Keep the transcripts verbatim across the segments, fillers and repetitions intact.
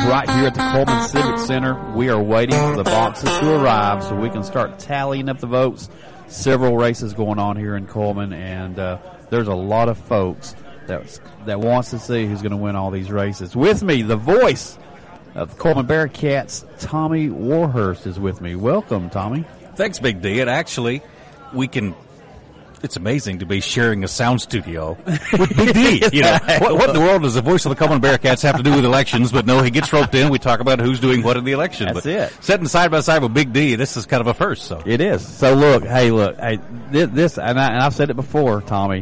right here at the Coleman Civic Center. We are waiting for the boxes to arrive so we can start tallying up the votes. Several races going on here in Coleman, and uh, there's a lot of folks that that wants to see who's going to win all these races. With me, the voice of the Coleman Bearcats, Tommy Warhurst, is with me. Welcome, Tommy. Thanks, Big D. And actually, we can. It's amazing to be sharing a sound studio with Big D. You know, what, what in the world does the voice of the Coleman Bearcats have to do with elections? But no, he gets roped in. We talk about who's doing what in the election. That's but it. Sitting side by side with Big D, this is kind of a first. So it is. So look, hey, look, hey, this, and, I, and I've said it before, Tommy.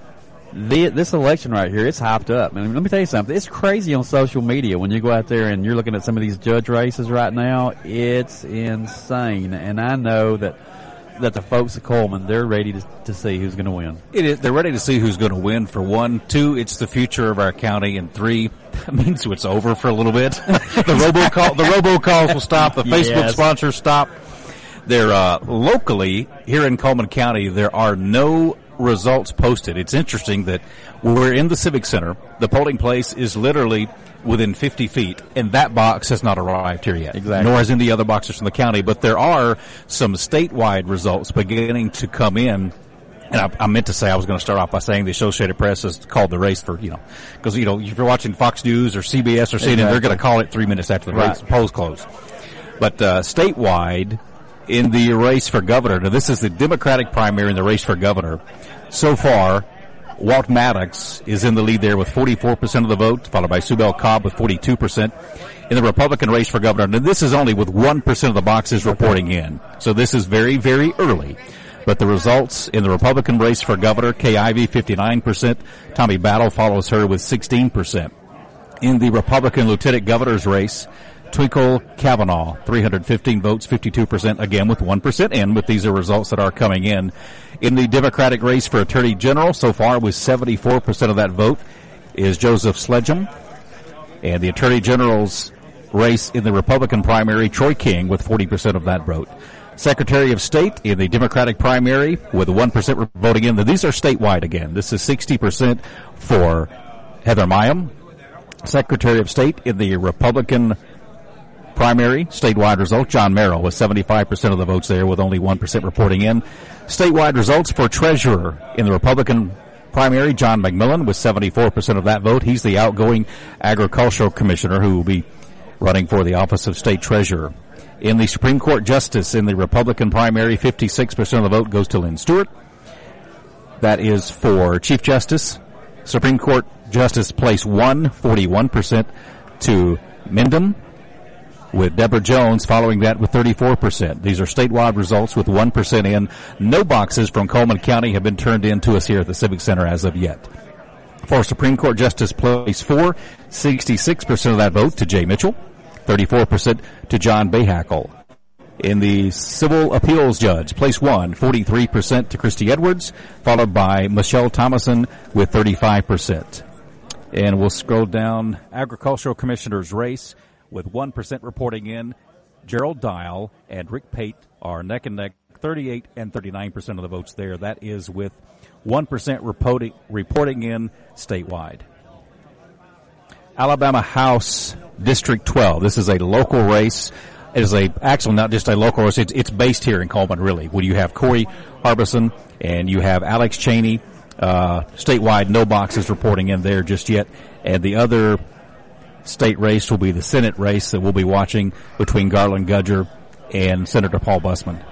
The, this election right here, it's hyped up. And let me tell you something. It's crazy on social media when you go out there and you're looking at some of these judge races right now. It's insane. And I know that that the folks at Coleman, they're ready to, to see who's going to win. It is. They're ready to see who's going to win, for one. Two, it's the future of our county. And three, that means it's over for a little bit. the robocall, the robocalls will stop. The Facebook yes. sponsors stop. They're, uh, locally, here in Coleman County, there are no results posted. It's interesting that we're in the Civic Center. The polling place is literally within fifty feet, and that box has not arrived here yet. Exactly. Nor has any other boxes from the county, but there are some statewide results beginning to come in. And I, I meant to say, I was going to start off by saying the Associated Press has called the race for, you know, because, you know, if you're watching Fox News or C B S or C N N, exactly. they're going to call it three minutes after the right. race, polls close. But uh, statewide, in the race for governor, now this is the Democratic primary in the race for governor. So far, Walt Maddox is in the lead there with forty-four percent of the vote, followed by Sue Bell Cobb with forty-two percent. In the Republican race for governor, and this is only with one percent of the boxes reporting in. So this is very, very early. But the results in the Republican race for governor, Kay Ivey, fifty-nine percent. Tommy Battle follows her with sixteen percent. In the Republican lieutenant governor's race, Twinkle Kavanaugh, three hundred fifteen votes, fifty-two percent, again with one percent in, but these are results that are coming in. In the Democratic race for Attorney General, so far with seventy-four percent of that vote is Joseph Sledgem. And the Attorney General's race in the Republican primary, Troy King, with forty percent of that vote. Secretary of State in the Democratic primary with one percent voting in. These are statewide again. This is sixty percent for Heather Mayam. Secretary of State in the Republican primary, statewide result, John Merrill with seventy-five percent of the votes there with only one percent reporting in. Statewide results for treasurer in the Republican primary, John McMillan with seventy-four percent of that vote. He's the outgoing agricultural commissioner who will be running for the office of state treasurer. In the Supreme Court justice in the Republican primary, fifty-six percent of the vote goes to Lynn Stewart. That is for Chief Justice. Supreme Court Justice place one, forty-one percent to Mendham, with Deborah Jones following that with thirty-four percent. These are statewide results with one percent in. No boxes from Coleman County have been turned in to us here at the Civic Center as of yet. For Supreme Court Justice place four, sixty-six percent of that vote to Jay Mitchell, thirty-four percent to John Bahakel. In the Civil Appeals Judge, place one, forty-three percent to Christy Edwards, followed by Michelle Thomason with thirty-five percent. And we'll scroll down Agricultural Commissioner's race with one percent reporting in. Gerald Dial and Rick Pate are neck and neck, thirty-eight and thirty-nine percent of the votes there. That is with one percent reporting, reporting in statewide. Alabama House District twelve. This is a local race. It is a, actually not just a local race, it's, it's based here in Coleman, really, where you have Corey Harbison and you have Alex Cheney. Uh, statewide, no boxes reporting in there just yet. And the other state race will be the Senate race that we'll be watching between Garland Gudger and Senator Paul Bussman.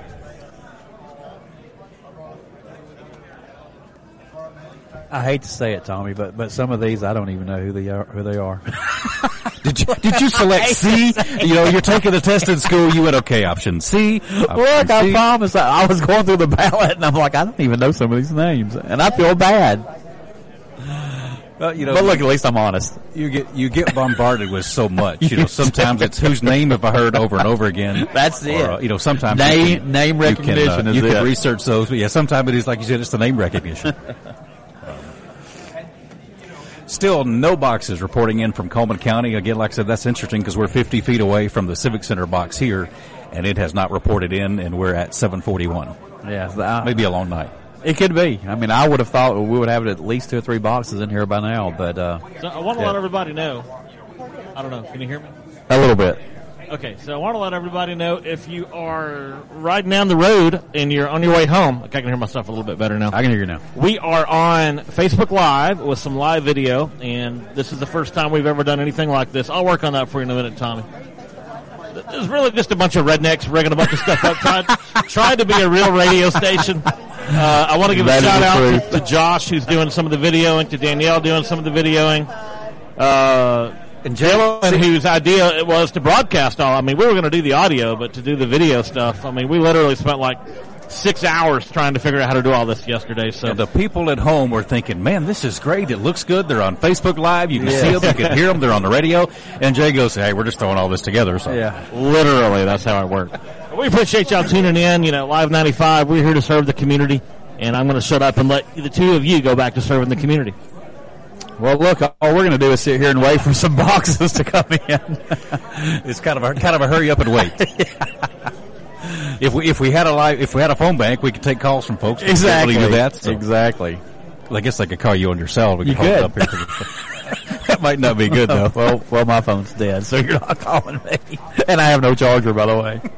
I hate to say it, Tommy, but but some of these I don't even know who they are. Who they are. Did you did you select C? You know, you're taking the test in school. You went okay, option C. Option Look, I C. promise. I, I was going through the ballot, and I'm like, I don't even know some of these names, and I feel bad. Well, you know, but look, at least I'm honest. You get you get bombarded with so much. You know, sometimes it's whose name have I heard over and over again. That's it. Or, uh, you know, sometimes name you can, name recognition. You can, uh, is you it. can research those, but yeah, sometimes it is like you said, it's the name recognition. Still, no boxes reporting in from Coleman County. Again, like I said, that's interesting because we're fifty feet away from the Civic Center box here, and it has not reported in, and we're at seven forty-one. Yeah, I, maybe a long night. It could be. I mean, I would have thought we would have at least two or three boxes in here by now, but uh, so I want to yeah. let everybody know. I don't know. Can you hear me? A little bit. Okay, so I want to let everybody know if you are riding down the road and you're on your way home. I can hear myself a little bit better now. I can hear you now. We are on Facebook Live with some live video, and this is the first time we've ever done anything like this. I'll work on that for you in a minute, Tommy. It's really just a bunch of rednecks rigging a bunch of stuff up. Tried, tried to be a real radio station. Uh, I want to give That a is shout the out truth. to, to Josh, who's doing some of the videoing, to Danielle doing some of the videoing. Uh, And Jalen, and whose idea it was to broadcast all. I mean, we were going to do the audio, but to do the video stuff, I mean, we literally spent like six hours trying to figure out how to do all this yesterday. So and the people at home were thinking, man, this is great. It looks good. They're on Facebook Live. You can Yeah. see them. You can hear them. They're on the radio. And Jay goes, hey, we're just throwing all this together. So. Yeah. literally, that's how it worked. We appreciate y'all tuning in. You know, Live ninety-five, we're here to serve the community, and I'm going to shut up and let the two of you go back to serving the community. Well, look, all we're going to do is sit here and wait for some boxes to come in. It's kind of a kind of a hurry up and wait. If we if we had a live if we had a phone bank, we could take calls from folks. We Exactly. can't really do that. So Exactly. I guess I could call you on your cell. We could You hold it could. up here. For the, that might not be good though. well, well, my phone's dead, so you're not calling me. And I have no charger, by the way.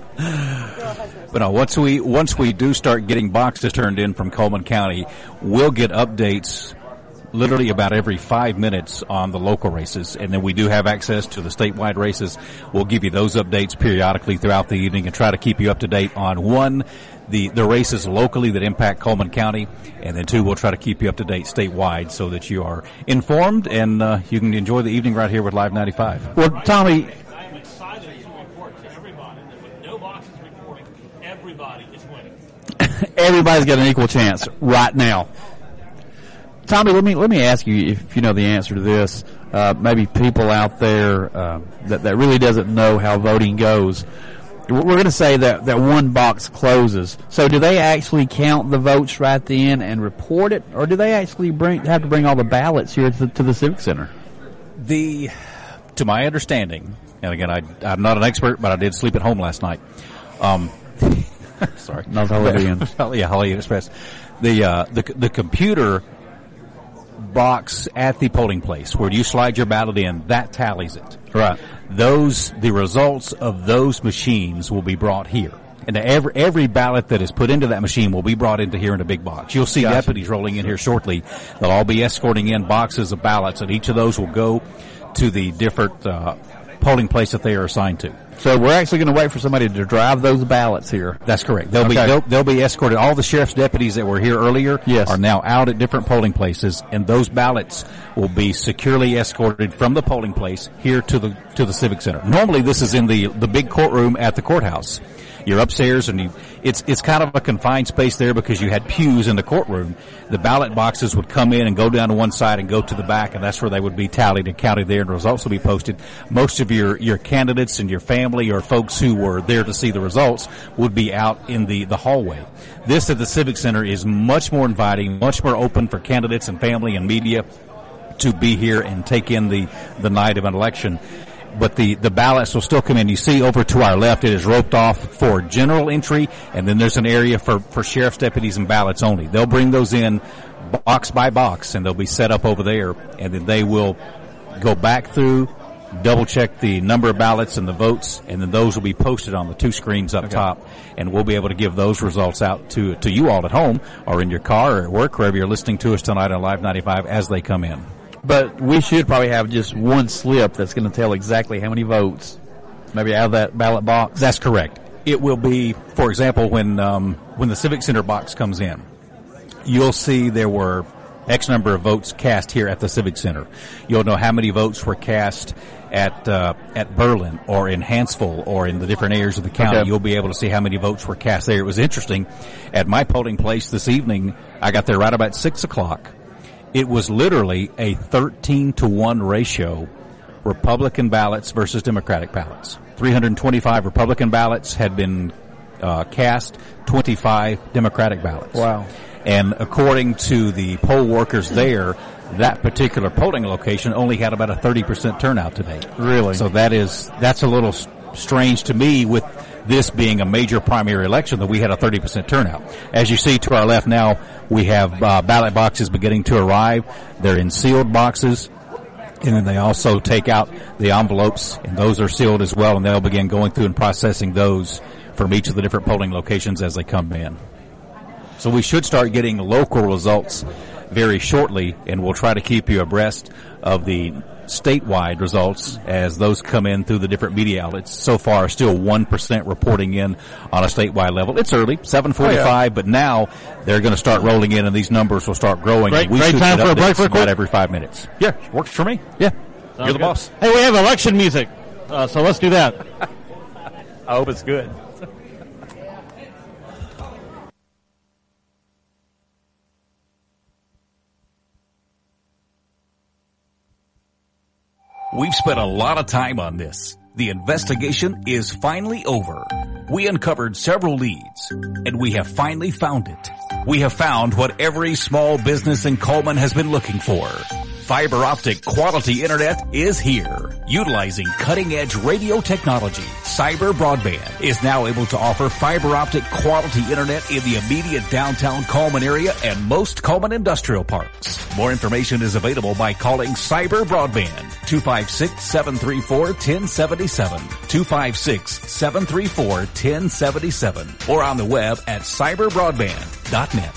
But no, once we once we do start getting boxes turned in from Coleman County, we'll get updates literally about every five minutes on the local races, and then we do have access to the statewide races. We'll give you those updates periodically throughout the evening and try to keep you up to date on one, the, the races locally that impact Coleman County, and then two, we'll try to keep you up to date statewide so that you are informed and uh, you can enjoy the evening right here with Live ninety-five. Well, Tommy, I am excited to report to everybody that with no boxes reporting, everybody is winning. everybody's got an equal chance right now. Tommy, let me let me ask you if you know the answer to this. Uh, maybe people out there uh, that that really doesn't know how voting goes. We're going to say that that one box closes. So, do they actually count the votes right then and report it, or do they actually bring have to bring all the ballots here to, to the Civic Center? The, to my understanding, and again, I, I'm not an expert, but I did sleep at home last night. Um, sorry, Not Holiday Inn. yeah, Holiday Inn Express. The uh, the the computer box at the polling place where you slide your ballot in, that tallies it. Right. Those, the results of those machines will be brought here. And every, every ballot that is put into that machine will be brought into here in a big box. You'll see Gotcha. deputies rolling in here shortly. They'll all be escorting in boxes of ballots, and each of those will go to the different uh, polling place that they are assigned to. So we're actually going to wait for somebody to drive those ballots here. That's correct. They'll be Okay. they'll, they'll be escorted. All the sheriff's deputies that were here earlier Yes. are now out at different polling places, and those ballots will be securely escorted from the polling place here to the to the Civic Center. Normally, this is in the the big courtroom at the courthouse. You're upstairs, and you, it's it's kind of a confined space there because you had pews in the courtroom. The ballot boxes would come in and go down to one side and go to the back, and that's where they would be tallied and counted there, and the results will be posted. Most of your your candidates and your family or folks who were there to see the results would be out in the the hallway. This at the Civic Center is much more inviting, much more open for candidates and family and media to be here and take in the the night of an election. But the, the ballots will still come in. You see over to our left, it is roped off for general entry, and then there's an area for, for sheriff's deputies and ballots only. They'll bring those in box by box, and they'll be set up over there, and then they will go back through, double check the number of ballots and the votes, and then those will be posted on the two screens up Okay. top, and we'll be able to give those results out to, to you all at home or in your car or at work, wherever you're listening to us tonight on Live ninety-five as they come in. But we should probably have just one slip that's going to tell exactly how many votes, maybe out of that ballot box. That's correct. It will be, for example, when um, when the Civic Center box comes in, you'll see there were X number of votes cast here at the Civic Center. You'll know how many votes were cast at uh, at Berlin or in Hansville or in the different areas of the county. Okay. You'll be able to see how many votes were cast there. It was interesting. At my polling place this evening, I got there right about six o'clock. It was literally a thirteen to one ratio, Republican ballots versus Democratic ballots. three hundred twenty-five Republican ballots had been uh, cast, twenty-five Democratic ballots. Wow. And according to the poll workers there, that particular polling location only had about a thirty percent turnout today. Really? So that is, that's a little s- strange to me with this being a major primary election that we had a thirty percent turnout. As you see to our left now, we have uh, ballot boxes beginning to arrive. They're in sealed boxes. And then they also take out the envelopes, and those are sealed as well, and they'll begin going through and processing those from each of the different polling locations as they come in. So we should start getting local results very shortly, and we'll try to keep you abreast of the statewide results as those come in through the different media outlets. So far, still one percent reporting in on a statewide level. It's early, seven forty-five, oh, yeah. But now they're going to start rolling in, and these numbers will start growing. Great, we great time for a break, about every five minutes. Yeah, works for me. Yeah, Sounds you're the good. boss. Hey, we have election music, uh, so let's do that. I hope it's good. We've spent a lot of time on this. The investigation is finally over. We uncovered several leads, and we have finally found it. We have found what every small business in Coleman has been looking for. Fiber optic quality internet is here. Utilizing cutting-edge radio technology, Cyber Broadband is now able to offer fiber optic quality internet in the immediate downtown Coleman area and most Coleman industrial parks. More information is available by calling Cyber Broadband, two five six, seven three four, one zero seven seven, two five six, seven three four, one zero seven seven, or on the web at cyber broadband dot net.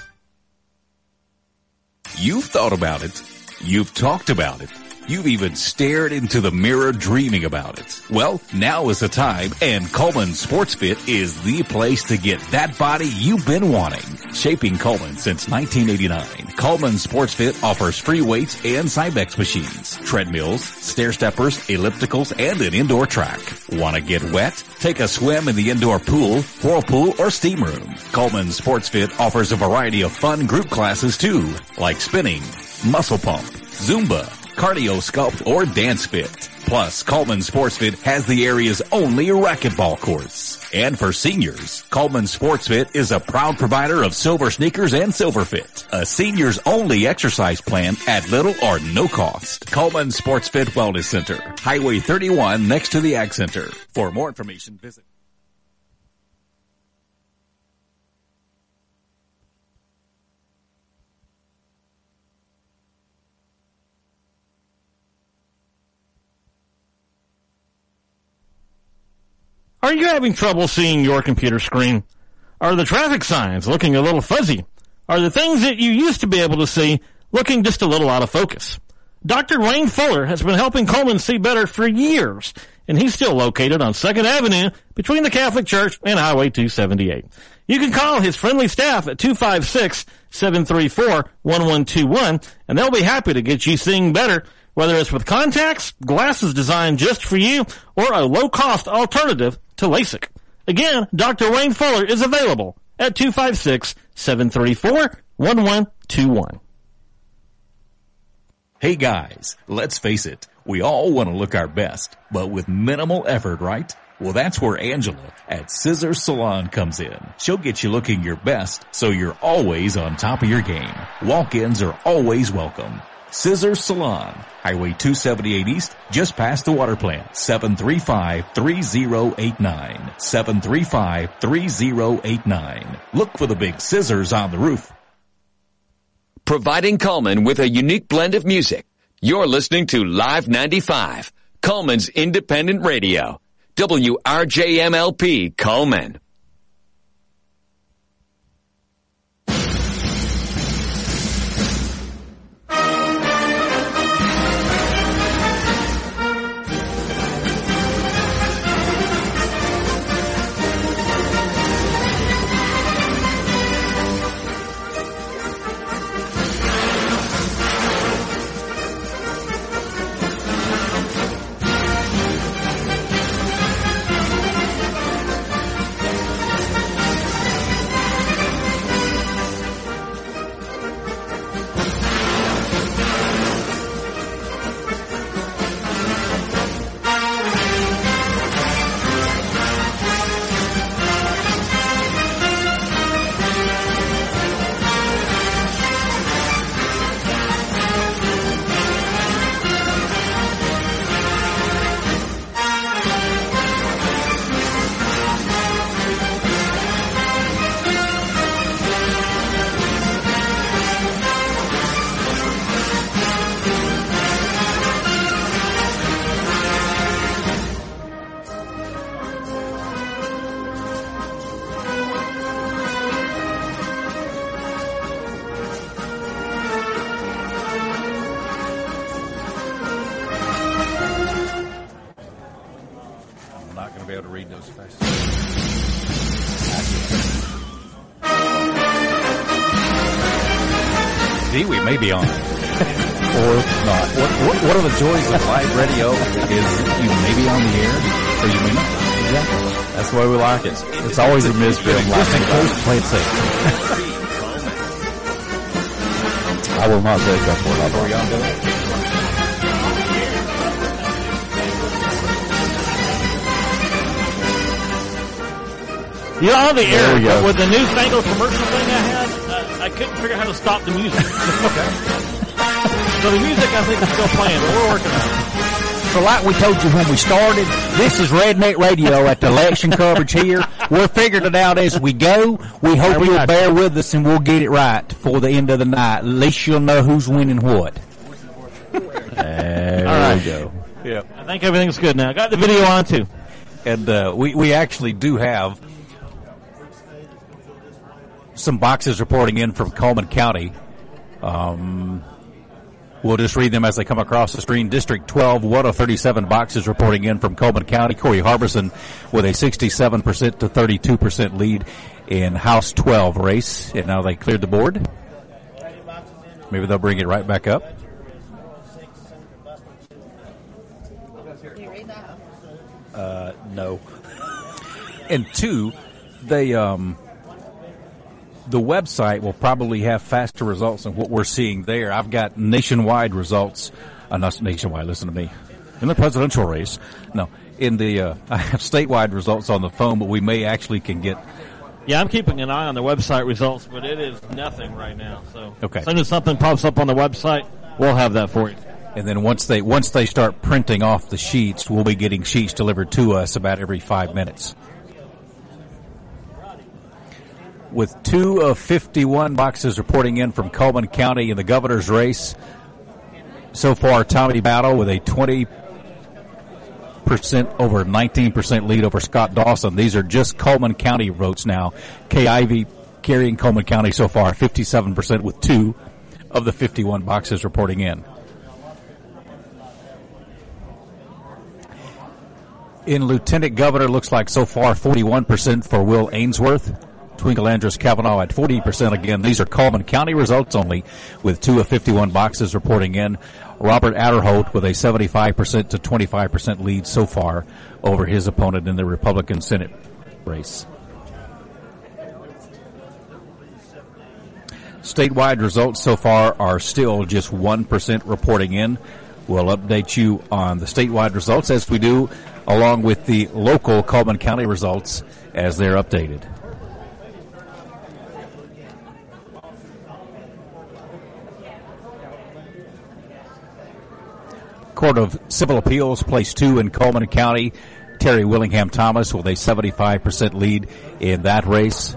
You've thought about it. You've talked about it. You've even stared into the mirror dreaming about it. Well, now is the time, and Coleman Sports Fit is the place to get that body you've been wanting. Shaping Coleman since nineteen eighty-nine, Coleman Sports Fit offers free weights and Cybex machines, treadmills, stair steppers, ellipticals, and an indoor track. Want to get wet? Take a swim in the indoor pool, whirlpool, or steam room. Coleman Sports Fit offers a variety of fun group classes too, like spinning, muscle pump, Zumba, cardio sculpt, or dance fit. Plus, Coleman Sports Fit has the area's only racquetball course. And for seniors, Coleman Sports Fit is a proud provider of Silver Sneakers and Silver Fit, a seniors only exercise plan at little or no cost. Coleman Sports Fit Wellness Center, Highway thirty-one next to the Ag Center. For more information, visit. Are you having trouble seeing your computer screen? Are the traffic signs looking a little fuzzy? Are the things that you used to be able to see looking just a little out of focus? Doctor Wayne Fuller has been helping Coleman see better for years, and he's still located on second Avenue between the Catholic Church and Highway two seventy-eight. You can call his friendly staff at two five six, seven three four, one one two one, and they'll be happy to get you seeing better, whether it's with contacts, glasses designed just for you, or a low-cost alternative to LASIK. Again, Doctor Wayne Fuller is available at two five six, seven three four, one one two one. Hey guys, let's face it, we all want to look our best, but with minimal effort, right? Well, that's where Angela at Scissors Salon comes in. She'll get you looking your best, so you're always on top of your game. Walk-ins are always welcome. Scissors Salon, Highway two seventy-eight East, just past the water plant, seven three five, three zero eight nine, seven three five, three zero eight nine. Look for the big scissors on the roof. Providing Coleman with a unique blend of music. You're listening to Live ninety-five, Coleman's independent radio. W R J M L P Coleman. not going to be able to read those fast. D, we may be on. Or not. What, what, what are the joys of live radio? Is you may be on the air, or you may not. Exactly. That's the way we like it. It's always a mystery. Just in close, play it safe. I will not take up for it. Are we on, Billy? You're on the There air, we go. but with the newfangled commercial thing I had, uh, I couldn't figure out how to stop the music. Okay. So the music, I think, is still playing, but we're working on it. So like we told you when we started, this is Redneck Radio at the election coverage here. We're figuring it out as we go. We hope you'll bear with us and we'll get it right for the end of the night. At least you'll know who's winning what. There All right. we go. Yeah. I think everything's good now. Got the video on, too. And uh, we, we actually do have some boxes reporting in from Coleman County. Um, we'll just read them as they come across the screen. District twelve, one of thirty-seven boxes reporting in from Coleman County. Corey Harbison with a sixty-seven percent to thirty-two percent lead in House twelve race. And now they cleared the board. Maybe they'll bring it right back up. Uh, no. And two, they um, the website will probably have faster results than what we're seeing there. I've got nationwide results. Uh, not nationwide, listen to me. In the presidential race. No, in the, uh, I have statewide results on the phone, but we may actually can get. Yeah, I'm keeping an eye on the website results, but it is nothing right now. So Okay. as soon as something pops up on the website, we'll have that for you. And then once they, once they start printing off the sheets, we'll be getting sheets delivered to us about every five minutes. With two of fifty-one boxes reporting in from Coleman County in the governor's race. So far, Tommy Battle with a twenty percent over nineteen percent lead over Scott Dawson. These are just Coleman County votes now. Kay Ivey carrying Coleman County so far, fifty-seven percent with two of the fifty-one boxes reporting in. In Lieutenant Governor, looks like so far forty-one percent for Will Ainsworth. Twinkle Andrews Kavanaugh at forty percent again. These are Coleman County results only, with two of fifty-one boxes reporting in. Robert Adderholt with a seventy-five percent to twenty-five percent lead so far over his opponent in the Republican Senate race. Statewide results so far are still just one percent reporting in. We'll update you on the statewide results as we do, along with the local Coleman County results as they're updated. Court of Civil Appeals, place two in Coleman County. Terry Willingham Thomas with a seventy-five percent lead in that race.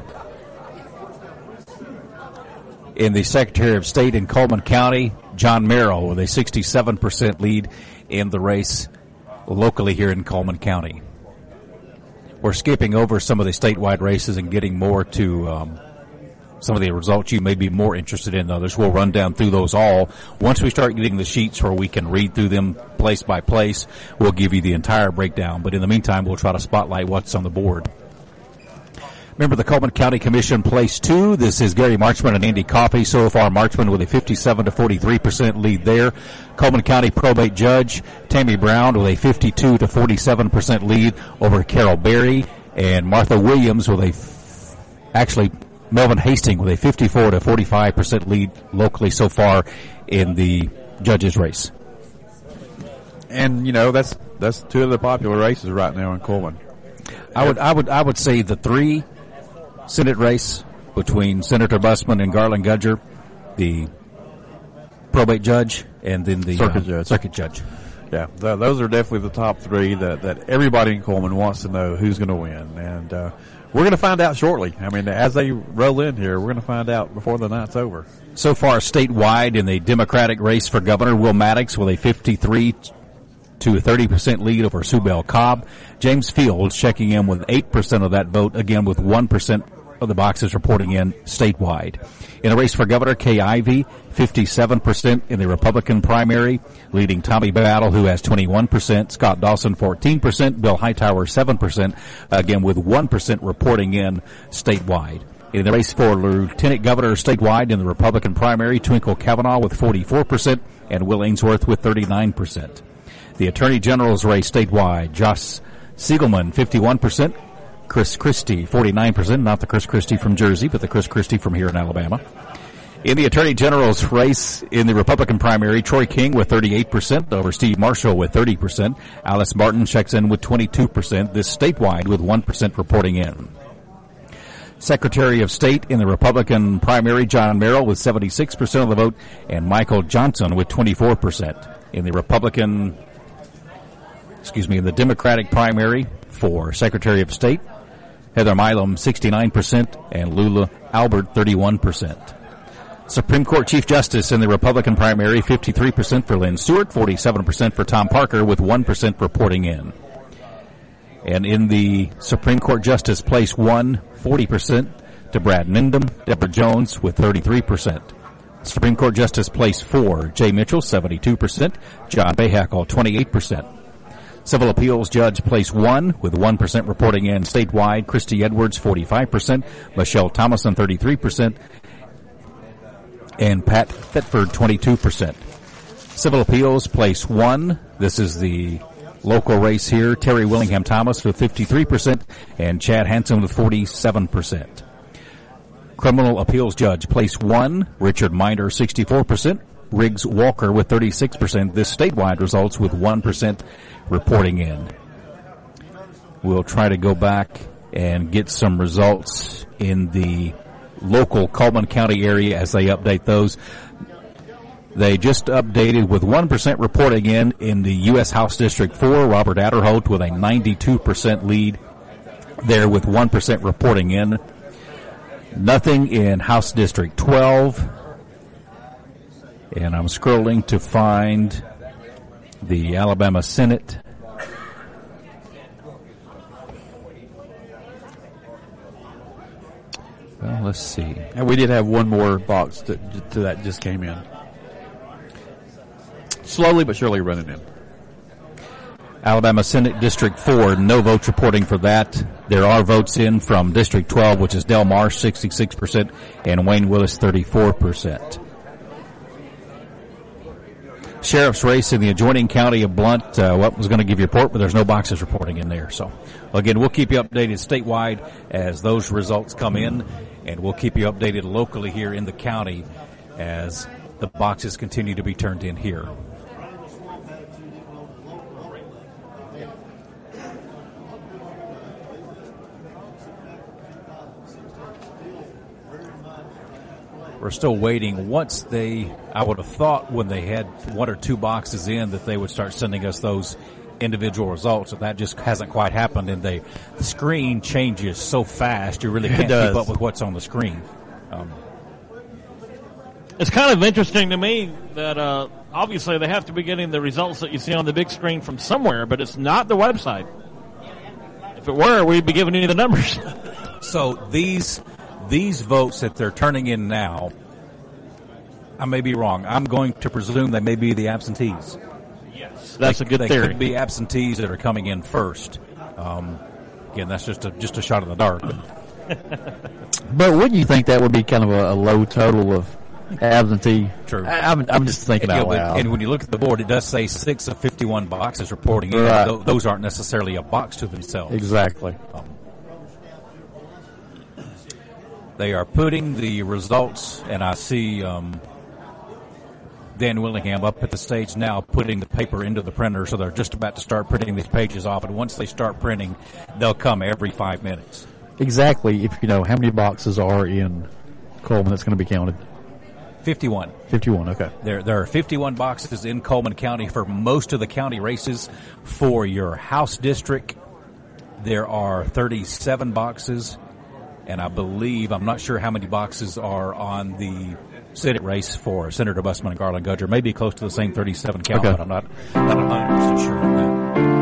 In the Secretary of State in Coleman County, John Merrill with a sixty-seven percent lead in the race locally here in Coleman County. We're skipping over some of the statewide races and getting more to um, some of the results you may be more interested in than others. We'll run down through those all. Once we start getting the sheets where we can read through them place by place, we'll give you the entire breakdown. But in the meantime, we'll try to spotlight what's on the board. Remember the Coleman County Commission place two. This is Gary Marchman and Andy Coffey. So far, Marchman with a fifty-seven to forty-three percent lead there. Coleman County Probate Judge Tammy Brown with a fifty-two to forty-seven percent lead over Carol Berry. And Martha Williams with a, f- actually, Melvin Hastings with a fifty-four to forty-five percent lead locally so far in the judges race. And, you know, that's that's two of the popular races right now in Coleman. I would, I would, I would say the three Senate race between Senator Busman and Garland Gudger, the probate judge, and then the Circuit uh, judge. circuit judge. Yeah, th- those are definitely the top three that, that everybody in Coleman wants to know who's going to win. And uh, we're going to find out shortly. I mean, as they roll in here, we're going to find out before the night's over. So far, statewide in the Democratic race for governor, Will Maddox with a fifty-three to a thirty percent lead over Sue Bell Cobb. James Fields checking in with eight percent of that vote, again with one percent of the boxes reporting in statewide. In the race for governor, Kay Ivey, fifty-seven percent in the Republican primary, leading Tommy Battle, who has twenty-one percent, Scott Dawson, fourteen percent, Bill Hightower, seven percent, again with one percent reporting in statewide. In the race for lieutenant governor statewide in the Republican primary, Twinkle Kavanaugh with forty-four percent and Will Ainsworth with thirty-nine percent. The attorney general's race statewide, Josh Siegelman, fifty-one percent, Chris Christie, forty-nine percent, not the Chris Christie from Jersey, but the Chris Christie from here in Alabama. In the attorney general's race in the Republican primary, Troy King with thirty-eight percent over Steve Marshall with thirty percent. Alice Martin checks in with twenty-two percent, this statewide with one percent reporting in. Secretary of State in the Republican primary, John Merrill with seventy-six percent of the vote, and Michael Johnson with twenty-four percent. In the Republican, excuse me, in the Democratic primary for Secretary of State, Heather Milam, sixty-nine percent, and Lula Albert, thirty-one percent. Supreme Court Chief Justice in the Republican primary, fifty-three percent for Lynn Stewart, forty-seven percent for Tom Parker, with one percent reporting in. And in the Supreme Court Justice Place one, forty percent to Brad Nindam, Deborah Jones with thirty-three percent. Supreme Court Justice Place four, Jay Mitchell, seventy-two percent, John Bahakel, twenty-eight percent. Civil Appeals Judge Place one with one percent reporting in statewide, Christy Edwards, forty-five percent, Michelle Thomason, thirty-three percent, and Pat Thetford, twenty-two percent. Civil Appeals Place one, this is the local race here, Terry Willingham Thomas with fifty-three percent and Chad Hansen with forty-seven percent. Criminal Appeals Judge Place one, Richard Minder, sixty-four percent, Riggs Walker with thirty-six percent. This statewide results with one percent reporting in. We'll try to go back and get some results in the local Coleman County area as they update those. They just updated with one percent reporting in in the U S House District four, Robert Adderholt with a ninety-two percent lead there with one percent reporting in. Nothing in House District twelve. And I'm scrolling to find the Alabama Senate. Well, let's see. And we did have one more box to, to that just came in. Slowly but surely running in. Alabama Senate District four, no votes reporting for that. There are votes in from District twelve, which is Del Marsh, sixty-six percent, and Wayne Willis, thirty-four percent. Sheriff's race in the adjoining county of Blount, uh, what was going to give you a report, but there's no boxes reporting in there. So, again, we'll keep you updated statewide as those results come in, and we'll keep you updated locally here in the county as the boxes continue to be turned in here. We're still waiting. Once they, I would have thought when they had one or two boxes in that they would start sending us those individual results. But that just hasn't quite happened, and they, the screen changes so fast you really can't keep up with what's on the screen. Um, it's kind of interesting to me that uh, obviously they have to be getting the results that you see on the big screen from somewhere, but it's not the website. If it were, we'd be giving you the numbers. So these... These votes that they're turning in now, I may be wrong. I'm going to presume they may be the absentees. Yes, that's they, a good they theory. They could be absentees that are coming in first. Um, again, that's just a just a shot in the dark. But, but wouldn't you think that would be kind of a, a low total of absentee? True. I, I'm, I'm just thinking and, out you know, loud. And when you look at the board, it does say six of fifty-one boxes reporting in. Right. Th- those aren't necessarily a box to themselves. Exactly. Um, They are putting the results, and I see um, Dan Willingham up at the stage now putting the paper into the printer, so they're just about to start printing these pages off. And once they start printing, they'll come every five minutes. Exactly. If you know how many boxes are in Coleman that's going to be counted. fifty-one. fifty-one, okay. There, there are fifty-one boxes in Coleman County for most of the county races. For your House district, there are thirty-seven boxes. And I believe, I'm not sure how many boxes are on the Senate race for Senator Busman and Garland Gudger. Maybe close to the same thirty-seven count, okay. But I'm not, not one hundred percent sure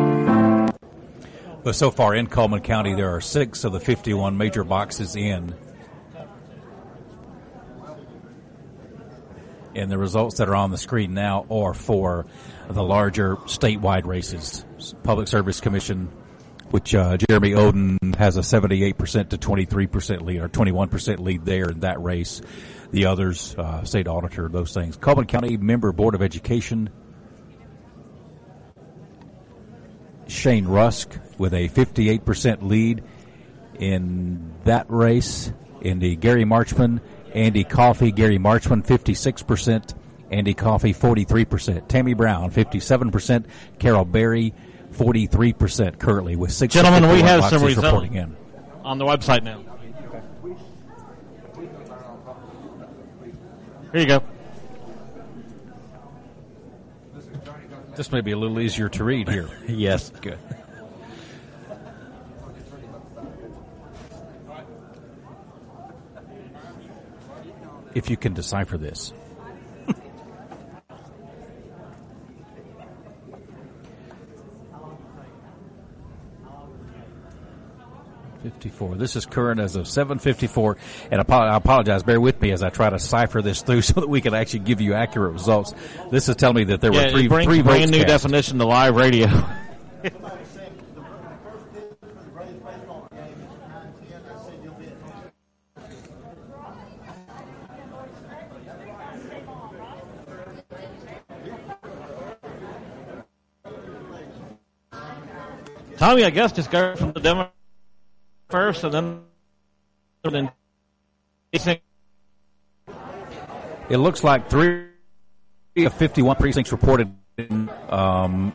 on that. But so far in Coleman County, there are six of the fifty-one major boxes in And the results that are on the screen now are for the larger statewide races. Public Service Commission, which uh, Jeremy Oden has a seventy-eight percent to twenty-three percent lead, or twenty-one percent lead there in that race. The others, uh, state auditor, those things. Coleman County Member Board of Education, Shane Rusk with a fifty-eight percent lead in that race. In the Gary Marchman, Andy Coffey, Gary Marchman, fifty-six percent. Andy Coffey, forty-three percent. Tammy Brown, fifty-seven percent. Carol Berry, forty-three percent currently with six. Gentlemen, we have some results reporting in on the website now. Here you go. This may be a little easier to read here. Yes. Good. If you can decipher this. fifty-four. This is current as of seven fifty-four, and I apologize. Bear with me as I try to cipher this through so that we can actually give you accurate results. This is telling me that there yeah, were three, it brings three a brand votes new cast. definition to live radio. Tommy, I guess just go from the demo first, and then, then it looks like three of fifty-one precincts reported in um,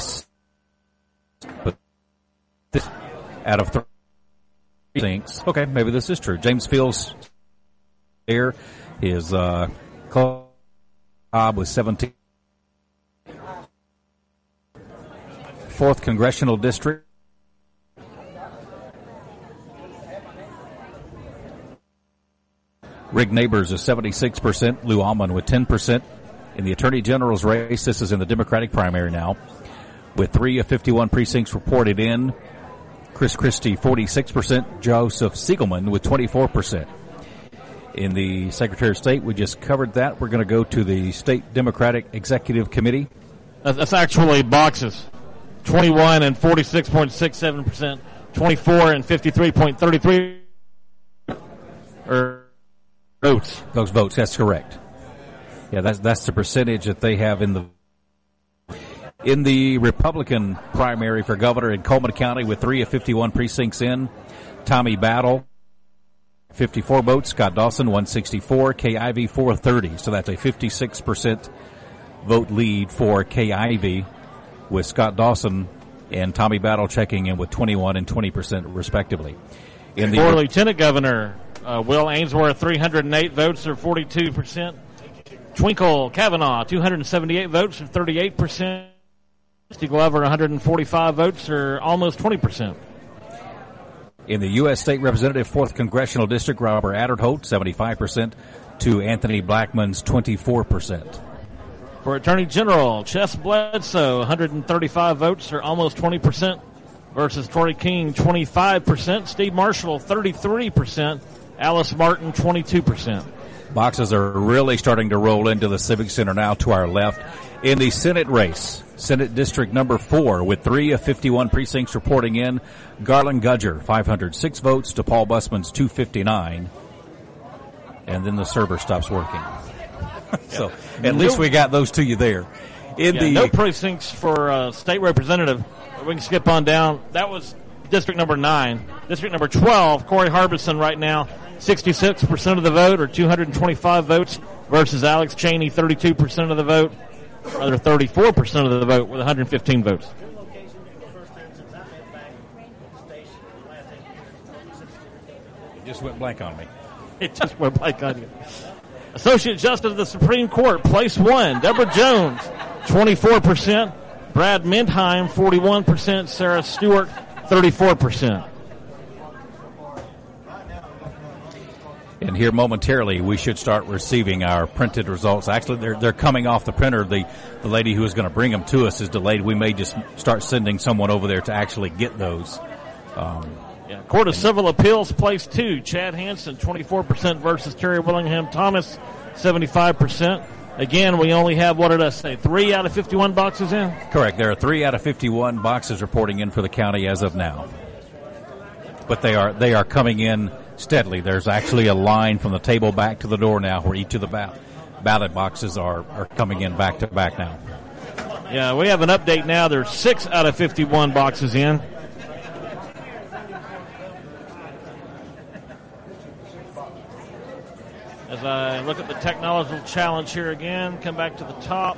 but this out of three precincts. Okay, maybe this is true. James Fields there, his uh, Cobb was seventeen. Fourth Congressional District. Rick Neighbors is seventy-six percent. Lou Allman with ten percent. In the Attorney General's race, this is in the Democratic primary now, with three of fifty-one precincts reported in. Chris Christie, forty-six percent. Joseph Siegelman with twenty-four percent. In the Secretary of State, we just covered that. We're going to go to the State Democratic Executive Committee. That's actually boxes. twenty-one and forty-six point six seven percent. twenty-four and fifty-three point three three or votes. Those votes, that's correct. Yeah, that's that's the percentage that they have in the in the Republican primary for governor in Coleman County with three of fifty-one precincts in. Tommy Battle, fifty-four votes. Scott Dawson, one sixty-four. Kay Ivey, four thirty. So that's a fifty-six percent vote lead for Kay Ivey, with Scott Dawson and Tommy Battle checking in with twenty-one and twenty percent respectively. In the For Lieutenant Governor, uh, Will Ainsworth, three hundred eight votes, or forty-two percent. Twinkle Kavanaugh, two hundred seventy-eight votes, or thirty-eight percent. Steve Glover, one hundred forty-five votes, or almost twenty percent. In the U S State Representative, fourth Congressional District, Robert Adderholt, seventy-five percent, to Anthony Blackman's twenty-four percent. For Attorney General, Chess Bledsoe, one hundred thirty-five votes, or almost twenty percent, versus Troy King, twenty-five percent. Steve Marshall, thirty-three percent. Alice Martin, twenty-two percent. Boxes are really starting to roll into the Civic Center now to our left. In the Senate race, Senate District number four, with three of fifty-one precincts reporting in, Garland Gudger, five hundred six votes to Paul Busman's two hundred fifty-nine. And then the server stops working. So at no, least we got those to you there. In yeah, the no precincts for uh, state representative. We can skip on down. That was district number nine. District number twelve, Corey Harbison right now, sixty-six percent of the vote, or two hundred twenty-five votes, versus Alex Cheney, thirty-two percent of the vote, rather thirty-four percent of the vote, with one hundred fifteen votes. It just went blank on me. It just went blank on you. Associate Justice of the Supreme Court, place one, Deborah Jones, twenty-four percent. Brad Mendheim, forty-one percent. Sarah Stewart, thirty-four percent. And here momentarily, we should start receiving our printed results. Actually, they're they're coming off the printer. The the lady who is going to bring them to us is delayed. We may just start sending someone over there to actually get those. Um, Yeah, Court of Civil Appeals, place two, Chad Hansen, twenty-four percent, versus Terry Willingham Thomas, seventy-five percent. Again, we only have, what did I say, three out of fifty-one boxes in? Correct. There are three out of fifty-one boxes reporting in for the county as of now. But they are they are coming in steadily. There's actually a line from the table back to the door now where each of the ba- ballot boxes are, are coming in back to back now. Yeah, we have an update now. There's six out of fifty-one boxes in. As I look at the technological challenge here again, come back to the top.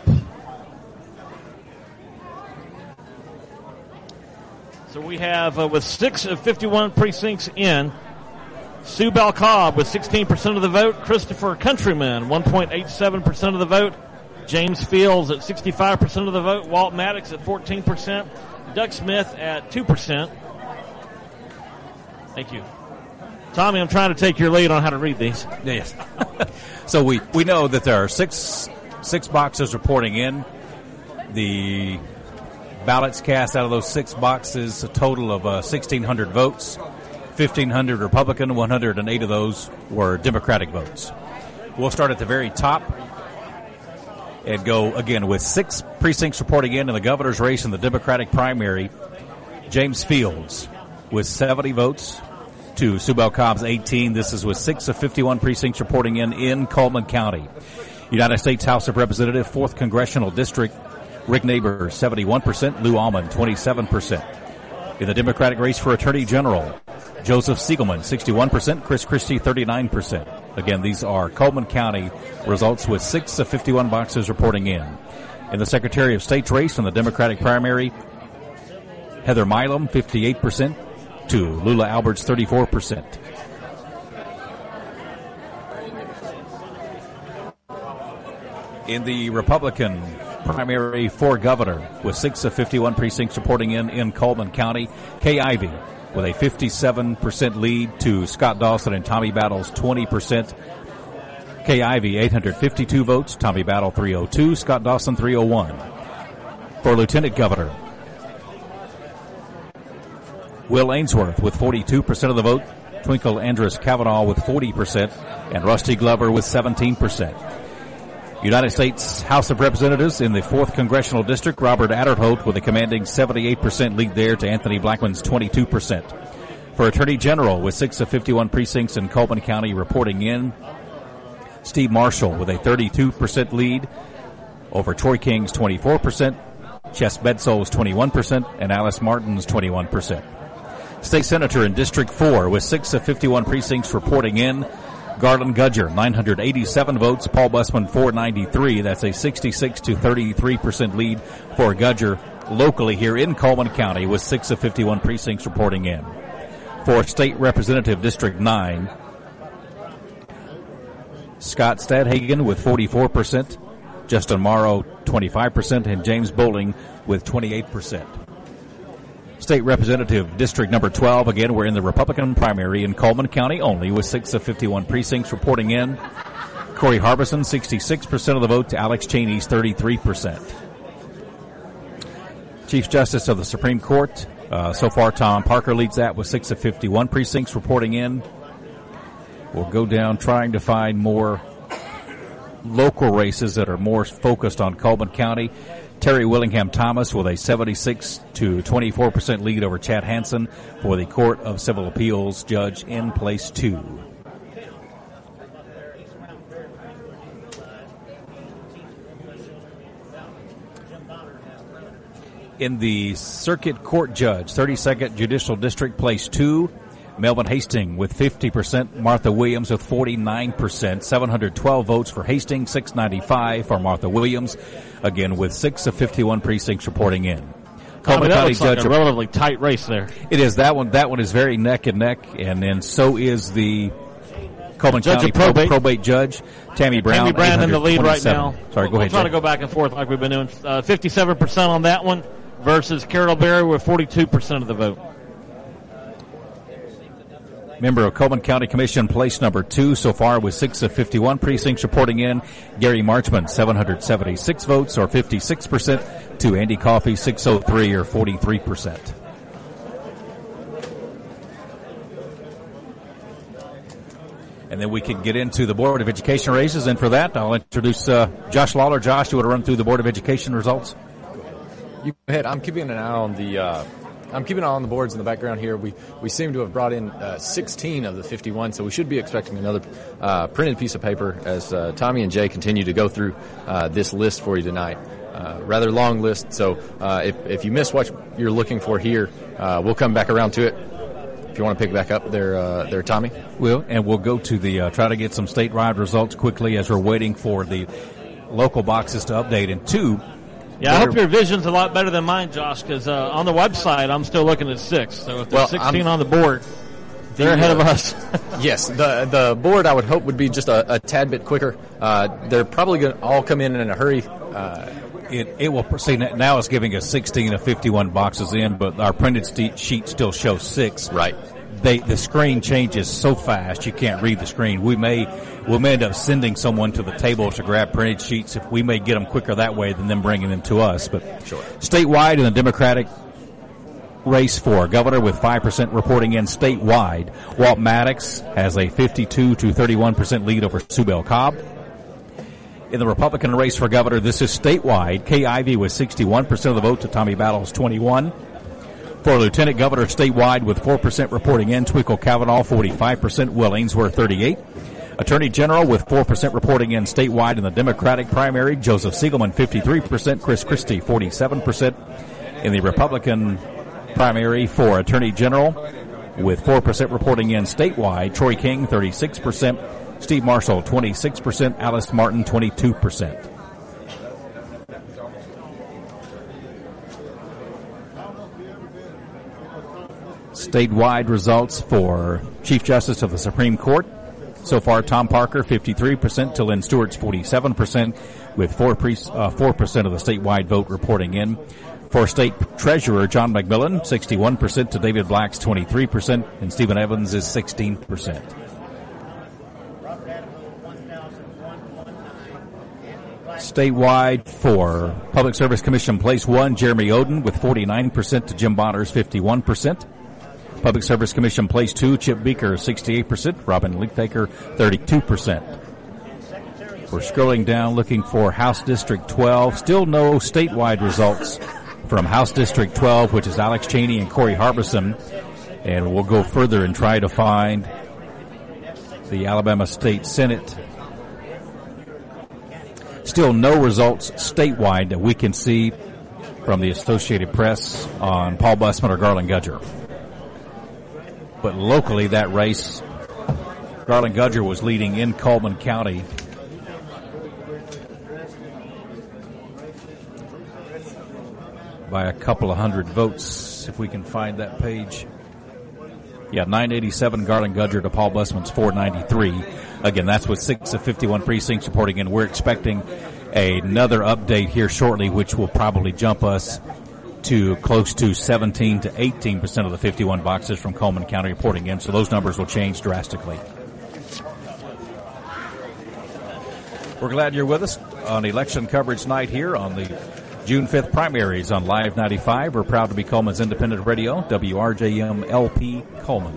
So we have, uh, with six of fifty-one precincts in, Sue Balcobb with sixteen percent of the vote, Christopher Countryman, one point eight seven percent of the vote, James Fields at sixty-five percent of the vote, Walt Maddox at fourteen percent, Doug Smith at two percent. Thank you. Tommy, I'm trying to take your lead on how to read these. Yes. So we, we know that there are six six boxes reporting in. The ballots cast out of those six boxes, a total of uh, sixteen hundred votes. fifteen hundred Republican, one hundred eight of those were Democratic votes. We'll start at the very top and go again with six precincts reporting in in the governor's race in the Democratic primary. James Fields with seventy votes to Sue Balcobb's eighteen. This is with six of fifty-one precincts reporting in in Coleman County. United States House of Representatives, fourth Congressional District, Rick Neighbor, seventy-one percent, Lou Almond, twenty-seven percent. In the Democratic race for Attorney General, Joseph Siegelman, sixty-one percent, Chris Christie, thirty-nine percent. Again, these are Coleman County results with six of fifty-one boxes reporting in. In the Secretary of State's race in the Democratic primary, Heather Milam, fifty-eight percent, to Lula Alberts, thirty-four percent. In the Republican primary for governor, with six of fifty-one precincts reporting in in Coleman County, Kay Ivey with a fifty-seven percent lead to Scott Dawson and Tommy Battle's twenty percent. Kay Ivey, eight hundred fifty-two votes, Tommy Battle, three oh two, Scott Dawson, three oh one. For lieutenant governor, Will Ainsworth with forty-two percent of the vote, Twinkle Andrus Kavanaugh with forty percent, and Rusty Glover with seventeen percent. United States House of Representatives in the fourth Congressional District, Robert Adderholt with a commanding seventy-eight percent lead there to Anthony Blackman's twenty-two percent. For Attorney General with six of fifty-one precincts in Coleman County reporting in, Steve Marshall with a thirty-two percent lead over Troy King's twenty-four percent, Chess Bedsoe's twenty-one percent, and Alice Martin's twenty-one percent. State Senator in District four with six of fifty-one precincts reporting in, Garland Gudger, nine hundred eighty-seven votes, Paul Busman, four ninety-three. That's a sixty-six to thirty-three percent lead for Gudger locally here in Coleman County with six of fifty-one precincts reporting in. For State Representative District nine, Scott Stadhagen with forty-four percent, Justin Morrow, twenty-five percent, and James Bowling with twenty-eight percent. State Representative District number twelve, again, we're in the Republican primary in Coleman County only with six of fifty-one precincts reporting in. Corey Harbison, sixty-six percent of the vote to Alex Cheney's thirty-three percent. Chief Justice of the Supreme Court, uh, so far Tom Parker leads that with six of fifty-one precincts reporting in. We'll go down trying to find more local races that are more focused on Coleman County. Terry Willingham Thomas with a seventy-six to twenty-four percent lead over Chad Hansen for the Court of Civil Appeals judge in place two. In the Circuit Court Judge, thirty-second Judicial District, place two, Melvin Hastings with fifty percent, Martha Williams with forty-nine percent, seven hundred twelve votes for Hastings, six ninety-five for Martha Williams, again with six of fifty-one precincts reporting in. Coleman County looks Judge, like a relatively tight race there. It is. That one. That one is very neck and neck, and then so is the Coleman Judge County probate. probate judge, Tammy Brown. Tammy Brown in the lead right now. Sorry, we'll, go ahead. We'll try Jay. to go back and forth like we've been doing. Uh, fifty-seven percent on that one versus Carol Berry with forty-two percent of the vote. Member of Coleman County Commission, place number two so far with six of fifty-one precincts reporting in. Gary Marchman, seven hundred seventy-six votes or fifty-six percent to Andy Coffey, six oh three or forty-three percent. and then we can get into the Board of Education races. And for that, I'll introduce uh, Josh Lawler. Josh, you want to run through the Board of Education results? You go ahead. I'm keeping an eye on the. Uh, I'm keeping an eye on the boards in the background here. We we seem to have brought in uh, sixteen of the fifty-one, so we should be expecting another uh, printed piece of paper as uh, Tommy and Jay continue to go through uh, this list for you tonight. Uh, rather long list, so uh, if if you miss what you're looking for here, uh, we'll come back around to it. If you want to pick back up there, uh, there, Tommy. Will, and we'll go to the uh, try to get some statewide results quickly as we're waiting for the local boxes to update. And two, yeah, I hope your vision's a lot better than mine, Josh, because uh, on the website I'm still looking at six. So if there's Well, sixteen I'm- on the board, they're ahead of us. Yes, the the board I would hope would be just a, a tad bit quicker. Uh, they're probably going to all come in in a hurry. Uh, It, it will proceed. Now it's giving us sixteen of fifty-one boxes in, but our printed st- sheet still shows six. Right. They, the screen changes so fast you can't read the screen. We may, we may end up sending someone to the table to grab printed sheets. If we may get them quicker that way than them bringing them to us. But Sure. statewide in the Democratic race for governor with five percent reporting in statewide, Walt Maddox has a fifty-two to thirty-one percent lead over Sue Bell Cobb. In the Republican race for governor, this is statewide. Kay Ivey with sixty-one percent of the vote to Tommy Battle's twenty-one. For lieutenant governor statewide with four percent reporting in, Twinkle Cavanaugh forty-five percent, Willingsworth thirty-eight. Attorney General with four percent reporting in statewide in the Democratic primary, Joseph Siegelman fifty-three percent, Chris Christie forty-seven percent. In the Republican primary for Attorney General with four percent reporting in statewide, Troy King thirty-six percent. Steve Marshall, twenty-six percent. Alice Martin, twenty-two percent. Statewide results for Chief Justice of the Supreme Court. So far, Tom Parker, fifty-three percent to Lynn Stewart's forty-seven percent, with four percent uh, four percent of the statewide vote reporting in. For State Treasurer, John McMillan, sixty-one percent to David Black's twenty-three percent, and Stephen Evans is sixteen percent. Statewide for Public Service Commission Place one, Jeremy Oden with forty-nine percent to Jim Bonner's fifty-one percent. Public Service Commission Place two, Chip Beaker sixty-eight percent, Robin Leakthaker thirty-two percent. We're scrolling down looking for House District twelve. Still no statewide results from House District twelve, which is Alex Cheney and Corey Harbison. And we'll go further and try to find the Alabama State Senate. Still no results statewide that we can see from the Associated Press on Paul Busman or Garland Gudger. But locally, that race, Garland Gudger was leading in Coleman County. By a couple of hundred votes, if we can find that page. Yeah, nine eighty-seven Garland Gudger to Paul Busman's four ninety-three. Again, that's with six of fifty-one precincts reporting in. We're expecting another update here shortly, which will probably jump us to close to seventeen to eighteen percent of the fifty-one boxes from Coleman County reporting in. So those numbers will change drastically. We're glad you're with us on election coverage night here on the June fifth primaries on Live ninety-five. We're proud to be Coleman's independent radio, W R J M L P Coleman.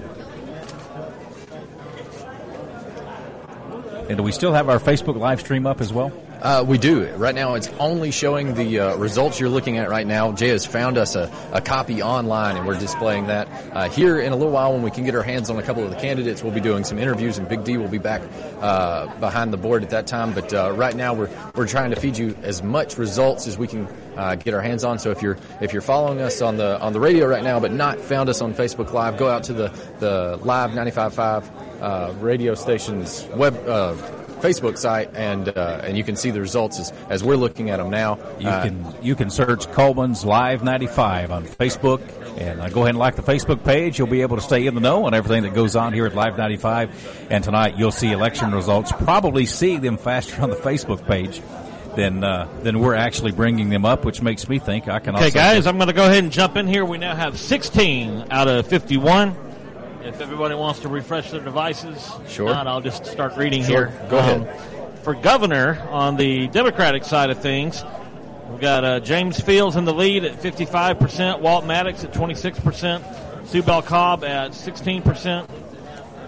And do we still have our Facebook live stream up as well? Uh, we do. Right now it's only showing the uh, results you're looking at right now. Jay has found us a, a copy online, and we're displaying that. Uh, here in a little while, when we can get our hands on a couple of the candidates, we'll be doing some interviews, and Big D will be back uh, behind the board at that time. But uh, right now we're we're trying to feed you as much results as we can uh, get our hands on. So if you're if you're following us on the on the radio right now, but not found us on Facebook Live, go out to the, the Live ninety-five point five uh, radio station's web uh Facebook site, and uh, and you can see the results as, as we're looking at them now. You uh, can you can search Coleman's Live ninety-five on Facebook, and uh, go ahead and like the Facebook page. You'll be able to stay in the know on everything that goes on here at Live ninety-five. And tonight you'll see election results. Probably see them faster on the Facebook page than uh, than we're actually bringing them up, which makes me think I can. Okay, also guys, I'm going to go ahead and jump in here. We now have sixteen out of fifty-one. If everybody wants to refresh their devices, Sure. If not, I'll just start reading Sure. here. Go Um, ahead. For governor, on the Democratic side of things, we've got uh, James Fields in the lead at fifty-five percent, Walt Maddox at twenty-six percent, Sue Bell Cobb at sixteen percent.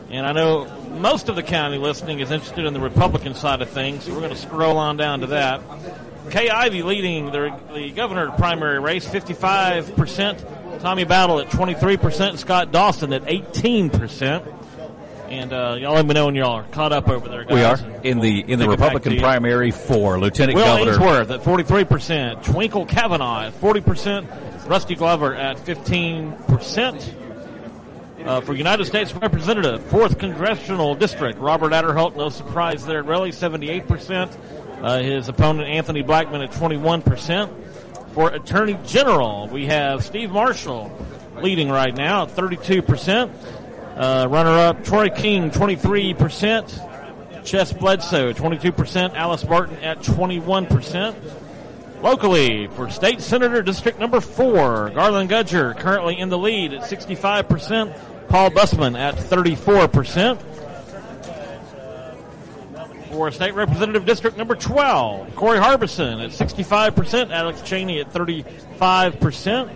And I know most of the county listening is interested in the Republican side of things, so we're going to scroll on down to that. Kay Ivey leading the, the governor primary race, fifty-five percent. Tommy Battle at twenty-three percent. Scott Dawson at eighteen percent. And uh, y'all let me know when y'all are caught up over there, guys. We are in the in the Republican primary for Lieutenant Will Governor. Ainsworth at forty-three percent. Twinkle Kavanaugh at forty percent. Rusty Glover at fifteen percent. Uh, for United States Representative, fourth Congressional District, Robert Adderholt, no surprise there, really, seventy-eight percent. Uh, his opponent, Anthony Blackman, at twenty-one percent. For Attorney General, we have Steve Marshall leading right now at thirty-two percent. Uh, runner-up, Troy King, twenty-three percent. Chess Bledsoe, twenty-two percent. Alice Barton at twenty-one percent. Locally, for State Senator District number four, Garland Gudger currently in the lead at sixty-five percent. Paul Bussman at thirty-four percent. For State Representative District number twelve, Corey Harbison at sixty-five percent. Alex Cheney at thirty-five percent.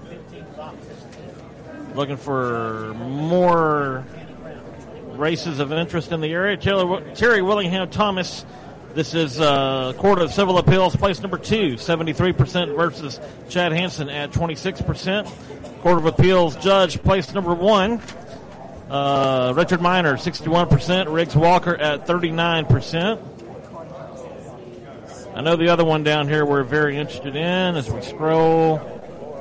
Looking for more races of interest in the area. Taylor, Terry Willingham Thomas. This is uh, Court of Civil Appeals, place number two, seventy-three percent versus Chad Hansen at twenty-six percent. Court of Appeals Judge, place number one, uh, Richard Miner, sixty-one percent. Riggs Walker at thirty-nine percent. I know the other one down here we're very interested in as we scroll.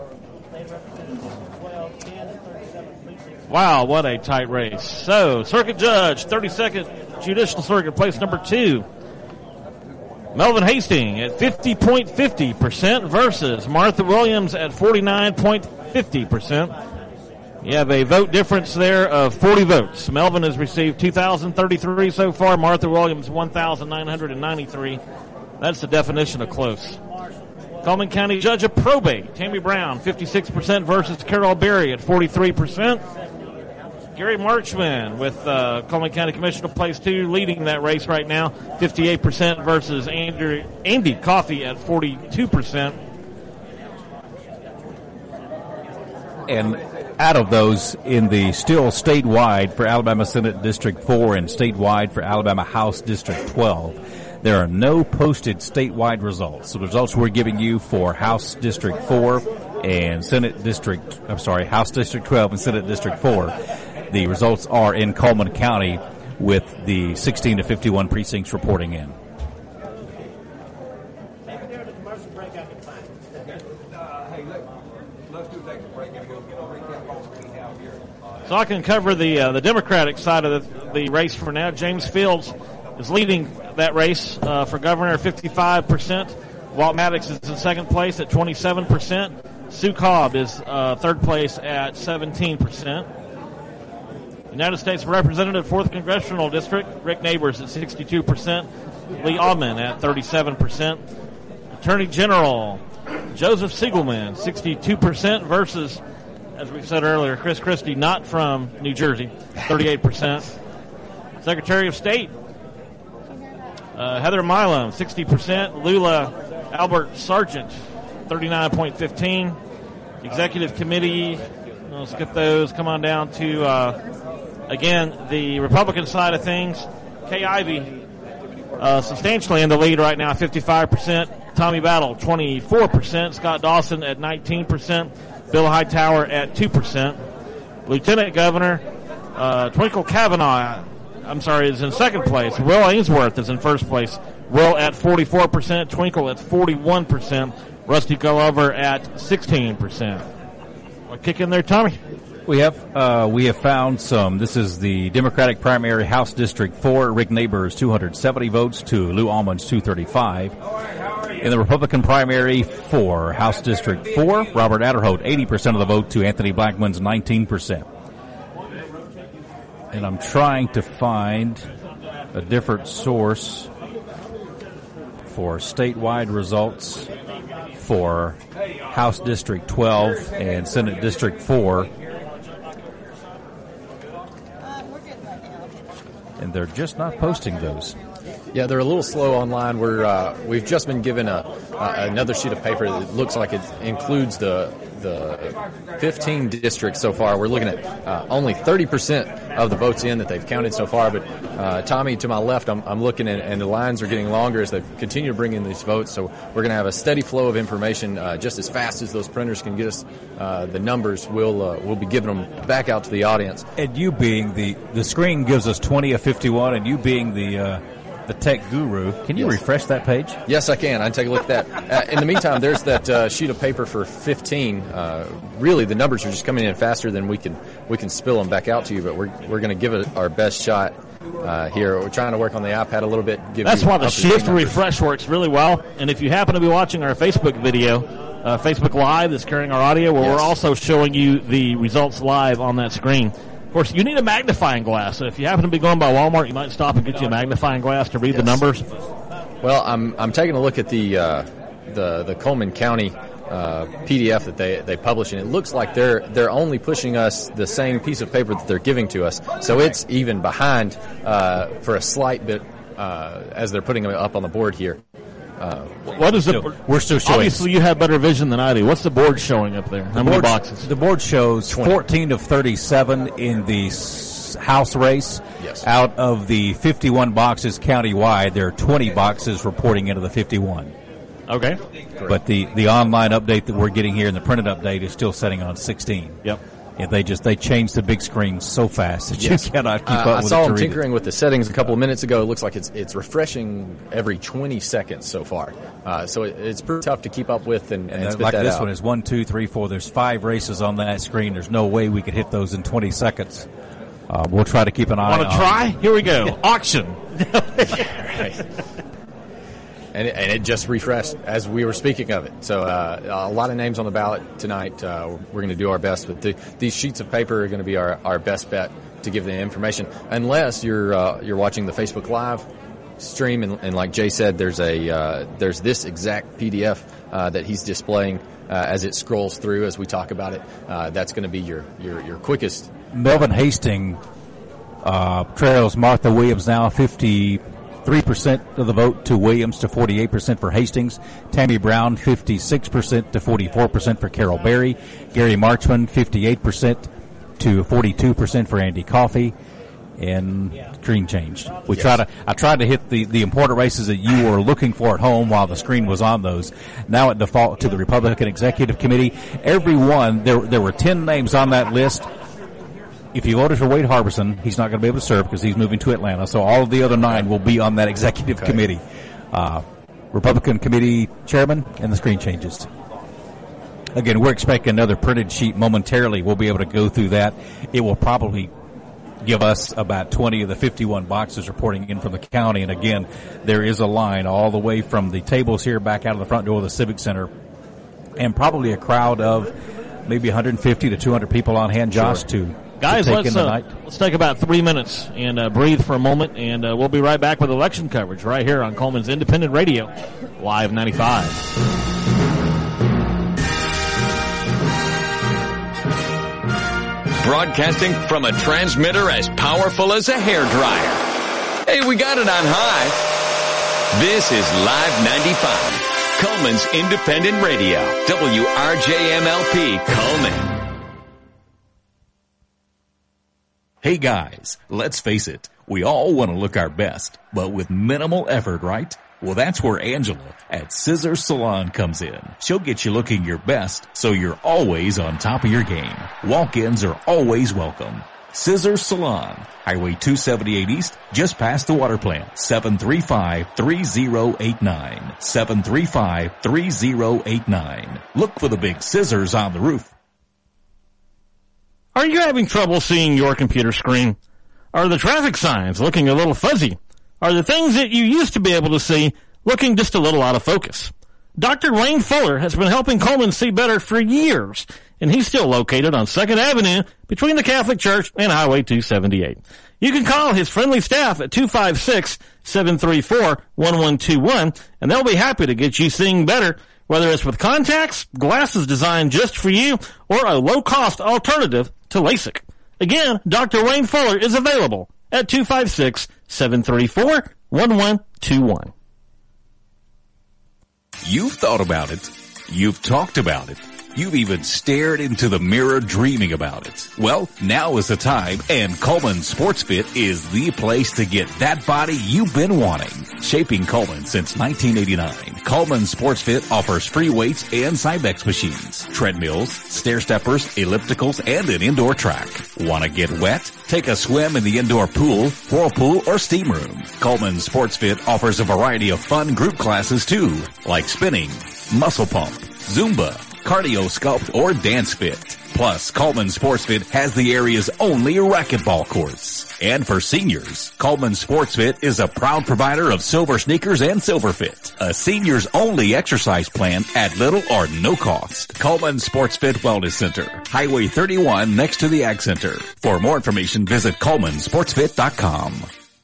Wow, what a tight race. So, Circuit Judge, thirty-second Judicial Circuit, place number two. Melvin Hastings at fifty point five zero percent versus Martha Williams at forty-nine point five zero percent. You have a vote difference there of forty votes. Melvin has received two thousand thirty-three so far. Martha Williams, one thousand nine hundred ninety-three. That's the definition of close. Coleman County Judge of Probate, Tammy Brown, fifty-six percent versus Carol Berry at forty-three percent. Gary Marchman with uh, Coleman County Commissioner Place two leading that race right now, fifty-eight percent versus Andrew, Andy Coffey at forty-two percent. And out of those, in the still statewide for Alabama Senate District four and statewide for Alabama House District twelve, there are no posted statewide results. The results we're giving you for House District four and Senate District, I'm sorry, House District twelve and Senate District four, the results are in Coleman County with the sixteen to fifty-one precincts reporting in. So I can cover the uh, the Democratic side of the, the race for now. James Fields is leading that race uh, for governor, fifty-five percent. Walt Maddox is in second place at twenty-seven percent. Sue Cobb is uh, third place at seventeen percent. United States Representative, fourth Congressional District, Rick Neighbors at sixty-two percent. Lee Aubin at thirty-seven percent. Attorney General Joseph Siegelman, sixty-two percent versus, as we said earlier, Chris Christie, not from New Jersey, thirty-eight percent. Secretary of State, uh, Heather Milam, sixty percent. Lula Albert Sargent, thirty-nine point one five. Executive Committee, we'll skip those, come on down to, uh, again, the Republican side of things. Kay Ivey, uh, substantially in the lead right now, fifty-five percent. Tommy Battle, twenty-four percent. Scott Dawson at nineteen percent. Bill Hightower at two percent. Lieutenant Governor, uh, Twinkle Kavanaugh, I'm sorry, is in second place. Will Ainsworth is in first place. Will at forty-four percent. Twinkle at forty-one percent. Rusty Glover at sixteen percent. What kick in there, Tommy? We have uh, we have found some. This is the Democratic primary, House District four. Rick Neighbors, two hundred seventy votes to Lou Almonds, two thirty-five. In the Republican primary for House District four, Robert Adderholt, eighty percent of the vote to Anthony Blackman's nineteen percent. And I'm trying to find a different source for statewide results for House District twelve and Senate District four. And they're just not posting those. Yeah, they're a little slow online. We're uh, we've just been given a uh, another sheet of paper that looks like it includes the the fifteen districts so far, we're looking at uh, only thirty percent of the votes in that they've counted so far. But uh, Tommy, to my left, I'm, I'm looking at, and the lines are getting longer as they continue to bring in these votes. So we're going to have a steady flow of information. Uh, just as fast as those printers can get us uh, the numbers, we'll uh, we'll be giving them back out to the audience. And you being the the screen gives us twenty of fifty-one, and you being the uh, the tech guru, can you yes. refresh that page? Yes, I can. I can take a look at that. Uh, in the meantime, there's that uh, sheet of paper for fifteen. Uh, really, the numbers are just coming in faster than we can we can spill them back out to you. But we're we're going to give it our best shot uh, here. We're trying to work on the iPad a little bit. Give That's why the shift refresh works really well. And if you happen to be watching our Facebook video, uh, Facebook Live that's carrying our audio, where yes. we're also showing you the results live on that screen. Of course, you need a magnifying glass. So if you happen to be going by Walmart, you might stop and get you a magnifying glass to read yes. the numbers. Well, I'm I'm taking a look at the uh, the the Coleman County uh, P D F that they they publish, and it looks like they're they're only pushing us the same piece of paper that they're giving to us. So it's even behind uh, for a slight bit uh, as they're putting it up on the board here. Uh, what is the? Still, we're still showing. Obviously, you have better vision than I do. What's the board showing up there? How the many board, boxes? The board shows twenty. fourteen of thirty-seven in the s- House race. Yes. Out of the fifty-one boxes countywide, there are twenty boxes reporting into the fifty-one. Okay. But the, the online update that we're getting here and the printed update is still setting on sixteen. Yep. Yeah, they just they changed the big screen so fast that yes. you cannot keep uh, up I with it. I saw them to tinkering with the settings a couple of minutes ago. It looks like it's it's refreshing every twenty seconds so far. Uh, so it, it's pretty tough to keep up with and, and, and spit like that this out. one is one, two, three, four. There's five races on that screen. There's no way we could hit those in twenty seconds. Uh, we'll try to keep an eye on it. Want to try? Here we go. Auction. Right. And it, and it just refreshed as we were speaking of it. So uh, a lot of names on the ballot tonight. Uh, we're going to do our best. But the, these sheets of paper are going to be our, our best bet to give the information. Unless you're uh, you're watching the Facebook Live stream, and, and like Jay said, there's a uh, there's this exact P D F uh, that he's displaying uh, as it scrolls through as we talk about it. Uh, that's going to be your, your, your quickest. Melvin Hastings uh, trails Martha Williams now fifty. Three percent of the vote to Williams to forty-eight percent for Hastings. Tammy Brown fifty-six percent to forty-four percent for Carol Berry. Gary Marchman fifty-eight percent to forty-two percent for Andy Coffey. And screen changed. We yes. try to. I tried to hit the, the important races that you were looking for at home while the screen was on those. Now it default to the Republican Executive Committee. Every one there there were ten names on that list. If you voted for Wade Harbison, he's not going to be able to serve because he's moving to Atlanta. So all of the other nine will be on that executive okay. committee. Uh, Republican committee chairman, and the screen changes. Again, we're expecting another printed sheet momentarily. We'll be able to go through that. It will probably give us about twenty of the fifty-one boxes reporting in from the county. And again, there is a line all the way from the tables here back out of the front door of the Civic Center, and probably a crowd of maybe one hundred fifty to two hundred people on hand, Josh, sure. to Guys, to take let's, in the uh, night. let's take about three minutes and uh, breathe for a moment, and uh, we'll be right back with election coverage right here on Coleman's Independent Radio, Live ninety-five. Broadcasting from a transmitter as powerful as a hairdryer. Hey, we got it on high. This is Live ninety-five, Coleman's Independent Radio, W R J M L P, Coleman. Hey guys, let's face it, we all want to look our best, but with minimal effort, right? Well, that's where Angela at Scissors Salon comes in. She'll get you looking your best, so you're always on top of your game. Walk-ins are always welcome. Scissors Salon, Highway two seventy-eight East, just past the water plant, seven three five, three zero eight nine, seven three five, three zero eight nine. Look for the big scissors on the roof. Are you having trouble seeing your computer screen? Are the traffic signs looking a little fuzzy? Are the things that you used to be able to see looking just a little out of focus? Doctor Wayne Fuller has been helping Coleman see better for years, and he's still located on second Avenue between the Catholic Church and Highway two seventy-eight. You can call his friendly staff at two five six, seven three four, one one two one, and they'll be happy to get you seeing better, whether it's with contacts, glasses designed just for you, or a low-cost alternative to LASIK. Again, Doctor Wayne Fuller is available at two five six, seven three four, one one two one. You've thought about it. You've talked about it. You've even stared into the mirror dreaming about it. Well, now is the time, and Coleman Sports Fit is the place to get that body you've been wanting. Shaping Coleman since nineteen eighty-nine, Coleman Sports Fit offers free weights and Cybex machines, treadmills, stair steppers, ellipticals, and an indoor track. Want to get wet? Take a swim in the indoor pool, whirlpool, or steam room. Coleman Sports Fit offers a variety of fun group classes too, like spinning, muscle pump, Zumba, cardio sculpt, or dance fit. Plus, Coleman Sports Fit has the area's only racquetball courts. And for seniors, Coleman Sports Fit is a proud provider of Silver Sneakers and Silver Fit, a seniors only exercise plan at little or no cost. Coleman Sports Fit Wellness Center, Highway thirty-one next to the Ag Center. For more information, visit Coleman Sports Fit dot com.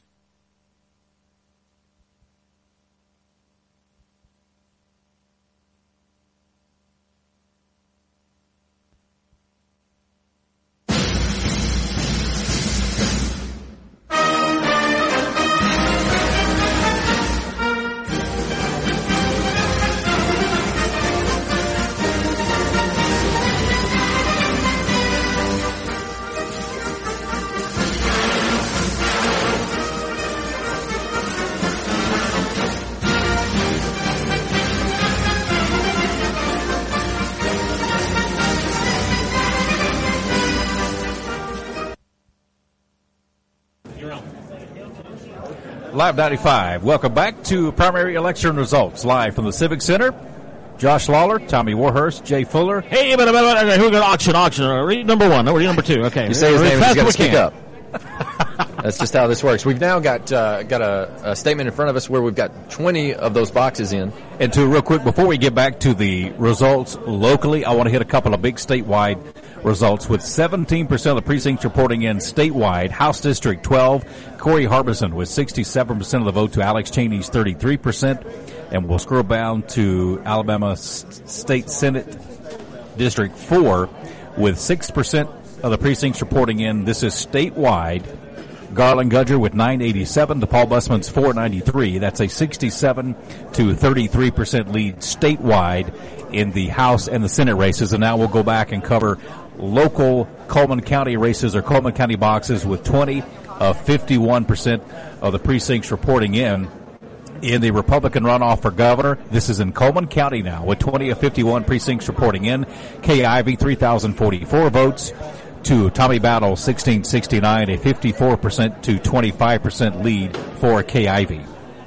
Live ninety-five. Welcome back to primary election results live from the Civic Center. Josh Lawler, Tommy Warhurst, Jay Fuller. Hey, but, but, but, okay, who got auction, auction? Uh, read number one. No, read number two. Okay. You say his name, he's got to speak can. up. That's just how this works. We've now got uh, got a, a statement in front of us where we've got twenty of those boxes in. And to real quick, before we get back to the results locally, I want to hit a couple of big statewide results with seventeen percent of the precincts reporting in statewide. House District twelve, Corey Harbison with sixty-seven percent of the vote to Alex Cheney's thirty-three percent. And we'll scroll down to Alabama S- State Senate District four with six percent of the precincts reporting in. This is statewide. Garland Gudger with nine eighty-seven to Paul Busman's four ninety-three. That's a sixty-seven to thirty-three percent lead statewide in the House and the Senate races. And now we'll go back and cover local Coleman County races or Coleman County boxes with twenty of fifty-one percent of the precincts reporting in. In the Republican runoff for governor, this is in Coleman County now with twenty of fifty-one precincts reporting in. Kay Ivey, three thousand forty-four votes to Tommy Battle, sixteen sixty-nine, a fifty-four percent to twenty-five percent lead for Kay Ivey.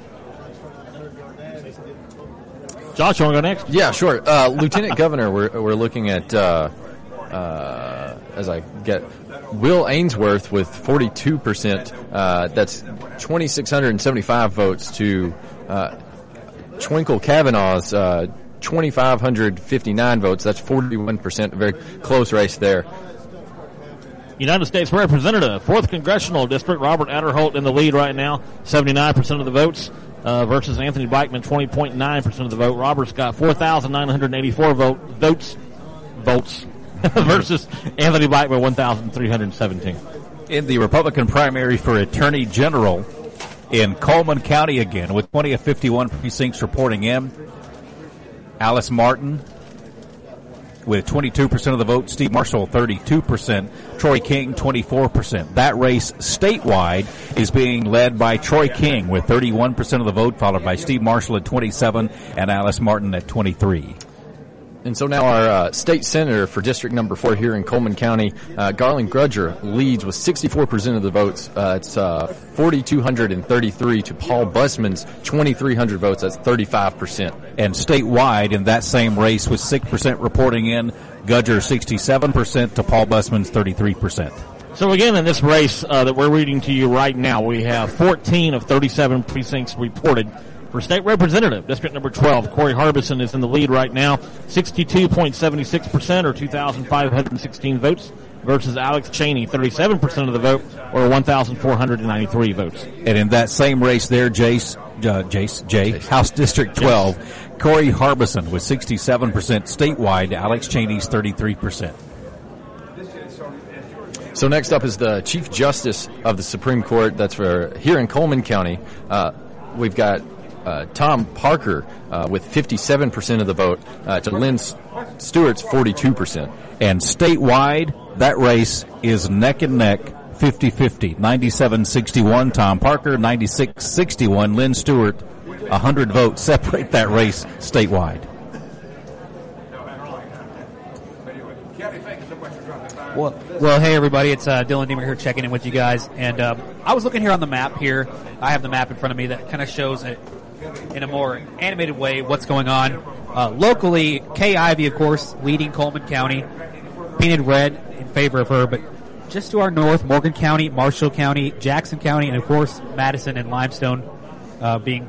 Josh, you want to go next? Yeah, sure. Uh, Lieutenant Governor, we're we're looking at uh, uh, as I get Will Ainsworth with forty-two percent. Uh, that's twenty-six seventy-five votes to uh, Twinkle Kavanaugh's uh, twenty-five fifty-nine votes. That's forty-one percent. A very close race there. United States Representative, fourth Congressional District, Robert Adderholt in the lead right now, seventy-nine percent of the votes, uh, versus Anthony Blackman, twenty point nine percent of the vote. Robert's got four thousand nine hundred eighty-four vote, votes, votes, versus Anthony Blackman, one thousand three hundred seventeen. In the Republican primary for Attorney General in Coleman County again, with twenty of fifty-one precincts reporting in, Alice Martin with twenty-two percent of the vote, Steve Marshall thirty-two percent, Troy King twenty-four percent. That race statewide is being led by Troy King with thirty-one percent of the vote, followed by Steve Marshall at twenty-seven and Alice Martin at twenty-three. And so now our uh, state senator for District Number Four here in Coleman County, uh, Garland Gudger, leads with sixty-four percent of the votes. Uh, it's uh, four thousand two hundred thirty-three to Paul Busman's twenty-three hundred votes. That's thirty-five percent. And statewide in that same race with six percent reporting in, Gudger sixty-seven percent to Paul Busman's thirty-three percent. So again, in this race uh, that we're reading to you right now, we have fourteen of thirty-seven precincts reported. For state representative, District Number twelve, Corey Harbison is in the lead right now, sixty-two point seven six percent or two thousand five hundred sixteen votes, versus Alex Cheney, thirty-seven percent of the vote or one thousand four hundred ninety-three votes. And in that same race there, Jace, uh, Jace, Jay, Jace. House District twelve, yes. Corey Harbison with sixty-seven percent statewide, Alex Cheney's thirty-three percent. So next up is the Chief Justice of the Supreme Court. That's for here in Coleman County. Uh, we've got uh, Tom Parker uh, with fifty-seven percent of the vote uh, to Lynn Stewart's forty-two percent. And statewide, that race is neck and neck, fifty-fifty. ninety-seven sixty-one, Tom Parker, ninety-six sixty-one, Lynn Stewart. one hundred votes separate that race statewide. Well, well, hey everybody, it's uh, Dylan Deemer here checking in with you guys, and um, I was looking here on the map here. I have the map in front of me that kind of shows it in a more animated way what's going on. Uh, locally, Kay Ivey, of course, leading Coleman County, painted red in favor of her, but just to our north, Morgan County, Marshall County, Jackson County, and of course Madison and Limestone uh, being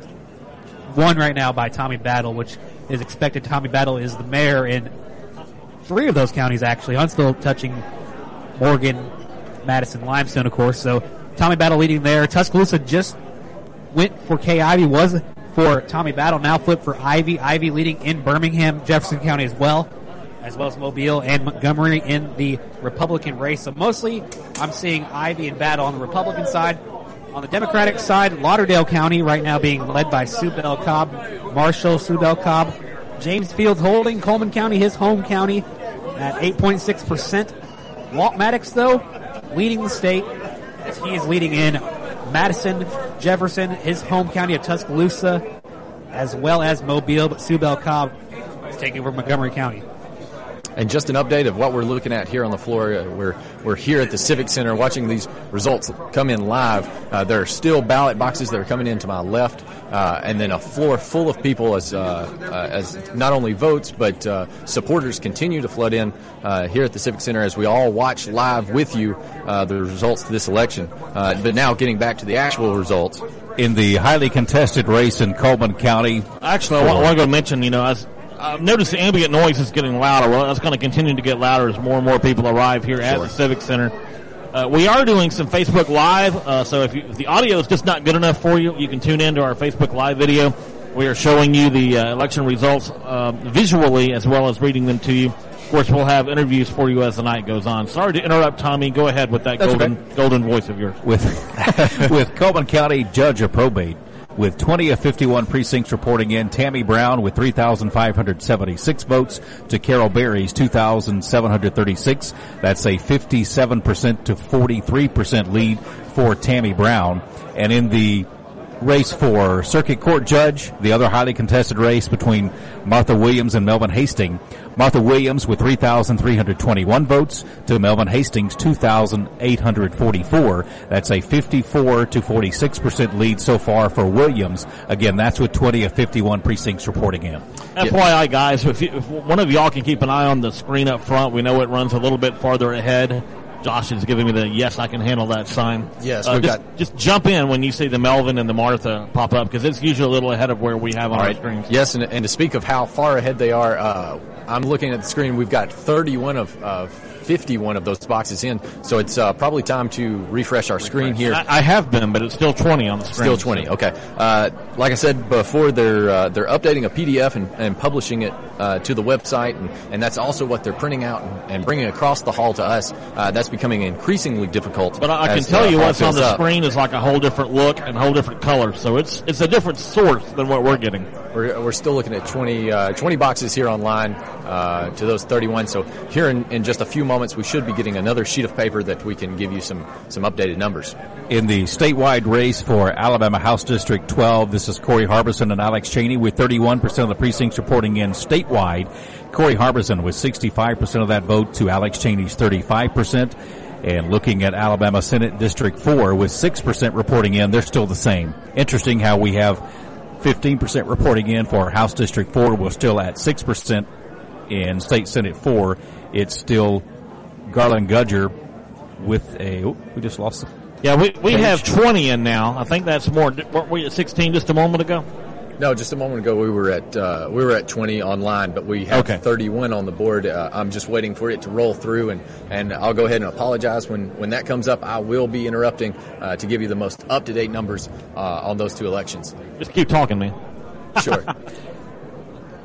won right now by Tommy Battle, which is expected. Tommy Battle is the mayor in three of those counties, actually. Huntsville touching Morgan, Madison, Limestone, of course. So Tommy Battle leading there. Tuscaloosa just went for Kay Ivey, was for Tommy Battle, now flipped for Ivy. Ivy leading in Birmingham, Jefferson County as well, as well as Mobile and Montgomery in the Republican race. So mostly I'm seeing Ivy and Battle on the Republican side. On the Democratic side, Lauderdale County right now being led by Sue Bell Cobb, Marshall, Sue Bell Cobb, James Fields holding Coleman County, his home county, at eight point six percent. Walt Maddox, though, leading the state as he is leading in Madison, Jefferson, his home county of Tuscaloosa, as well as Mobile, but Sue Bell Cobb is taking over Montgomery County. And just an update of what we're looking at here on the floor. Uh, we're we're here at the Civic Center watching these results come in live. Uh, there are still ballot boxes that are coming in to my left, uh, and then a floor full of people as uh, uh, as not only votes but uh, supporters continue to flood in uh, here at the Civic Center as we all watch live with you uh, the results to this election. Uh, but now getting back to the actual results. In the highly contested race in Coleman County. Actually, I want, I want to go mention, you know, as I've noticed the ambient noise is getting louder. Well, that's going to continue to get louder as more and more people arrive here at Sure. the Civic Center. Uh, we are doing some Facebook Live, uh, so if, you, if the audio is just not good enough for you, you can tune in to our Facebook Live video. We are showing you the uh, election results uh, visually as well as reading them to you. Of course, we'll have interviews for you as the night goes on. Sorry to interrupt, Tommy. Go ahead with that That's golden okay. golden voice of yours. With with Coleman County Judge of Probate, with twenty of fifty-one precincts reporting in, Tammy Brown with three thousand five hundred seventy-six votes to Carol Berry's two thousand seven hundred thirty-six. That's a fifty-seven percent to forty-three percent lead for Tammy Brown. And in the race for Circuit Court Judge, the other highly contested race between Martha Williams and Melvin Hastings, Martha Williams with three thousand three hundred twenty-one votes to Melvin Hastings' two thousand eight hundred forty-four. That's a fifty-four to forty-six percent lead so far for Williams. Again, that's with twenty of fifty-one precincts reporting in. F Y I, guys, if, you, if one of y'all can keep an eye on the screen up front, we know it runs a little bit farther ahead. Josh is giving me the yes, I can handle that sign. Yes, uh, we've just, got. just jump in when you see the Melvin and the Martha pop up because it's usually a little ahead of where we have on All our right. screens. Yes, and, and to speak of how far ahead they are, uh, I'm looking at the screen. We've got thirty-one of uh, fifty-one of those boxes in, so it's uh, probably time to refresh our screen here. I, I have been, but it's still twenty on the screen. Still twenty. Okay. Uh, like I said before, they're uh, they're updating a P D F and, and publishing it uh, to the website, and, and that's also what they're printing out and, and bringing across the hall to us. Uh, that's becoming increasingly difficult. But I, I can as, tell uh, you hall what's on fills the up. screen is like a whole different look and a whole different color. So it's it's a different source than what we're getting. We're, we're still looking at twenty, uh, twenty boxes here online uh, to those thirty-one. So here in, in just a few moments, we should be getting another sheet of paper that we can give you some, some updated numbers. In the statewide race for Alabama House District twelve, this is Corey Harbison and Alex Cheney with thirty-one percent of the precincts reporting in statewide. Corey Harbison with sixty-five percent of that vote to Alex Cheney's thirty-five percent. And looking at Alabama Senate District four with six percent reporting in, they're still the same. Interesting how we have fifteen percent reporting in for House District four. We're still at six percent in State Senate four. It's still Garland Gudger with a, oh, we just lost the Yeah, we we have twenty in now. I think that's more. Weren't we at sixteen just a moment ago? No, just a moment ago we were at uh, we were at twenty online, but we have Okay. thirty-one on the board. Uh, I'm just waiting for it to roll through, and, and I'll go ahead and apologize when, when that comes up. I will be interrupting uh, to give you the most up to date numbers uh, on those two elections. Just keep talking, man. Sure.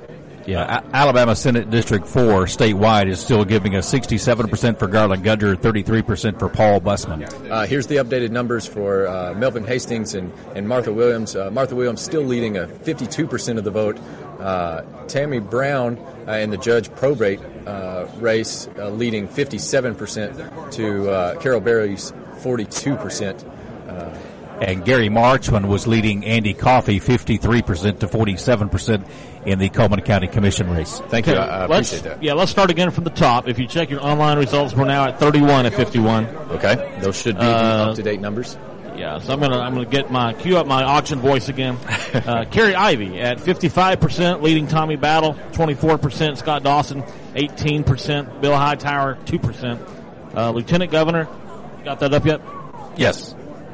Yeah, A- Alabama Senate District four statewide is still giving us sixty-seven percent for Garland Gudger, thirty-three percent for Paul Bussman. Uh, here's the updated numbers for uh, Melvin Hastings and, and Martha Williams. Uh, Martha Williams still leading a fifty-two percent of the vote. Uh, Tammy Brown uh, in the judge probate uh, race uh, leading fifty-seven percent to uh, Carol Berry's forty-two percent. Uh, And Gary Marchman was leading Andy Coffey fifty-three percent to forty-seven percent in the Coleman County Commission race. Thank you. I, I let's, appreciate that. Yeah, let's start again from the top. If you check your online results, we're now at thirty-one at fifty-one. Okay, those should be Uh, the up-to-date numbers. Yeah, so I'm gonna I'm gonna get my cue up my auction voice again. Uh, Kerry Ivey at fifty-five percent, leading Tommy Battle, twenty-four percent. Scott Dawson, eighteen percent. Bill Hightower, two percent. Uh, Lieutenant Governor, got that up yet? Yes.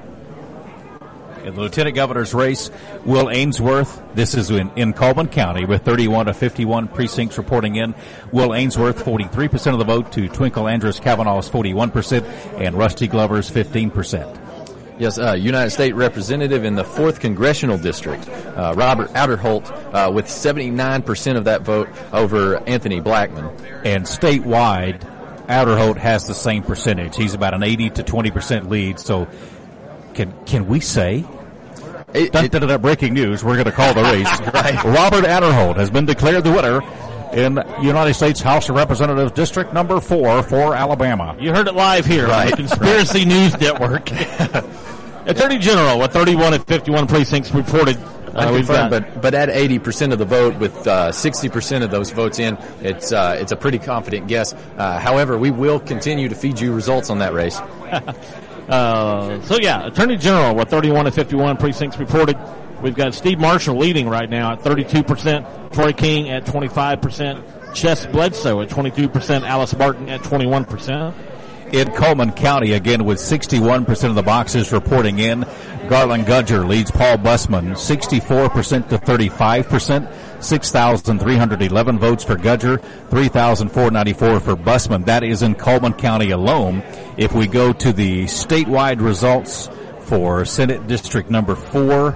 In the Lieutenant Governor's race, Will Ainsworth, this is in, in Coleman County with thirty-one to fifty-one precincts reporting in. Will Ainsworth, forty-three percent of the vote to Twinkle Andrews Kavanaugh's forty-one percent and Rusty Glover's fifteen percent. Yes, uh, United States Representative in the fourth Congressional District, uh, Robert Outerholt, uh, with seventy-nine percent of that vote over Anthony Blackman. And statewide, Outerholt has the same percentage. He's about an eighty to twenty percent lead. So can can we say? It, Dun, it, dun, dun, dun, breaking news, we're going to call the race. Right. Robert Outerholt has been declared the winner in United States House of Representatives District number four for Alabama. You heard it live here Right. on the Conspiracy News Network. Attorney General with thirty-one and fifty-one precincts reported. Uh, we've Unconfirmed, got, but but at eighty percent of the vote, with uh, sixty percent of those votes in, it's uh, it's a pretty confident guess. Uh, however, we will continue to feed you results on that race. uh, so yeah, Attorney General with thirty-one and fifty-one precincts reported. We've got Steve Marshall leading right now at thirty-two percent, Troy King at twenty-five percent, Chess Bledsoe at twenty-two percent, Alice Barton at twenty-one percent. In Coleman County, again, with sixty-one percent of the boxes reporting in, Garland Gudger leads Paul Bussman sixty-four percent to thirty-five percent, six thousand three hundred eleven votes for Gudger, three thousand four hundred ninety-four for Bussman. That is in Coleman County alone. If we go to the statewide results for Senate District number four,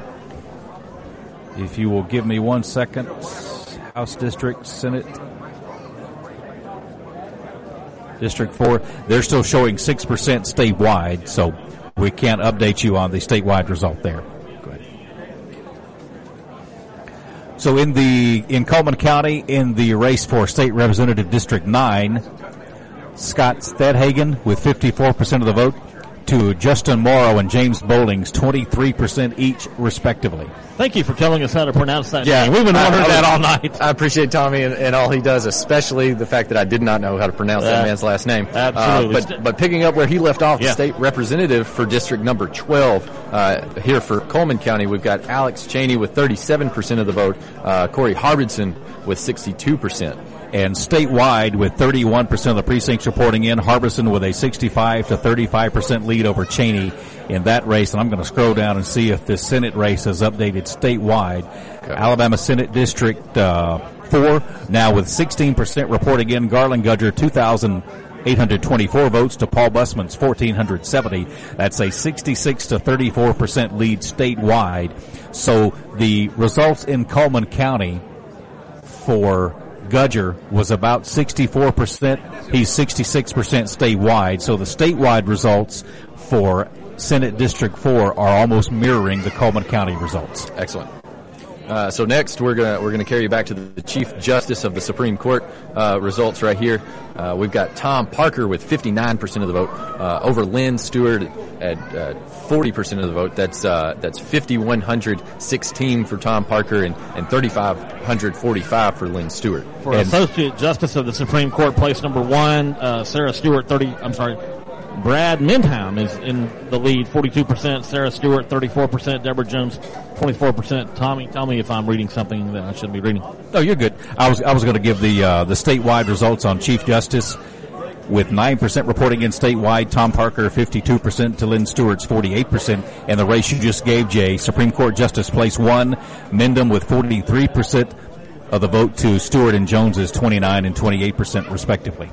if you will give me one second, House District, Senate District four, they're still showing six percent statewide, so we can't update you on the statewide result there. Go ahead. So in the in Coleman County, in the race for State Representative District nine, Scott Stedhagen with fifty-four percent of the vote to Justin Morrow and James Bowling's twenty-three percent each, respectively. Thank you for telling us how to pronounce that Yeah. name. We've been wondering I- I that was- all night. I appreciate Tommy and, and all he does, especially the fact that I did not know how to pronounce Uh, that man's last name. absolutely. Uh, but, but picking up where he left off, Yeah. the state representative for District number twelve, uh, here for Coleman County, we've got Alex Cheney with thirty-seven percent of the vote, uh, Corey Harbison with sixty-two percent. And statewide, with thirty-one percent of the precincts reporting in, Harbison with a sixty-five to thirty-five percent lead over Cheney in that race. And I'm going to scroll down and see if this Senate race has updated statewide. Okay. Alabama Senate District uh, four, now with sixteen percent reporting in, Garland Gudger, two thousand eight hundred twenty-four votes to Paul Bussman's fourteen hundred seventy. That's a sixty-six to thirty-four percent lead statewide. So the results in Coleman County for Gudger was about sixty-four percent. He's sixty-six percent statewide. So the statewide results for Senate District four are almost mirroring the Coleman County results. Excellent. Uh, so next, we're gonna we're gonna carry you back to the, the Chief Justice of the Supreme Court uh, results right here. Uh, we've got Tom Parker with fifty-nine percent of the vote uh, over Lynn Stewart at uh, forty percent of the vote. That's uh, that's fifty-one hundred sixteen for Tom Parker and, and thirty-five hundred forty-five for Lynn Stewart. For And- Associate Justice of the Supreme Court, place number one, uh, Sarah Stewart, thirty. I'm sorry, Brad Mendham is in the lead, forty-two percent. Sarah Stewart, thirty-four percent. Deborah Jones, twenty-four percent. Tommy, tell me if I'm reading something that I shouldn't be reading. No, you're good. I was I was going to give the uh, the statewide results on Chief Justice. With nine percent reporting in statewide, Tom Parker fifty-two percent to Lynn Stewart's forty-eight percent. And the race you just gave, Jay, Supreme Court Justice place one, Mendham with forty-three percent of the vote to Stewart and Jones's twenty-nine and twenty-eight percent respectively.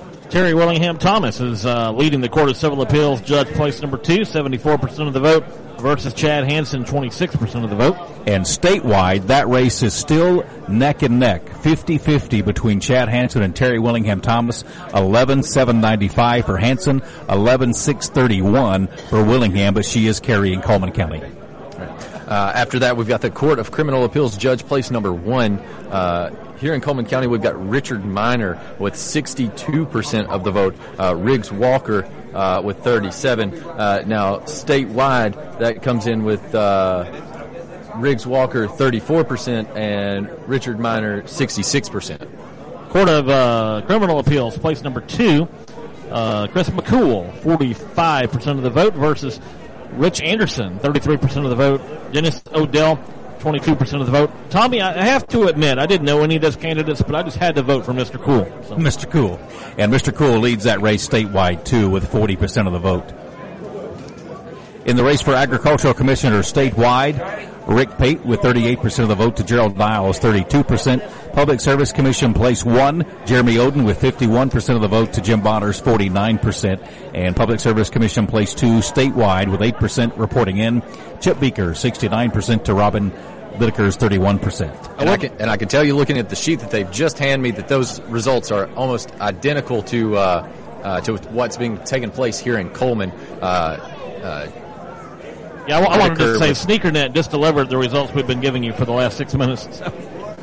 Terry Willingham Thomas is uh, leading the Court of Civil Appeals, judge place number two, seventy-four percent of the vote. versus Chad Hansen, twenty-six percent of the vote. And statewide, that race is still neck and neck, fifty-fifty between Chad Hansen and Terry Willingham Thomas, eleven seven ninety-five for Hansen, eleven six thirty-one for Willingham, but she is carrying Coleman County. Uh, after that, we've got the Court of Criminal Appeals judge, place number one. Uh, here in Coleman County, we've got Richard Miner with sixty-two percent of the vote, uh, Riggs Walker uh, with thirty-seven. Uh, now, statewide, that comes in with uh, Riggs Walker thirty-four percent and Richard Miner sixty-six percent. Court of uh, Criminal Appeals, place number two, uh, Chris McCool, forty-five percent of the vote versus Rich Anderson, thirty-three percent of the vote. Dennis Odell, twenty-two percent of the vote. Tommy, I have to admit, I didn't know any of those candidates, but I just had to vote for Mister Cool. So. Mister Cool. And Mister Cool leads that race statewide, too, with forty percent of the vote. In the race for Agricultural Commissioner statewide, Rick Pate with thirty-eight percent of the vote to Gerald Niles, thirty-two percent. Public Service Commission place one, Jeremy Oden with fifty-one percent of the vote to Jim Bonners, forty-nine percent. And Public Service Commission place two statewide with eight percent reporting in, Chip Beaker, sixty-nine percent to Robin Littker's thirty-one percent. And I, can, and I can tell you, looking at the sheet that they've just handed me, that those results are almost identical to uh, uh, to what's being taken place here in Coleman. Uh, uh, yeah, I, I wanted to say SneakerNet just delivered the results we've been giving you for the last six minutes. So.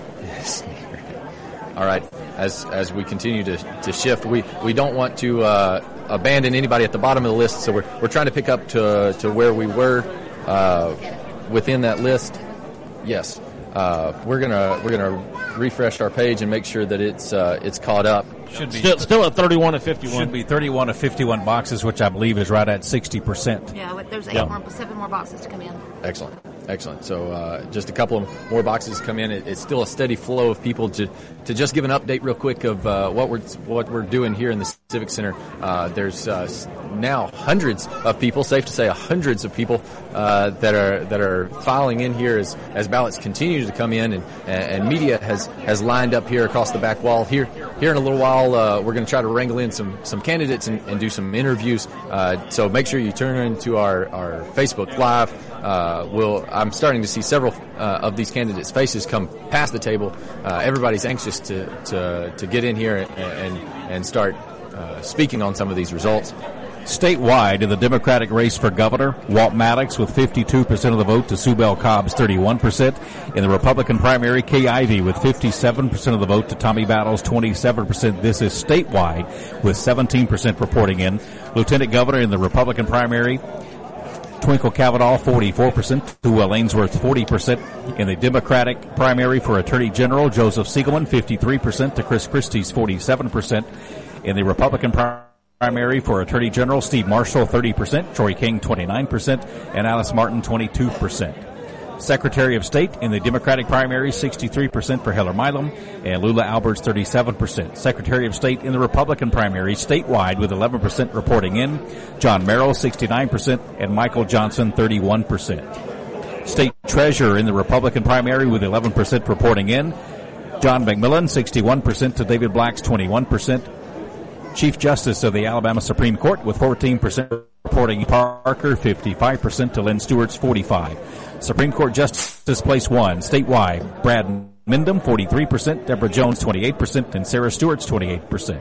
All right, as as we continue to, to shift, we, we don't want to uh, abandon anybody at the bottom of the list, so we're we're trying to pick up to to where we were uh, within that list. Yes, uh, we're gonna we're gonna refresh our page and make sure that it's uh, it's caught up. Should be still, still at thirty-one to fifty-one. Should be thirty-one to fifty-one boxes, which I believe is right at sixty percent. Yeah, but there's eight Yep. more, seven more boxes to come in. Excellent, excellent. So uh, just a couple of more boxes come in. It, it's still a steady flow of people. To to just give an update real quick of uh, what we're what we're doing here in the Civic Center. Uh, there's uh, now hundreds of people, safe to say, hundreds of people uh, that are that are filing in here as as ballots continue to come in, and and media has has lined up here across the back wall. Here here in a little while, uh, we're going to try to wrangle in some some candidates and, and do some interviews. Uh, so make sure you turn into our our Facebook Live. Uh, we'll, I'm starting to see several uh, of these candidates' faces come past the table. Uh, everybody's anxious to, to, to get in here and, and, and start uh, speaking on some of these results. Statewide, in the Democratic race for governor, Walt Maddox with fifty-two percent of the vote to Sue Bell Cobb's thirty-one percent. In the Republican primary, Kay Ivey with fifty-seven percent of the vote to Tommy Battles, twenty-seven percent. This is statewide with seventeen percent reporting in. Lieutenant governor in the Republican primary, Twinkle Cavanaugh, forty-four percent to Will Ainsworth, forty percent. In the Democratic primary for Attorney General, Joseph Siegelman, fifty-three percent to Chris Christie's, forty-seven percent. In the Republican primary, Primary for Attorney General, Steve Marshall, thirty percent, Troy King, twenty-nine percent, and Alice Martin, twenty-two percent. Secretary of State in the Democratic primary, sixty-three percent for Heller Milam, and Lula Alberts, thirty-seven percent. Secretary of State in the Republican primary, statewide with eleven percent reporting in, John Merrill, sixty-nine percent, and Michael Johnson, thirty-one percent. State Treasurer in the Republican primary with eleven percent reporting in, John McMillan, sixty-one percent to David Black's twenty-one percent. Chief Justice of the Alabama Supreme Court with fourteen percent reporting Parker, fifty-five percent to Lynn Stewart's forty-five. Supreme Court Justice Place one, statewide, Brad Mindham, forty-three percent, Deborah Jones, twenty-eight percent, and Sarah Stewart's twenty-eight percent.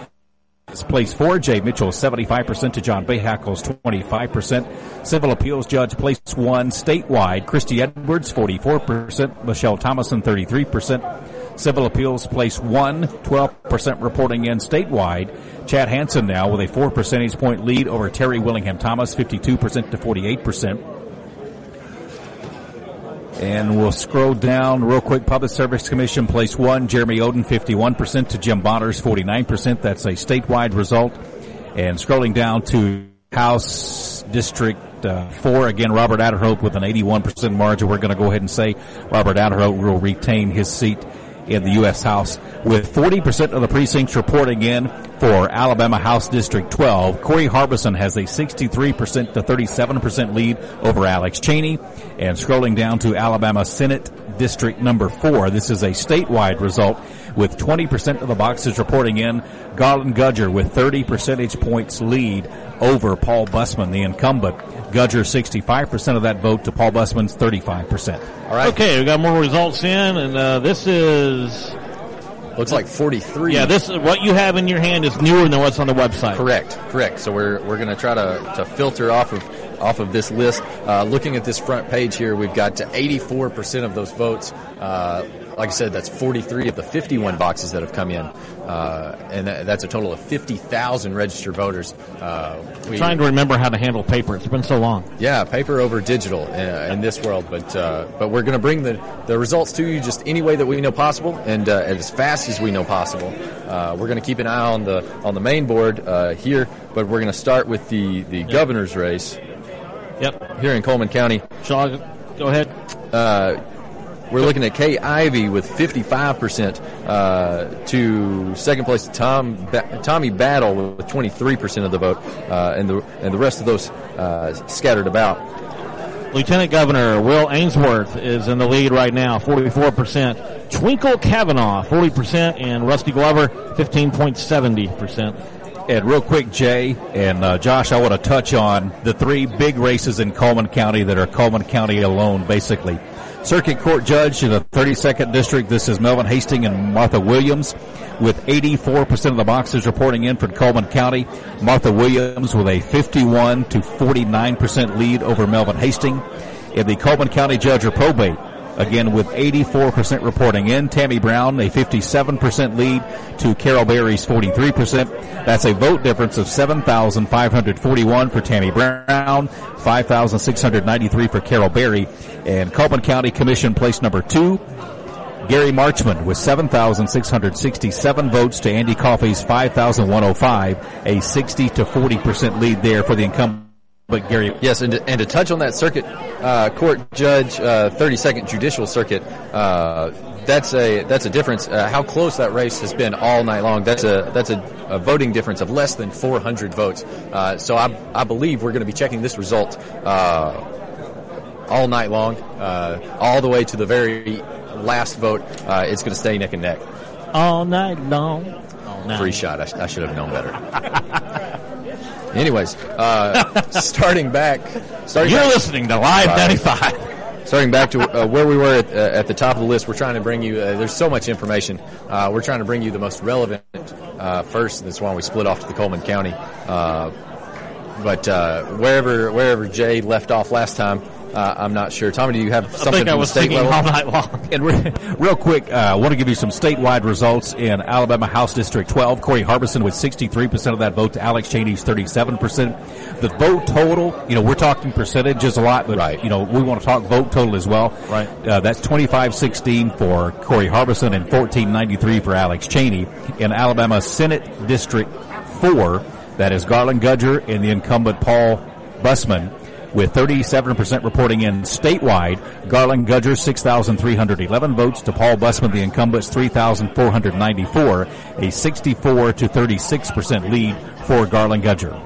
Place four, Jay Mitchell, seventy-five percent to John Bayhackles, twenty-five percent. Civil Appeals Judge Place one, statewide, Christy Edwards, forty-four percent, Michelle Thomason, thirty-three percent. Civil Appeals Place one, twelve percent reporting in statewide. Chad Hansen now with a four percentage point lead over Terry Willingham Thomas, fifty-two percent to forty-eight percent. And we'll scroll down real quick. Public Service Commission Place one, Jeremy Oden, fifty-one percent to Jim Bonners, forty-nine percent. That's a statewide result. And scrolling down to House District uh, four, again, Robert Adderhope with an eighty-one percent margin. We're going to go ahead and say Robert Adderhope will retain his seat in the U S House with forty percent of the precincts reporting in. for Alabama House District twelve, Corey Harbison has a sixty-three percent to thirty-seven percent lead over Alex Cheney. And scrolling down to Alabama Senate District number four, this is a statewide result with twenty percent of the boxes reporting in. Garland Gudger with thirty percentage points lead over Paul Busman, the incumbent. Gudger sixty-five percent of that vote to Paul Busman's thirty-five percent. All right. Okay, we got more results in, and uh, this is... Looks like forty-three. Yeah, this what you have in your hand is newer than what's on the website. Correct, correct. So we're we're going to try to to filter off of off of this list. Uh, looking at this front page here, we've got eighty-four percent of those votes. Uh, like I said, that's forty-three of the fifty-one boxes that have come in, uh, and that, that's a total of fifty thousand registered voters. Uh, we, trying to remember how to handle paper. It's been so long. Yeah, paper over digital in, in this world, but uh, but we're going to bring the, the results to you just any way that we know possible, and uh, as fast as we know possible. Uh, we're going to keep an eye on the on the main board uh, here, but we're going to start with the the yep. governor's race. Yep, here in Coleman County. Shall I go ahead? Uh, We're looking at Kay Ivey with fifty-five percent uh, to second place Tom ba- Tommy Battle with twenty-three percent of the vote, uh, and the and the rest of those uh, scattered about. Lieutenant Governor Will Ainsworth is in the lead right now, forty-four percent. Twinkle Kavanaugh, forty percent, and Rusty Glover, fifteen point seven zero percent. And real quick, Jay and uh, Josh, I want to touch on the three big races in Coleman County that are Coleman County alone, basically. Circuit Court Judge in the thirty-second District, this is Melvin Hastings and Martha Williams with eighty-four percent of the boxes reporting in for Coleman County. Martha Williams with a fifty-one to forty-nine percent lead over Melvin Hastings. In the Coleman County Judge or Probate, again with eighty-four percent reporting in, Tammy Brown, a fifty-seven percent lead to Carol Berry's forty-three percent. That's a vote difference of seven thousand five hundred forty-one for Tammy Brown, five thousand six hundred ninety-three for Carol Berry. And Coleman County Commission place number two, Gary Marchman with seven thousand six hundred sixty-seven votes to Andy Coffey's five thousand one hundred five, a sixty to forty percent lead there for the incumbent. But Gary, yes, and to, and to touch on that circuit uh, court judge, uh, thirty-second judicial circuit, uh, that's a that's a difference. Uh, how close that race has been all night long. That's a that's a, a voting difference of less than four hundred votes. Uh, so I I believe we're going to be checking this result uh, all night long, uh, all the way to the very last vote. Uh, it's going to stay neck and neck all night long. All night. Free shot. I, sh- I should have known better. Anyways, uh, starting back. Starting You're back, listening to Live ninety-five. Starting back to uh, where we were at, uh, at the top of the list, we're trying to bring you, uh, there's so much information, uh, we're trying to bring you the most relevant uh, first. That's why we split off to the Coleman County. Uh, but uh, wherever wherever Jay left off last time, Uh, I'm not sure. Tommy, do you have something I think I was from the state singing level? all night long. And re- real quick, I uh, want to give you some statewide results in Alabama House District twelve. Corey Harbison with sixty-three percent of that vote to Alex Cheney's thirty-seven percent. The vote total, you know, we're talking percentages a lot, but, right. you know, we want to talk vote total as well. Right. Uh, that's twenty-five sixteen for Corey Harbison and fourteen ninety-three for Alex Cheney. In Alabama Senate District four, that is Garland Gudger and the incumbent Paul Busman, with thirty-seven percent reporting in statewide. Garland Gudger, six thousand three hundred eleven votes to Paul Busman, the incumbent's three thousand four hundred ninety-four, a sixty-four to thirty-six percent lead for Garland Gudger.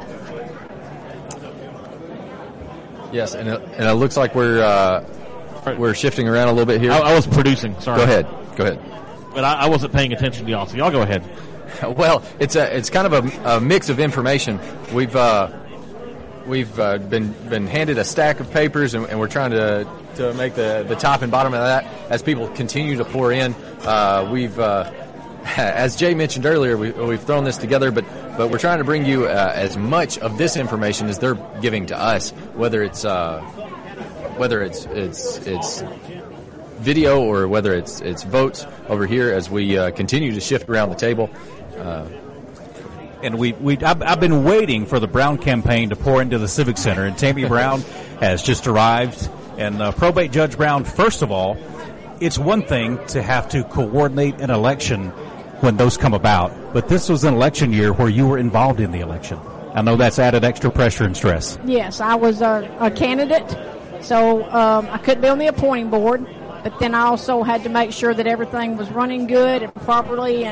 Yes, and it, and it looks like we're uh, we're shifting around a little bit here. I, I was producing, sorry. Go ahead. Go ahead. But I, I wasn't paying attention to y'all, so y'all go ahead. Well, it's a it's kind of a, a mix of information. We've uh, we've uh, been been handed a stack of papers, and, and we're trying to to make the, the top and bottom of that as people continue to pour in. Uh, we've uh, as Jay mentioned earlier, we, we've thrown this together, but but we're trying to bring you uh, as much of this information as they're giving to us, whether it's uh, whether it's it's it's video or whether it's it's votes over here as we uh, continue to shift around the table. Uh, And we, we, I've, I've been waiting for the Brown campaign to pour into the Civic Center, and Tammy Brown has just arrived. And uh, Probate Judge Brown, first of all, it's one thing to have to coordinate an election when those come about, but this was an election year where you were involved in the election. I know that's added extra pressure and stress. Yes, I was a, a candidate, so um, I couldn't be on the appointing board, but then I also had to make sure that everything was running good and properly, and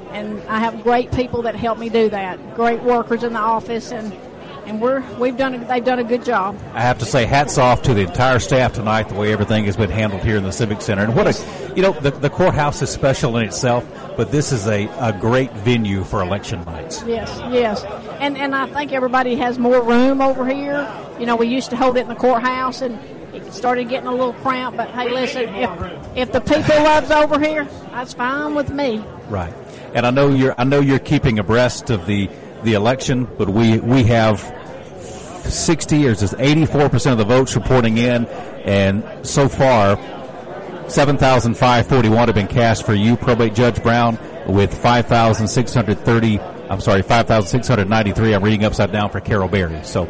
and I have great people that help me do that. Great workers in the office, and and we're we've done a, they've done a good job. I have to say, hats off to the entire staff tonight. The way everything has been handled here in the Civic Center, and what a you know the, the courthouse is special in itself, but this is a, a great venue for election nights. Yes, yes, and and I think everybody has more room over here. You know, we used to hold it in the courthouse, and it started getting a little cramped. But hey, listen, if if the people loves over here, that's fine with me. Right, and I know you're I know you're keeping abreast of the. the election, but we we have sixty years, it's eighty-four percent of the votes reporting in, and so far seven thousand five hundred forty-one have been cast for you, Probate Judge Brown, with five thousand six hundred thirty, I'm sorry, five thousand six hundred ninety-three, I'm reading upside down for Carol Berry. So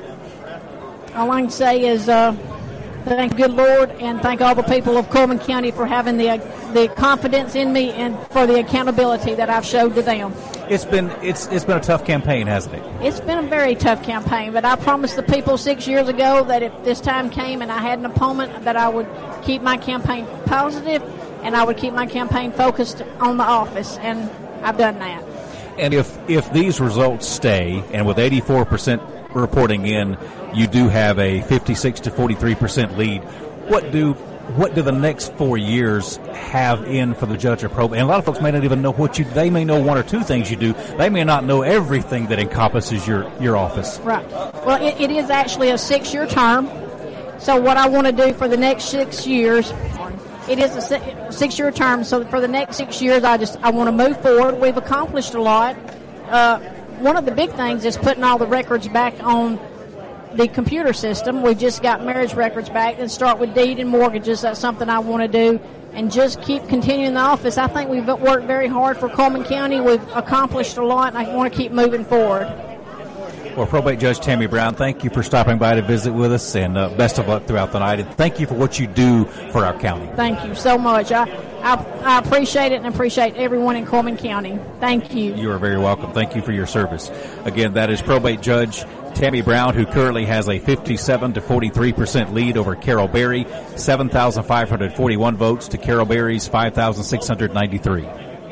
all I can say is uh, thank good Lord, and thank all the people of Coleman County for having the the confidence in me and for the accountability that I've showed to them. It's been it's it's been a tough campaign, hasn't it? It's been a very tough campaign, but I promised the people six years ago that if this time came and I had an opponent, that I would keep my campaign positive and I would keep my campaign focused on the office, and I've done that. And if if these results stay, and with eighty-four percent reporting in, you do have a fifty-six to forty-three percent lead. What do what do the next four years have in for the judge of probate? And a lot of folks may not even know what you. They may know one or two things you do. They may not know everything that encompasses your your office. Right. Well, it, it is actually a six-year term. So what I want to do for the next six years, it is a six-year term. So for the next six years, I just I want to move forward. We've accomplished a lot. Uh, one of the big things is putting all the records back on the computer system. We've just got marriage records back, and start with deed and mortgages. That's something I want to do, and just keep continuing the office. I think we've worked very hard for Coleman County. We've accomplished a lot, and I want to keep moving forward. Well, Probate Judge Tammy Brown, thank you for stopping by to visit with us, and uh, best of luck throughout the night. And thank you for what you do for our county. Thank you so much. I, I, I appreciate it, and appreciate everyone in Coleman County. Thank you. You are very welcome. Thank you for your service. Again, that is Probate Judge Tammy Brown, who currently has a fifty-seven to forty-three percent lead over Carol Berry, seven thousand five hundred forty-one votes to Carol Berry's five thousand six hundred ninety-three.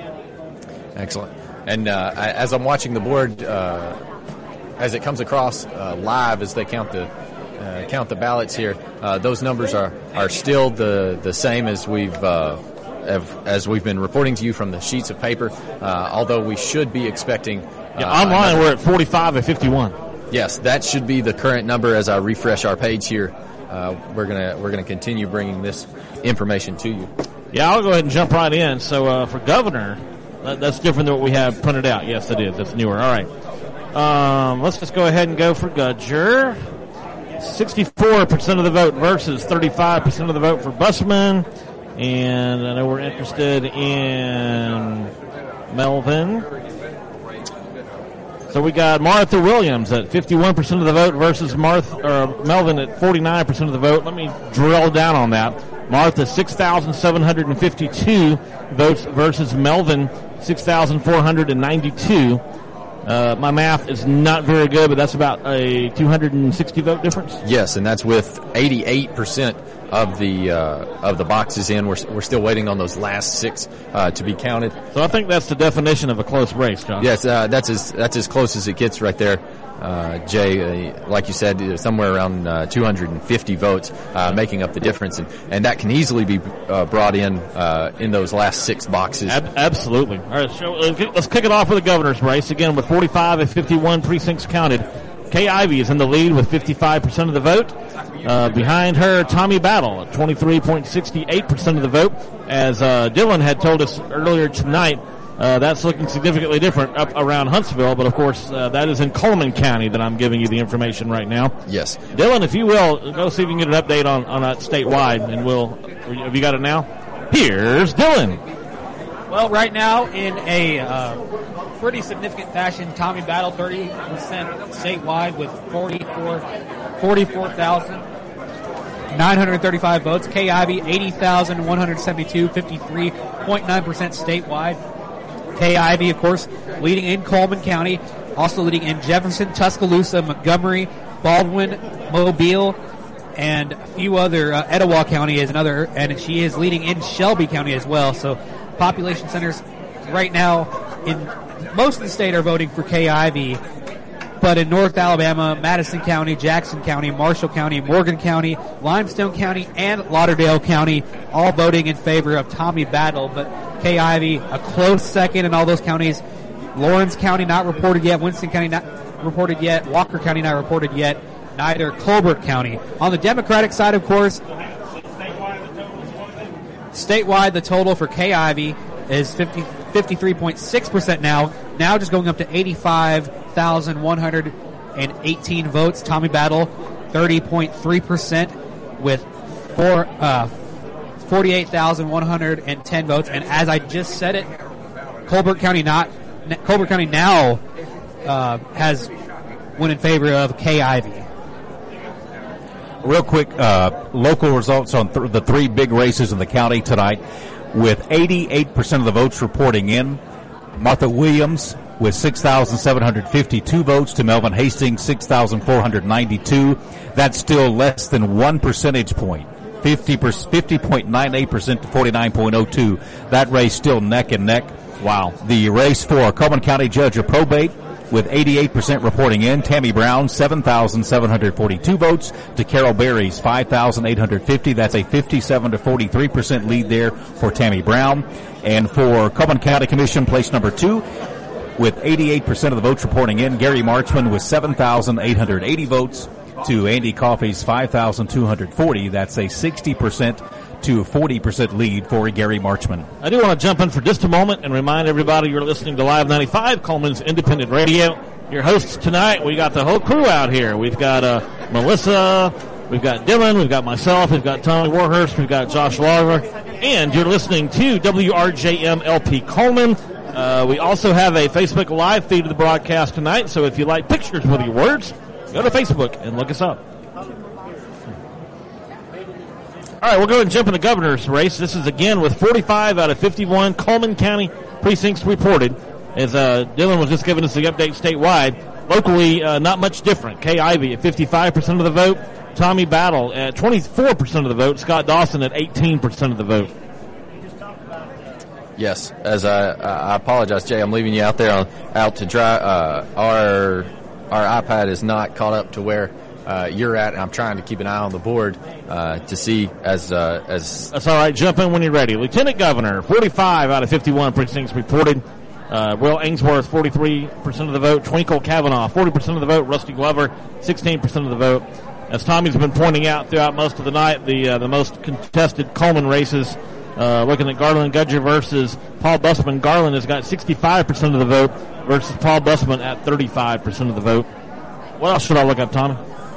Excellent. And uh, I, as I'm watching the board, uh, as it comes across uh, live as they count the uh, count the ballots here, uh, those numbers are, are still the, the same as we've uh, have, as we've been reporting to you from the sheets of paper. Uh, although we should be expecting uh, yeah, online we're at forty-five and fifty-one. Yes, that should be the current number as I refresh our page here. Uh, we're gonna we're gonna continue bringing this information to you. Yeah, I'll go ahead and jump right in. So uh, for governor, that, that's different than what we have printed out. Yes, it is. That's newer. All right. Um, let's just go ahead and go for Gudger. sixty-four percent of the vote versus thirty-five percent of the vote for Busman. And I know we're interested in Melvin. So we got Martha Williams at fifty-one percent of the vote versus Martha, or Melvin at forty-nine percent of the vote. Let me drill down on that. Martha, six thousand seven hundred fifty-two votes versus Melvin, six thousand four hundred ninety-two. Uh, my math is not very good, but that's about a two hundred sixty vote difference. Yes, and that's with eighty-eight percent of the uh, of the boxes in. We're we're still waiting on those last six uh, to be counted. So I think that's the definition of a close race, John. Yes, uh, that's as that's as close as it gets right there. Uh, Jay, uh, like you said, somewhere around uh, two hundred fifty votes uh, making up the difference, and, and that can easily be uh, brought in uh, in those last six boxes. Ab- absolutely. All right, so let's kick it off with the governor's race again with forty-five and fifty-one precincts counted. Kay Ivey is in the lead with fifty-five percent of the vote. Uh, behind her, Tommy Battle at twenty-three point six eight percent of the vote. As uh, Dylan had told us earlier tonight, Uh, that's looking significantly different up around Huntsville, but of course uh, that is in Coleman County that I'm giving you the information right now. Yes. Dylan, if you will, go see if you can get an update on, on that statewide, and we'll, have you got it now? Here's Dylan. Well, right now in a uh, pretty significant fashion, Tommy Battle thirty percent statewide with forty-four thousand nine hundred thirty-five votes. Kay Ivey, eighty thousand one hundred seventy-two, fifty-three point nine percent statewide. Kay Ivey, of course, leading in Coleman County, also leading in Jefferson, Tuscaloosa, Montgomery, Baldwin, Mobile, and a few other. Uh, Etowah County is another, and she is leading in Shelby County as well. So, population centers right now in most of the state are voting for Kay Ivey, but in North Alabama, Madison County, Jackson County, Marshall County, Morgan County, Limestone County, and Lauderdale County all voting in favor of Tommy Battle, but Kay Ivey a close second in all those counties. Lawrence County not reported yet, Winston County not reported yet, Walker County not reported yet, neither Colbert County. On the Democratic side, of course, statewide the total for Kay Ivey is fifty, fifty-three point six percent now, now just going up to eighty-five thousand one hundred eighteen votes. Tommy Battle, thirty point three percent with four, uh, forty-eight thousand one hundred ten votes. And as I just said it, Colbert County not Colbert County now uh, has went in favor of Kay Ivey. Real quick, uh, local results on th- the three big races in the county tonight. With eighty-eight percent of the votes reporting in, Martha Williams with six thousand seven hundred fifty-two votes to Melvin Hastings, six thousand four hundred ninety-two. That's still less than one percentage point. fifty point nine eight percent to forty-nine point oh two. That race still neck and neck. Wow. The race for Coleman County Judge of Probate with eighty-eight percent reporting in. Tammy Brown, seven thousand seven hundred forty-two votes to Carol Berry's five thousand eight hundred fifty. That's a fifty-seven to forty-three percent lead there for Tammy Brown. And for Coleman County Commission, place number two, with eighty-eight percent of the votes reporting in, Gary Marchman with seven thousand eight hundred eighty votes to Andy Coffey's five thousand two hundred forty. That's a sixty percent to forty percent lead for Gary Marchman. I do want to jump in for just a moment and remind everybody you're listening to Live ninety-five, Coleman's Independent Radio. Your hosts tonight, we got the whole crew out here. We've got uh, Melissa, we've got Dylan, we've got myself, we've got Tommy Warhurst, we've got Josh Larver, and you're listening to W R J M L P Coleman. Uh, we also have a Facebook Live feed of the broadcast tonight, so if you like pictures with your words, go to Facebook and look us up. All right, we'll go ahead and jump in the governor's race. This is again with forty-five out of fifty-one Coleman County precincts reported. As uh, Dylan was just giving us the update statewide, locally uh, not much different. Kay Ivey at fifty-five percent of the vote, Tommy Battle at twenty-four percent of the vote, Scott Dawson at eighteen percent of the vote. Yes, as I, I apologize, Jay, I'm leaving you out there on, out to dry. Uh, our our iPad is not caught up to where uh, you're at, and I'm trying to keep an eye on the board uh, to see as uh, as. That's all right. Jump in when you're ready. Lieutenant Governor, forty-five out of fifty-one precincts reported. Uh, Will Ainsworth, forty-three percent of the vote. Twinkle Kavanaugh, forty percent of the vote. Rusty Glover, sixteen percent of the vote. As Tommy's been pointing out throughout most of the night, the uh, the most contested Coleman races. Uh, looking at Garland Gudger versus Paul Busman, Garland has got sixty-five percent of the vote versus Paul Busman at thirty-five percent of the vote. What else should I look up, Tommy?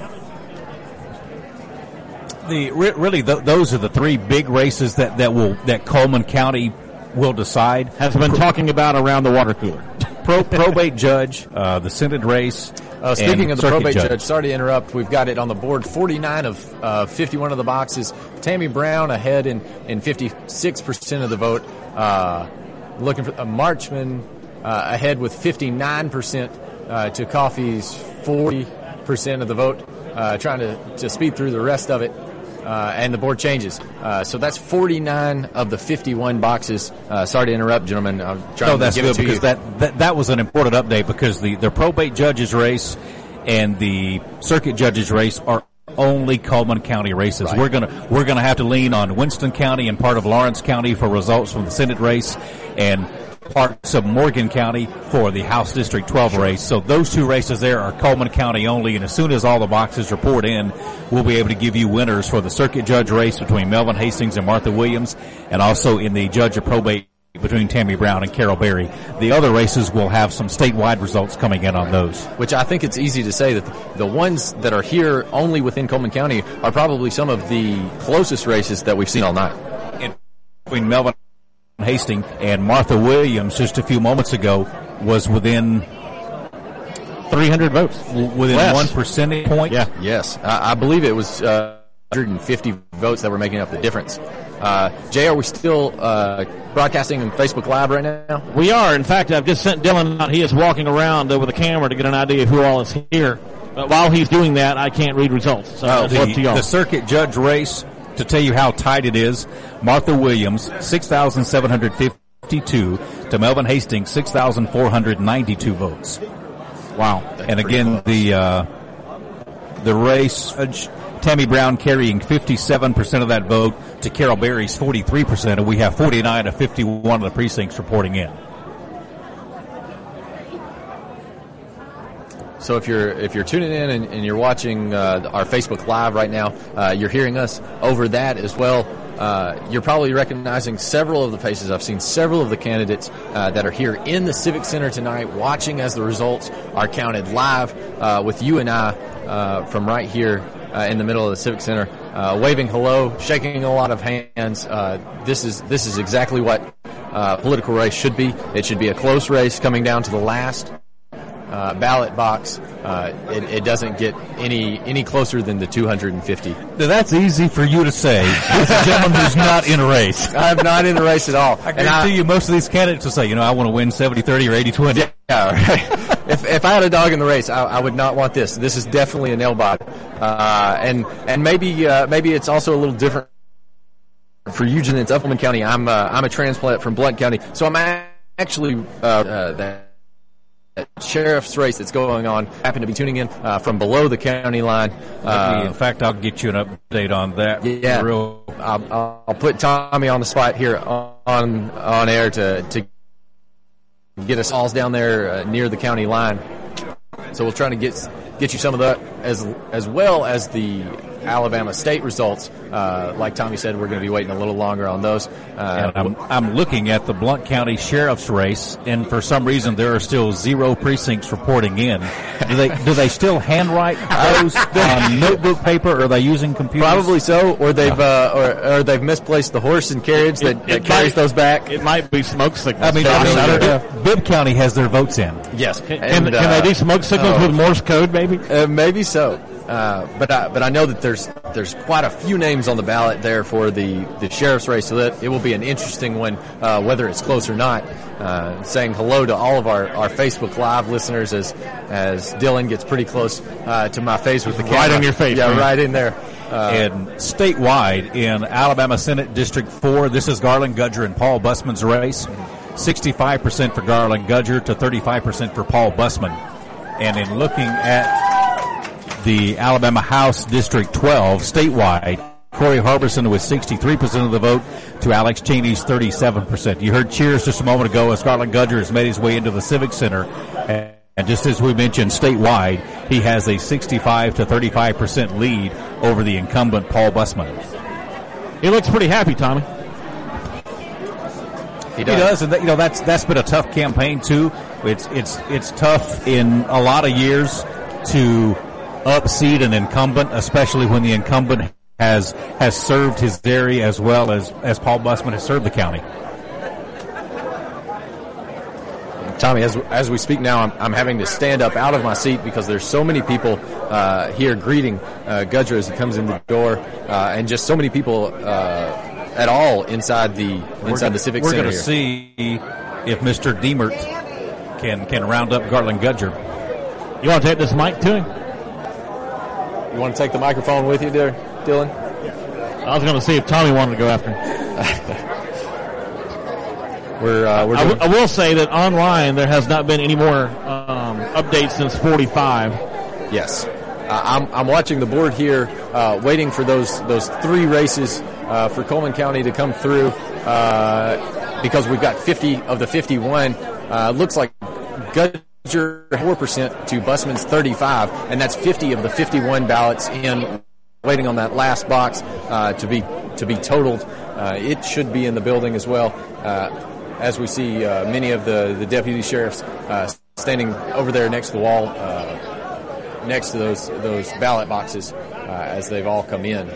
The re- really th- those are the three big races that, that will that Coleman County will decide. Has been Pro- talking about around the water cooler. Pro- probate judge, uh, the Senate race. Uh, speaking of the probate judge. judge, sorry to interrupt. We've got it on the board. forty-nine of uh, fifty-one of the boxes. Tammy Brown ahead in, in fifty-six percent of the vote. Uh, looking for uh, Marchman uh, ahead with fifty-nine percent uh, to Coffey's forty percent of the vote. Uh, trying to, to speed through the rest of it. Uh, and the board changes. Uh, so that's forty-nine of the fifty-one boxes. Uh, sorry to interrupt, gentlemen. I'm trying no, that's to give good it to because you. that, that that was an important update because the, the probate judges race and the circuit judges race are only Coleman County races. Right. We're gonna we're gonna have to lean on Winston County and part of Lawrence County for results from the Senate race and parts of Morgan County for the House District twelve sure. race. So those two races there are Coleman County only, and as soon as all the boxes report in, we'll be able to give you winners for the circuit judge race between Melvin Hastings and Martha Williams, and also in the judge of probate between Tammy Brown and Carol Berry. The other races will have some statewide results coming in on those. Which I think it's easy to say that the ones that are here only within Coleman County are probably some of the closest races that we've seen all night. And between Melvin Hastings and Martha Williams just a few moments ago was within three hundred votes. Within Less. one percentage point? Yeah. Yes. I, I believe it was uh, one hundred fifty votes that were making up the difference. Uh, Jay, are we still uh, broadcasting on Facebook Live right now? We are. In fact, I've just sent Dylan out. He is walking around uh, with a camera to get an idea of who all is here. But while he's doing that, I can't read results. So oh, it's the, up to y'all. The circuit judge race, to tell you how tight it is, Martha Williams, six thousand seven hundred fifty-two to Melvin Hastings, six thousand four hundred ninety-two votes. Wow. That's And pretty again, close. the uh, the race, uh, Tammy Brown carrying fifty-seven percent of that vote to Carol Berry's forty-three percent, and we have forty-nine of fifty-one of the precincts reporting in. So if you're if you're tuning in and, and you're watching uh, our Facebook Live right now, uh, you're hearing us over that as well. Uh, you're probably recognizing several of the faces. I've seen several of the candidates uh, that are here in the Civic Center tonight, watching as the results are counted live uh, with you and I uh, from right here uh, in the middle of the Civic Center, uh, waving hello, shaking a lot of hands. Uh, this is this is exactly what uh, political race should be. It should be a close race coming down to the last Uh, ballot box. Uh, it, it doesn't get any any closer than the two hundred fifty. Now, that's easy for you to say. As a gentleman who's not in a race. I'm not in the race at all. I guarantee you most of these candidates will say, you know, I want to win seventy thirty or eighty twenty. Yeah, right. if if I had a dog in the race, I, I would not want this. This is definitely a nail biter. Uh, and and maybe uh, maybe it's also a little different for Eugene and Suppleman County. I'm uh, I'm a transplant from Blount County, so I'm actually uh, uh, that. sheriff's race that's going on. Happen to be tuning in uh, from below the county line. Uh, in fact, I'll get you an update on that. Yeah, Real. I'll, I'll put Tommy on the spot here on on air to to get us all down there uh, near the county line. So we'll try to get get you some of that as as well as the Alabama State results. Uh, like Tommy said, we're going to be waiting a little longer on those. Uh, And I'm, I'm looking at the Blount County Sheriff's race, and for some reason there are still zero precincts reporting in. Do they do they still handwrite those on notebook paper, or are they using computers? Probably so, or they've uh, or, or they've misplaced the horse and carriage that, It- that it carries might- those back. It might be smoke signals. I mean, Yeah, I mean, I don't uh, Bibb County has their votes in. Yes, Can, and, can, can uh, they do smoke signals oh. with Morse code, maybe? Uh, maybe so, uh, but I, but I know that there's there's quite a few names on the ballot there for the, the sheriff's race, so that it will be an interesting one, uh, whether it's close or not. Uh, saying hello to all of our, our Facebook Live listeners as as Dylan gets pretty close uh, to my face with the camera. Right in your face, yeah, man. right in there. Uh, And statewide in Alabama Senate District four, this is Garland Gudger and Paul Busman's race. sixty-five percent for Garland Gudger to thirty-five percent for Paul Busman. And in looking at the Alabama House District twelve statewide, Corey Harbison with sixty-three percent of the vote to Alex Cheney's thirty-seven percent. You heard cheers just a moment ago as Garland Gudger has made his way into the Civic Center. And just as we mentioned, statewide, he has a sixty-five to thirty-five percent lead over the incumbent Paul Busman. He looks pretty happy, Tommy. he He does, and that, you know that's that's been a tough campaign too. It's it's it's tough in a lot of years to upseat an incumbent, especially when the incumbent has has served his area as well as as Paul Busman has served the county. Tommy, as as we speak now, I'm, I'm having to stand up out of my seat because there's so many people uh, here greeting uh, Gudger as he comes in the door, uh, and just so many people uh, at all inside the inside the Civic We're Center going to here. see if Mister Diemert can can round up Garland Gudger. You want to take this mic to him? You want to take the microphone with you, there, Dylan? I was going to see if Tommy wanted to go after him. We're uh, we're I, doing, w- I will say that online there has not been any more um, updates since forty-five. yes. Uh, I'm I'm watching the board here, uh, waiting for those those three races uh, for Coleman County to come through uh, because we've got fifty of the fifty-one. Uh, looks like Gudger four percent to Busman's thirty-five, and that's fifty of the fifty-one ballots in. Waiting on that last box uh, to be to be totaled. Uh, it should be in the building as well. Uh, as we see uh, many of the, the deputy sheriffs uh, standing over there next to the wall, uh, next to those those ballot boxes uh, as they've all come in.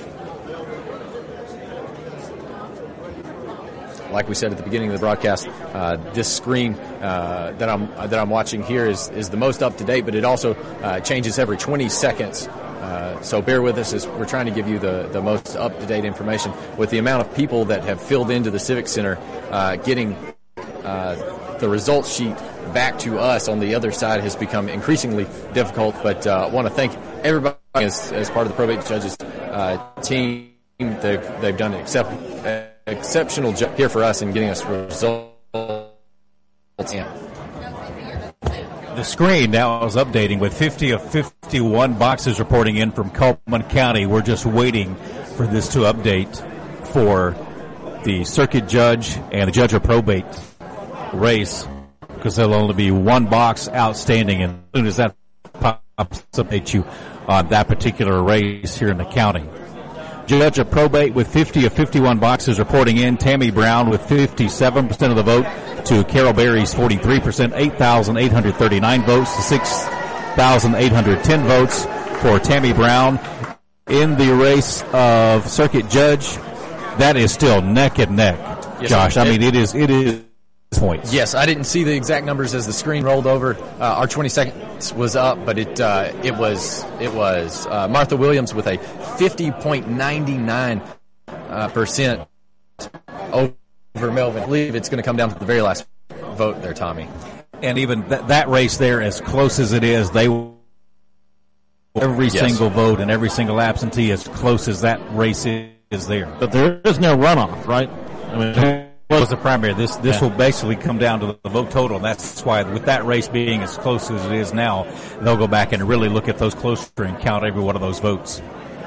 Like we said at the beginning of the broadcast, uh, this screen uh, that I'm that I'm watching here is is the most up to date, but it also uh, changes every twenty seconds. Uh, so bear with us as we're trying to give you the, the most up-to-date information. With the amount of people that have filled into the Civic Center, uh, getting uh, the results sheet back to us on the other side has become increasingly difficult. But I uh, want to thank everybody as, as part of the probate judges uh, team. They've, they've done an excep- exceptional job here for us in getting us results That's yeah. The screen now is updating with fifty of fifty-one boxes reporting in from Coleman County. We're just waiting for this to update for the circuit judge and the judge of probate race, because there'll only be one box outstanding, and as soon as that pops, update you on that particular race here in the county. Judge of probate with fifty of fifty-one boxes reporting in. Tammy Brown with fifty-seven percent of the vote to Carol Berry's forty-three percent, eight thousand eight hundred thirty-nine votes to six thousand eight hundred ten votes for Tammy Brown. In the race of circuit judge, that is still neck and neck, yes, Josh. I mean, it is, it is points. Yes, I didn't see the exact numbers as the screen rolled over. Uh, our twenty seconds was up, but it uh, it was it was uh, Martha Williams with a fifty point nine nine uh, percent over Melvin. I believe it's going to come down to the very last vote there, Tommy. And even th- that race there, as close as it is, they every yes. single vote and every single absentee as close as that race is, is there. But there is no runoff, right? I mean. Was the primary. This this yeah. will basically come down to the vote total, and that's why with that race being as close as it is now, they'll go back and really look at those closer and count every one of those votes.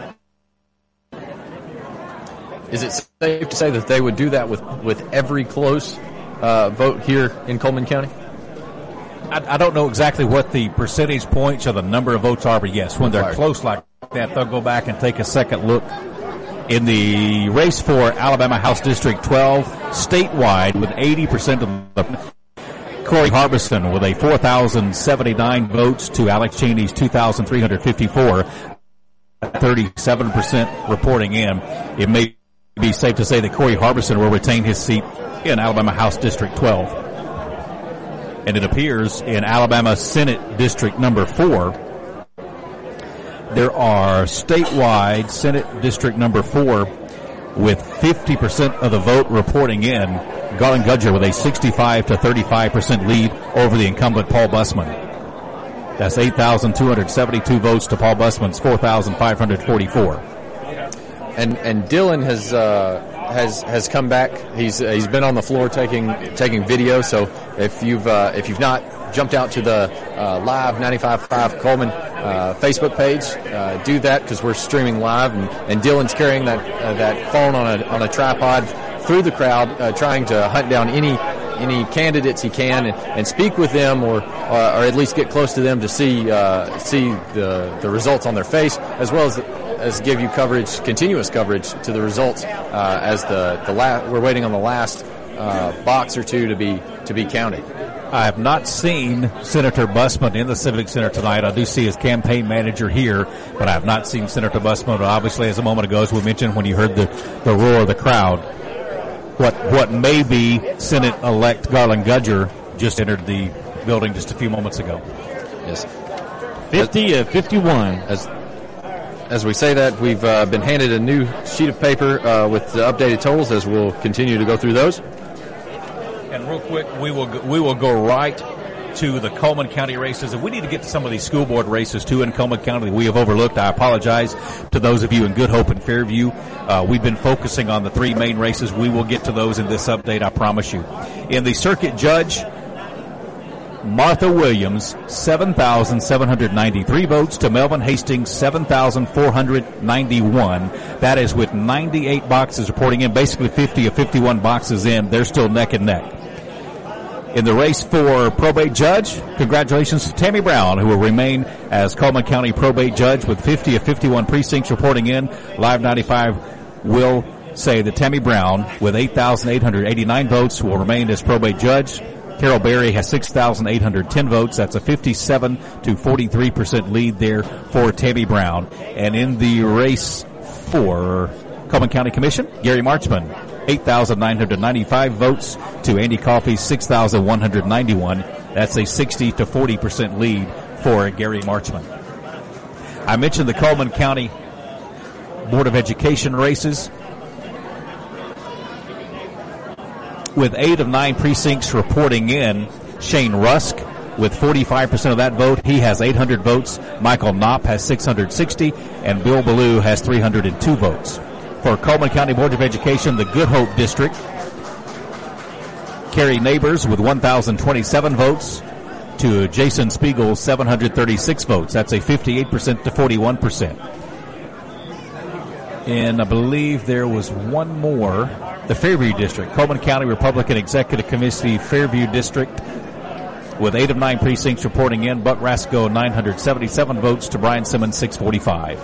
Is it safe to say that they would do that with, with every close uh, vote here in Coleman County? I, I don't know exactly what the percentage points or the number of votes are, but yes, when they're close like that, they'll go back and take a second look. In the race for Alabama House District twelve, statewide with eighty percent of the Corey Harbison with a four thousand seventy-nine votes to Alex Cheney's two thousand three hundred fifty-four, thirty-seven percent reporting in. It may be safe to say that Corey Harbison will retain his seat in Alabama House District twelve. And it appears in Alabama Senate District number four, there are statewide Senate District number four with fifty percent of the vote reporting in. Garland Gudger with a sixty-five to thirty-five percent lead over the incumbent Paul Bussman. That's eight thousand two hundred seventy-two votes to Paul Bussman's four thousand five hundred forty-four. And and Dylan has uh, has has come back. He's uh, he's been on the floor taking taking video. So if you've uh, if you've not jumped out to the uh, live ninety-five point five Coleman uh, Facebook page, uh, do that because we're streaming live, and, and Dylan's carrying that uh, that phone on a on a tripod through the crowd, uh, trying to hunt down any any candidates he can and, and speak with them, or, or or at least get close to them to see uh, see the the results on their face, as well as as give you coverage, continuous coverage to the results uh, as the the la- we're waiting on the last uh, box or two to be to be counted. I have not seen Senator Bussman in the Civic Center tonight. I do see his campaign manager here, but I have not seen Senator Bussman. Obviously, as a moment ago, as we mentioned, when you heard the, the roar of the crowd, what what may be Senate-elect Garland Gudger just entered the building just a few moments ago. Yes, fifty of fifty-one. As as we say that, we've uh, been handed a new sheet of paper uh, with the updated totals, as we'll continue to go through those. And real quick, we will go, we will go right to the Coleman County races, and we need to get to some of these school board races too in Coleman County that we have overlooked. I apologize to those of you in Good Hope and Fairview. Uh, we've been focusing on the three main races. We will get to those in this update, I promise you. In the circuit judge, Martha Williams, seven thousand seven hundred ninety-three votes to Melvin Hastings, seven thousand four hundred ninety-one. That is with ninety-eight boxes reporting in, basically fifty of fifty-one boxes in. They're still neck and neck. In the race for probate judge, congratulations to Tammy Brown, who will remain as Coleman County probate judge with fifty of fifty-one precincts reporting in. Live ninety-five will say that Tammy Brown, with eight thousand eight hundred eighty-nine votes, will remain as probate judge. Carol Berry has six thousand eight hundred ten votes. That's a fifty-seven to forty-three percent lead there for Tammy Brown. And in the race for Coleman County Commission, Gary Marchman, eight thousand nine hundred ninety-five votes to Andy Coffey's six thousand one hundred ninety-one. That's a sixty to forty percent lead for Gary Marchman. I mentioned the Coleman County Board of Education races. With eight of nine precincts reporting in, Shane Rusk with forty-five percent of that vote. He has eight hundred votes. Michael Knopp has six hundred sixty, and Bill Ballou has three hundred two votes. For Coleman County Board of Education, the Good Hope District, Carrie Neighbors with one thousand twenty-seven votes to Jason Spiegel's seven hundred thirty-six votes. That's a fifty-eight percent to forty-one percent. And I believe there was one more. The Fairview District, Coleman County Republican Executive Committee, Fairview District, with eight of nine precincts reporting in. Buck Rasco, nine hundred seventy-seven votes to Brian Simmons, six forty-five.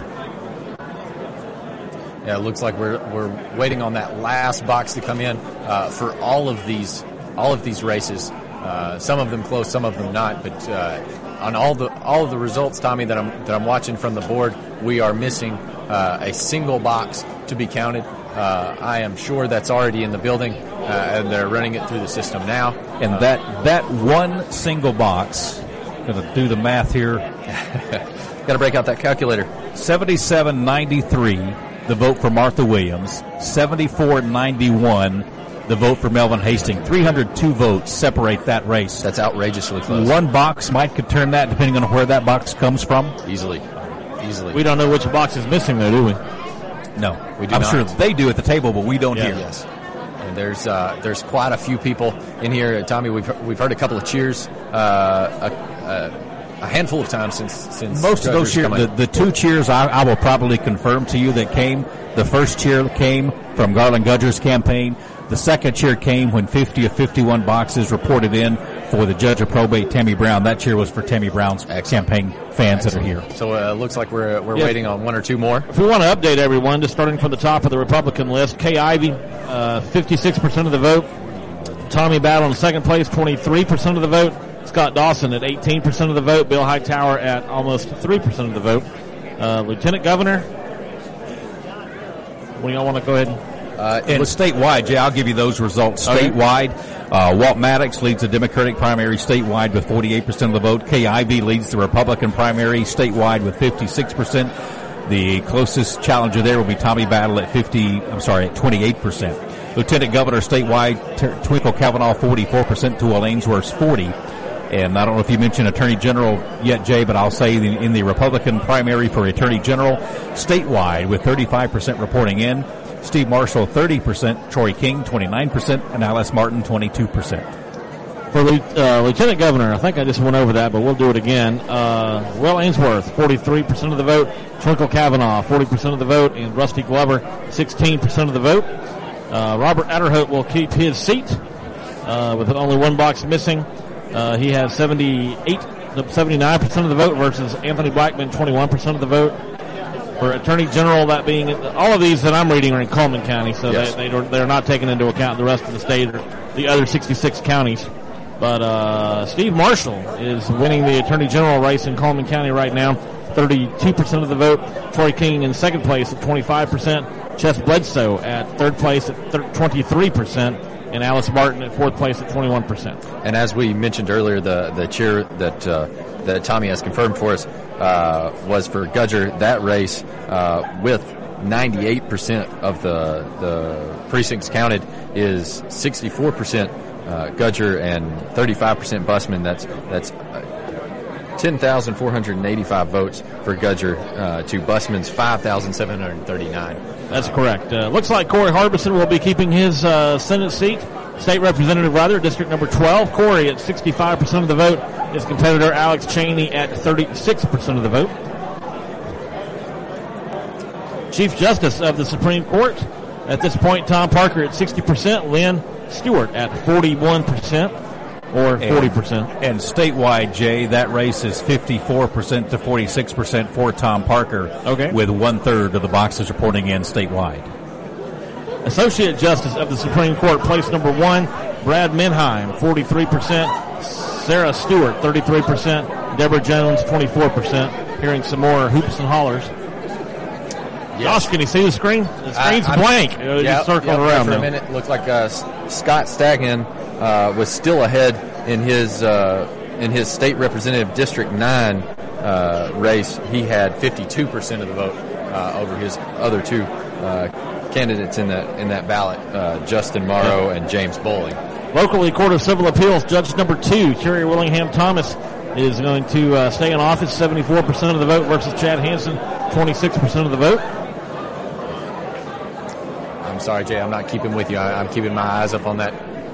Yeah, it looks like we're we're waiting on that last box to come in uh, for all of these all of these races. Uh, some of them close, some of them not. But uh, on all the all of the results, Tommy, that I'm that I'm watching from the board, we are missing uh, a single box to be counted. Uh, I am sure that's already in the building, uh, and they're running it through the system now. And uh, that that one single box, going to do the math here. Got to break out that calculator. seventy-seven ninety-three, the vote for Martha Williams. seventy-four ninety-one, the vote for Melvin Hastings. three hundred two votes separate that race. That's outrageously close. One box might could turn that, depending on where that box comes from. Easily. Easily. We don't know which box is missing, though, do we? No. We do I'm not. sure they do at the table, but we don't Yeah. hear. Yes. And there's uh, there's quite a few people in here. Tommy, we've we've heard a couple of cheers, uh, a, a, a handful of times since since Most of those Gudger's cheers, come the, in. the two cheers I, I will probably confirm to you that came. The first cheer came from Garland Gudger's campaign. The second cheer came when fifty of fifty-one boxes reported in for the judge of probate, Tammy Brown. That cheer was for Tammy Brown's Excellent. campaign fans Excellent. that are here. So it uh, looks like we're we're Yeah. waiting on one or two more. If we want to update everyone, just starting from the top of the Republican list, Kay Ivey, uh, fifty-six percent of the vote. Tommy Battle in second place, twenty-three percent of the vote. Scott Dawson at eighteen percent of the vote. Bill Hightower at almost three percent of the vote. Uh, Lieutenant Governor, what do y'all want to go ahead and... Uh, And statewide, Jay, I'll give you those results. Okay. Statewide, uh, Walt Maddox leads the Democratic primary statewide with forty-eight percent of the vote. Kay Ivey leads the Republican primary statewide with fifty-six percent. The closest challenger there will be Tommy Battle at fifty, I'm sorry, at twenty-eight percent. Lieutenant Governor statewide, T- Twinkle Kavanaugh, forty-four percent, to Ainsworth's forty. And I don't know if you mentioned Attorney General yet, Jay, but I'll say in, in the Republican primary for Attorney General, statewide with thirty-five percent reporting in, Steve Marshall, thirty percent, Troy King, twenty-nine percent, and Alice Martin, twenty-two percent. For uh, Lieutenant Governor, I think I just went over that, but we'll do it again. Uh, Will Ainsworth, forty-three percent of the vote. Twinkle Kavanaugh, forty percent of the vote. And Rusty Glover, sixteen percent of the vote. Uh, Robert Adderhout will keep his seat uh, with only one box missing. Uh, he has seventy-eight, seventy-nine percent of the vote versus Anthony Blackman, twenty-one percent of the vote. For Attorney General, that being, all of these that I'm reading are in Coleman County, so Yes. they, they don't, they're not taking into account the rest of the state or the other sixty-six counties. But uh, Steve Marshall is winning the Attorney General race in Coleman County right now, thirty-two percent of the vote. Troy King in second place at twenty-five percent. Chess Bledsoe at third place at twenty-three percent. And Alice Martin at fourth place at twenty-one percent. And as we mentioned earlier, the the cheer that uh, that Tommy has confirmed for us uh, was for Gudger. That race uh, with ninety-eight percent of the the precincts counted is sixty-four percent uh, Gudger and thirty-five percent Busman. That's that's uh, ten thousand four hundred eighty-five votes for Gudger uh, to Busman's five thousand seven hundred thirty-nine. That's correct. Uh, looks like Corey Harbison will be keeping his uh, Senate seat. State Representative, rather, District Number twelve. Corey at sixty-five percent of the vote. His competitor, Alex Cheney, at thirty-six percent of the vote. Chief Justice of the Supreme Court. At this point, Tom Parker at sixty percent. Lynn Stewart at forty-one percent. Or forty percent. And, and statewide, Jay, that race is fifty-four percent to forty-six percent for Tom Parker. Okay. With one-third of the boxes reporting in statewide. Associate Justice of the Supreme Court, place number one, Brad Menheim, forty-three percent. Sarah Stewart, thirty-three percent. Deborah Jones, twenty-four percent. Hearing some more hoops and hollers. Yes. Josh, can you see the screen? The screen's I- I- blank. It Yeah, just circling yeah, around for now. a minute. It looked like uh, S- Scott Staghan uh, was still ahead in his uh, in his state representative District Nine uh, race. He had fifty-two percent of the vote uh, over his other two uh, candidates in that in that ballot, uh, Justin Morrow and James Bowling. Locally, Court of Civil Appeals, Judge number two, Kerry Willingham Thomas, is going to uh, stay in office, seventy-four percent of the vote versus Chad Hansen, twenty-six percent of the vote. I'm sorry, Jay, I'm not keeping with you. I, I'm keeping my eyes up on that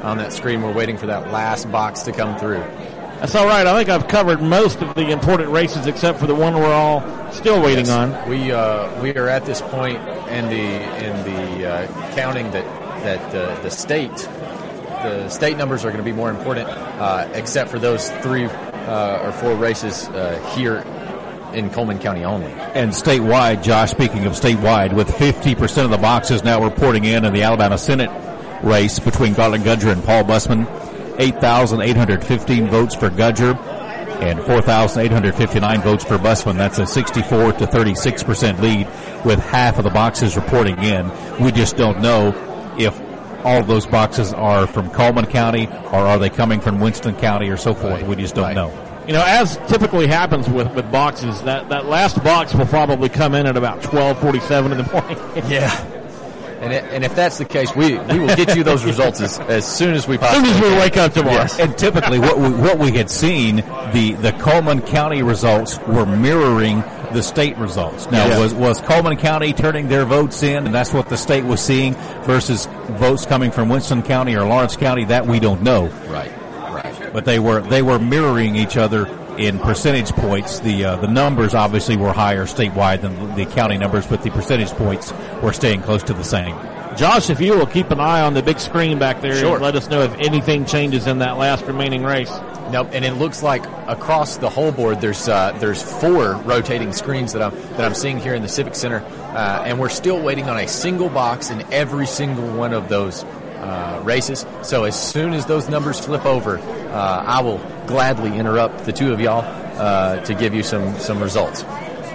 on that screen. We're waiting for that last box to come through. That's all right. I think I've covered most of the important races except for the one we're all still waiting yes. on. We uh, we are at this point in the in the uh, counting that that uh, the state the state numbers are going to be more important, uh, except for those three uh, or four races uh, here in Coleman County only. And statewide, Josh, speaking of statewide, with fifty percent of the boxes now reporting in in the Alabama Senate race between Garland Gudger and Paul Busman, eight thousand eight hundred fifteen votes for Gudger and four thousand eight hundred fifty-nine votes for Busman. That's a sixty-four to thirty-six percent lead with half of the boxes reporting in. We just don't know if all of those boxes are from Coleman County or are they coming from Winston County or so forth. Right. We just don't Right. know. You know, as typically happens with, with boxes, that, that last box will probably come in at about twelve forty-seven in the morning. Yeah. And, it, and if that's the case, we, we will get you those results as, as soon as we As possibly soon as we can. wake up tomorrow. Yes. And typically what we, what we had seen, the, the Coleman County results were mirroring the state results. Now, Yeah. was, was Coleman County turning their votes in, and that's what the state was seeing, versus votes coming from Winston County or Lawrence County? That we don't know. Right, right. But they were, they were mirroring each other in percentage points. The, uh, the numbers obviously were higher statewide than the county numbers, but the percentage points were staying close to the same. Josh, if you will keep an eye on the big screen back there Sure. and let us know if anything changes in that last remaining race. Nope, and it looks like across the whole board, there's uh, there's four rotating screens that I'm that I'm seeing here in the Civic Center, uh, and we're still waiting on a single box in every single one of those uh, races. So as soon as those numbers flip over, uh, I will gladly interrupt the two of y'all uh, to give you some some results.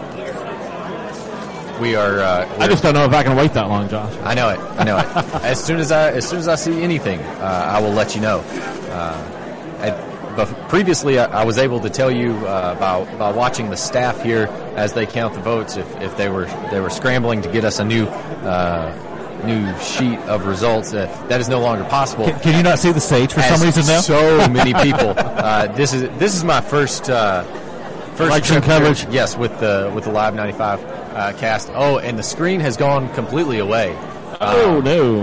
We are. Uh, I just don't know if I can wait that long, Josh. I know it. I know it. As soon as I as soon as I see anything, uh, I will let you know. Uh, I, but previously, I, I was able to tell you uh, by by watching the staff here as they count the votes. If, if they were they were scrambling to get us a new uh, new sheet of results, uh, that is no longer possible. Can, can you not see the stage for As some reason now? So many people. Uh, this is this is my first uh, first Election trip here. coverage. Yes, with the with the Live ninety-five uh, cast. Oh, and the screen has gone completely away. Oh, Uh, no.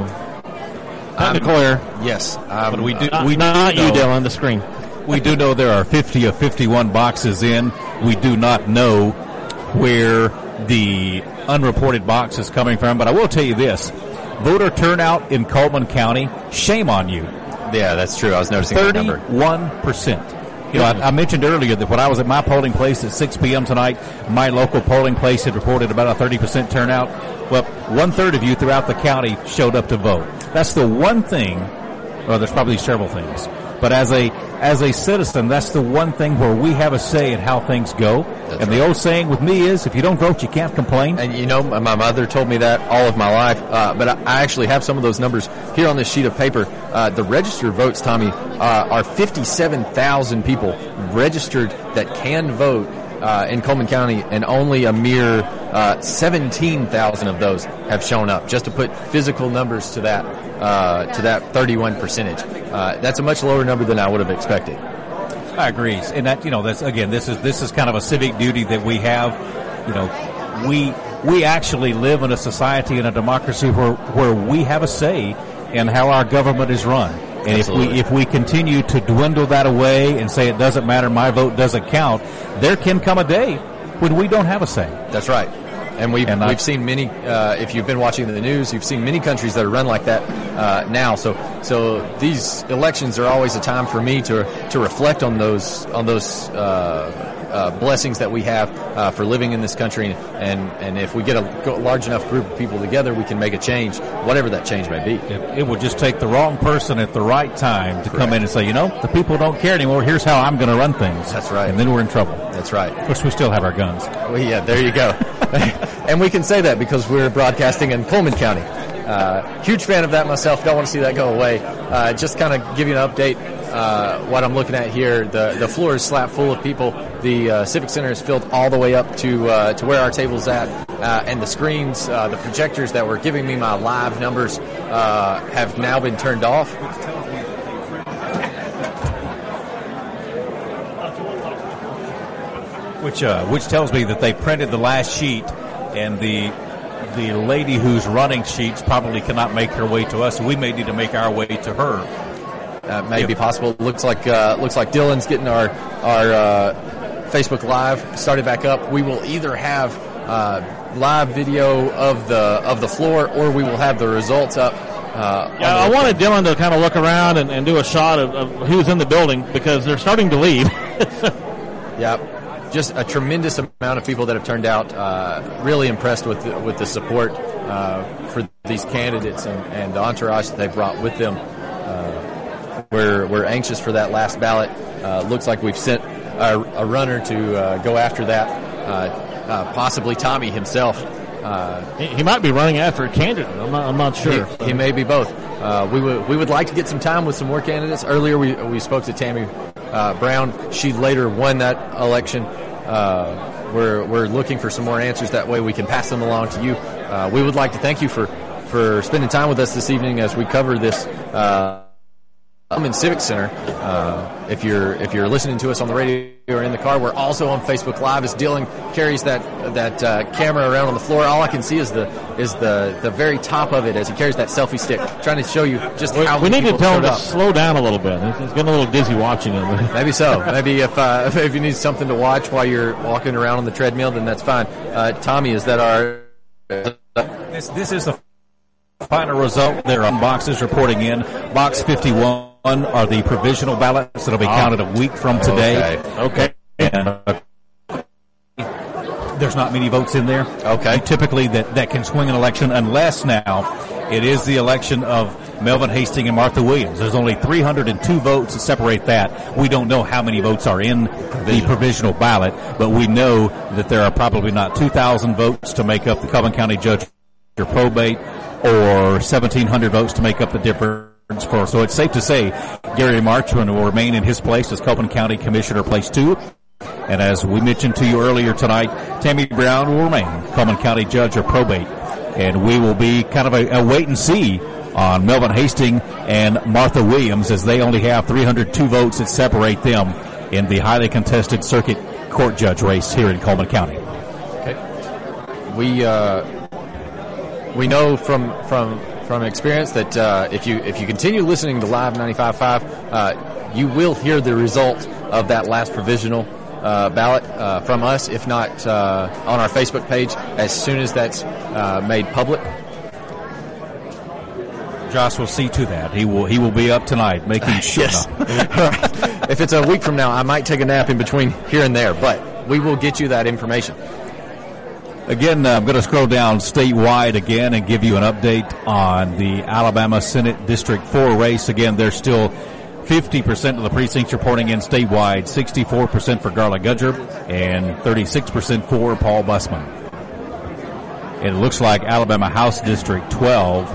Not I'm- Declare. Yes, um, But we do- Not, we not do you, know- Dylan, the screen. We do know there are fifty of fifty-one boxes in. We do not know where the unreported box is coming from, but I will tell you this. Voter turnout in Coleman County, shame on you. Yeah, that's true. I was noticing that number. thirty-one percent. You know, I, I mentioned earlier that when I was at my polling place at six p.m. tonight, my local polling place had reported about a thirty percent turnout. Well, one-third of you throughout the county showed up to vote. That's the one thing, well, there's probably several things, but as a as a citizen, that's the one thing where we have a say in how things go. That's and the right. old saying with me is, if you don't vote, you can't complain. And you know, my mother told me that all of my life, uh, but I, I actually have some of those numbers here on this sheet of paper. Uh, the registered votes, Tommy, uh, are fifty-seven thousand people registered that can vote uh, in Coleman County, and only a mere uh, seventeen thousand of those have shown up. Just to put physical numbers to that, uh, to that thirty-one percentage. Uh, that's a much lower number than I would have expected. I agree, and that you know, that's again, this is this is kind of a civic duty that we have. You know, we we actually live in a society and a democracy where where we have a say in how our government is run. And Absolutely. if we if we continue to dwindle that away and say it doesn't matter, my vote doesn't count, there can come a day when we don't have a say. That's right. And we've, And I- we've seen many, uh, if you've been watching the news, you've seen many countries that are run like that uh, now. So so these elections are always a time for me to to reflect on those on those uh, uh, blessings that we have uh, for living in this country. And, and if we get a go- large enough group of people together, we can make a change, whatever that change may be. It, it would just take the wrong person at the right time to come in and say, you know, the people don't care anymore. Here's how I'm going to run things. That's right. And then we're in trouble. That's right. Of course, we still have our guns. Well, yeah, there you go. And we can say that because we're broadcasting in Coleman County. Uh, huge fan of that myself. Don't want to see that go away. Uh, just kind of give you an update. Uh, what I'm looking at here, the the floor is slap full of people. The uh, Civic Center is filled all the way up to uh, to where our table's at, uh, and the screens, uh, the projectors that were giving me my live numbers uh, have now been turned off. Which uh, which tells me that they printed the last sheet, and the the lady who's running sheets probably cannot make her way to us. We may need to make our way to her. uh, may Yeah. be possible. Looks like uh, looks like Dylan's getting our our uh, Facebook Live started back up. We will either have uh, live video of the of the floor, or we will have the results up. Uh, Yeah, I wanted Dylan to kind of look around and, and do a shot of, of who's in the building because they're starting to leave. Yeah, just a tremendous amount of people that have turned out. Uh, really impressed with the, with the support uh, for these candidates and, and the entourage that they brought with them. Uh, we're we're anxious for that last ballot. Uh, looks like we've sent a, a runner to uh, go after that. Uh, uh, possibly Tommy himself. Uh, he, he might be running after a candidate. I'm not, I'm not sure. He, he may be both. Uh, we would we would like to get some time with some more candidates. Earlier, we we spoke to Tammy uh, Brown. She later won that election. Uh, we're we're looking for some more answers. That way, we can pass them along to you. Uh, we would like to thank you for for spending time with us this evening as we cover this. Uh, I'm in Civic Center. Uh, if you're if you're listening to us on the radio or in the car, we're also on Facebook Live. As Dylan carries that that uh, camera around on the floor, all I can see is the is the, the very top of it as he carries that selfie stick, trying to show you just We, how we many need to people tell him showed to up. slow down a little bit. He's he's getting a little dizzy watching it. Maybe so. Maybe if uh, if you need something to watch while you're walking around on the treadmill, then that's fine. Uh, Tommy, is that our? This, this is the final result. There are boxes reporting in. Box fifty-one are the provisional ballots that will be counted a week from today. Okay. Okay. And uh, there's not many votes in there. Okay. Typically, that, that can swing an election unless now it is the election of Melvin Hastings and Martha Williams. There's only three hundred two votes to separate that. We don't know how many votes are in the provisional ballot, but we know that there are probably not two thousand votes to make up the Coleman County Judge or probate, or seventeen hundred votes to make up the difference for. So it's safe to say Gary Marchman will remain in his place as Coleman County Commissioner, place two. And as we mentioned to you earlier tonight, Tammy Brown will remain Coleman County Judge or probate. And we will be kind of a, a wait and see on Melvin Hastings and Martha Williams, as they only have three hundred two votes that separate them in the highly contested circuit court judge race here in Coleman County. Okay. We uh, we know from from from experience that uh, if you if you continue listening to Live ninety-five point five, uh, you will hear the result of that last provisional uh, ballot uh, from us, if not uh, on our Facebook page, as soon as that's uh, made public. Josh will see to that. He will he will be up tonight making sure. Yes. Right. If it's a week from now, I might take a nap in between here and there, but we will get you that information. Again, uh, I'm going to scroll down statewide again and give you an update on the Alabama Senate District four race. Again, there's still fifty percent of the precincts reporting in statewide, sixty-four percent for Garla Gudger, and thirty-six percent for Paul Bussman. It looks like Alabama House District twelve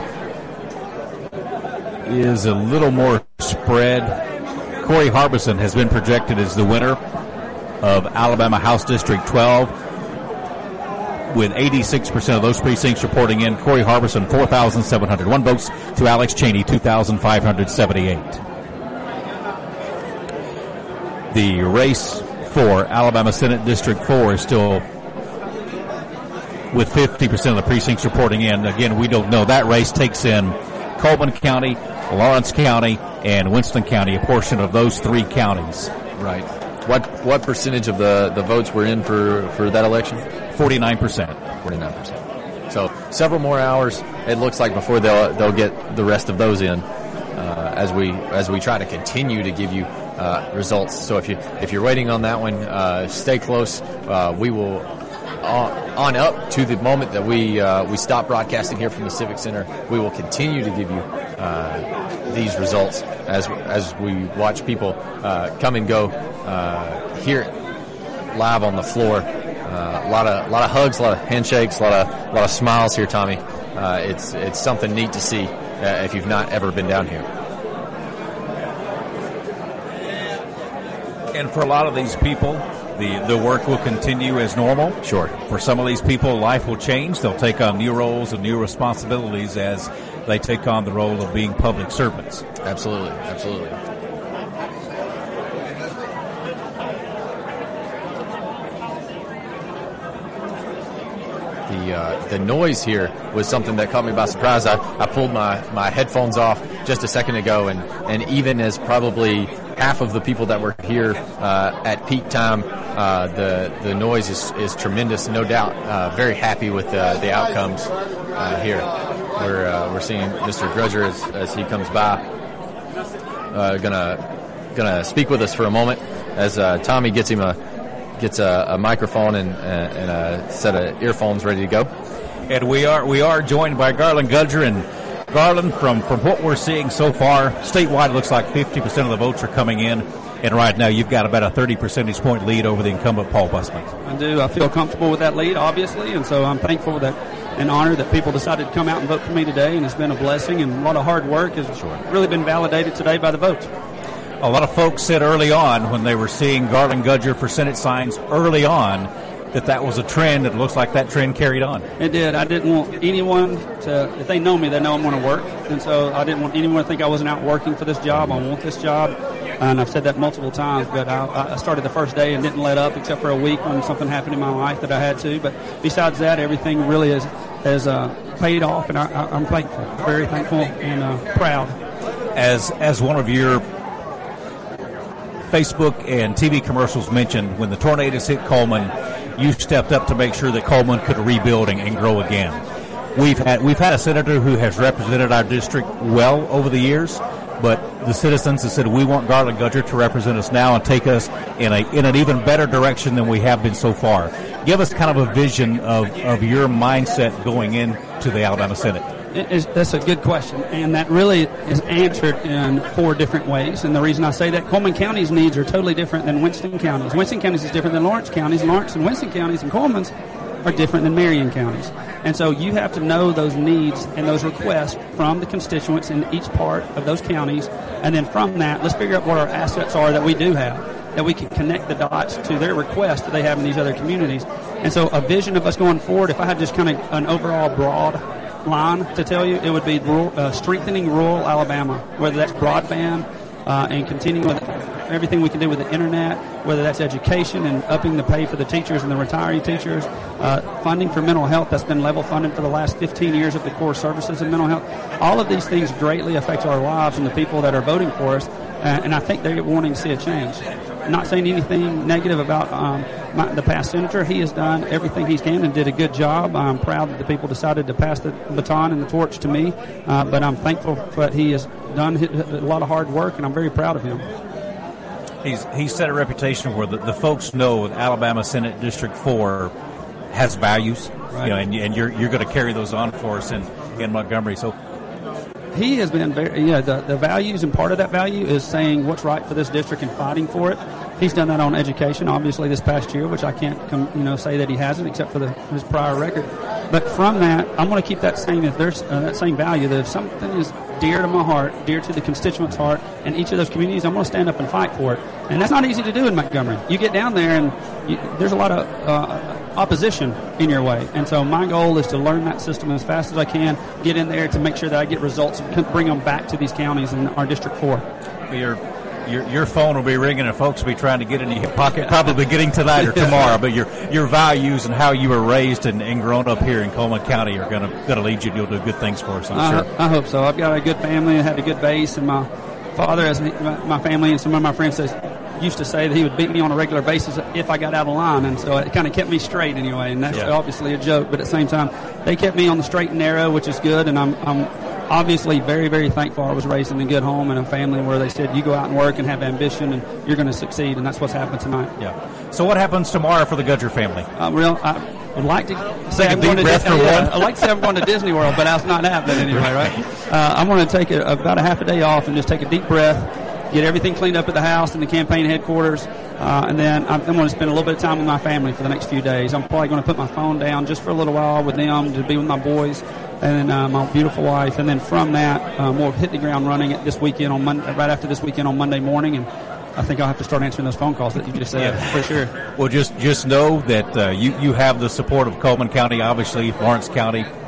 is a little more spread. Corey Harbison has been projected as the winner of Alabama House District twelve, with eighty-six percent of those precincts reporting in. Corey Harbison, four thousand seven hundred one votes to Alex Cheney, two thousand five hundred seventy-eight. The race for Alabama Senate District four is still with fifty percent of the precincts reporting in. Again, we don't know. That race takes in Coleman County, Lawrence County, and Winston County, a portion of those three counties. Right. What what percentage of the, the votes were in for, for that election? forty-nine percent. forty-nine percent. So several more hours, it looks like, before they'll they'll get the rest of those in, uh, as we as we try to continue to give you uh, results. So if you if you're waiting on that one, uh, stay close. Uh, we will on, on up to the moment that we uh, we stop broadcasting here from the Civic Center. We will continue to give you uh, these results as as we watch people uh, come and go uh, here live on the floor. Uh, a lot of a lot of hugs, a lot of handshakes, a lot of a lot of smiles here, Tommy. Uh, it's it's something neat to see uh, if you've not ever been down here. And for a lot of these people, the, the work will continue as normal. Sure. For some of these people, life will change. They'll take on new roles and new responsibilities as they take on the role of being public servants. Absolutely, absolutely. The the uh, the noise here was something that caught me by surprise. I, I pulled my, my headphones off just a second ago, and, and even as probably half of the people that were here uh, at peak time, uh, the the noise is, is tremendous. No doubt, uh, very happy with uh, the outcomes uh, here. We're uh, we're seeing Mister Grudger as, as he comes by. Uh, gonna gonna speak with us for a moment as uh, Tommy gets him a gets a, a microphone and, uh, and a set of earphones ready to go. And we are we are joined by Garland Gudger. And Garland, from, from what we're seeing so far, statewide it looks like fifty percent of the votes are coming in. And right now you've got about a thirty percentage point lead over the incumbent Paul Busman. I do. I feel comfortable with that lead, obviously, and so I'm thankful that and honored that people decided to come out and vote for me today, and it's been a blessing, and a lot of hard work has really been validated today by the votes. A lot of folks said early on when they were seeing Garland Gudger for Senate signs early on that that was a trend. It looks like that trend carried on. It did. I didn't want anyone to, if they know me, they know I'm going to work. And so I didn't want anyone to think I wasn't out working for this job. I want this job. And I've said that multiple times, but I, I started the first day and didn't let up except for a week when something happened in my life that I had to. But besides that, everything really has, has uh, paid off, and I, I, I'm thankful, very thankful and uh, proud. As, as one of your Facebook and T V commercials mentioned, when the tornadoes hit Coleman, you stepped up to make sure that Coleman could rebuild and, and grow again. We've had we've had a senator who has represented our district well over the years, but the citizens have said we want Garland Gudger to represent us now and take us in a in an even better direction than we have been so far. Give us kind of a vision of, of your mindset going into the Alabama Senate. It is, that's a good question, and that really is answered in four different ways. And the reason I say that, Coleman County's needs are totally different than Winston County's. Winston County's is different than Lawrence County's. Lawrence and Winston Counties and Coleman's are different than Marion County's. And so you have to know those needs and those requests from the constituents in each part of those counties. And then from that, let's figure out what our assets are that we do have, that we can connect the dots to their requests that they have in these other communities. And so a vision of us going forward, if I had just kind of an overall broad line to tell you, it would be rural, uh, strengthening rural Alabama, whether that's broadband uh, and continuing with everything we can do with the internet, whether that's education and upping the pay for the teachers and the retiree teachers, uh, funding for mental health that's been level funded for the last fifteen years of the core services in mental health. All of these things greatly affect our lives and the people that are voting for us, uh, and I think they're wanting to see a change. I'm not saying anything negative about um, my, the past senator. He has done everything he can and did a good job. I'm proud that the people decided to pass the baton and the torch to me, uh, but I'm thankful that he has done a lot of hard work, and I'm very proud of him. He's he's set a reputation where the, the folks know that Alabama Senate District four has values, right. You know, and, and you're you're going to carry those on for us in, in Montgomery. So he has been very, yeah, the, the values, and part of that value is saying what's right for this district and fighting for it. He's done that on education, obviously, this past year, which I can't, come, you know, say that he hasn't, except for the, his prior record. But from that, I'm going to keep that same, if there's uh, that same value, that if something is dear to my heart, dear to the constituents' heart, in each of those communities, I'm going to stand up and fight for it. And that's not easy to do in Montgomery. You get down there, and you, there's a lot of uh, opposition in your way. And so my goal is to learn that system as fast as I can, get in there to make sure that I get results and bring them back to these counties in our District four. You're Your your phone will be ringing and folks will be trying to get in your pocket, probably getting tonight or tomorrow. But your your values and how you were raised and, and grown up here in Coleman County are going to going to lead you to do good things for us, I'm I, sure. I hope so. I've got a good family. I had a good base, and my father, as my family and some of my friends says, used to say that he would beat me on a regular basis if I got out of line, and so it kind of kept me straight anyway. And that's yeah. obviously a joke, but at the same time, they kept me on the straight and narrow, which is good. And I'm I'm. obviously very, very thankful I was raised in a good home and a family where they said you go out and work and have ambition and you're going to succeed, and that's what's happened tonight. Yeah. So what happens tomorrow for the Gudger family? Uh, real, I would like to say I'm going to Disney World. I'd like to say I'm going to Disney World, but that's not happening anyway, right? Uh, I'm going to take a, about a half a day off and just take a deep breath, get everything cleaned up at the house and the campaign headquarters, uh, and then I'm, I'm going to spend a little bit of time with my family for the next few days. I'm probably going to put my phone down just for a little while with them to be with my boys and then uh, my beautiful wife. And then from that, um, we'll hit the ground running it this weekend on Monday, right after this weekend on Monday morning, and I think I'll have to start answering those phone calls that you just said, yeah. for sure. Well, just just know that uh, you, you have the support of Coleman County, obviously, Lawrence County,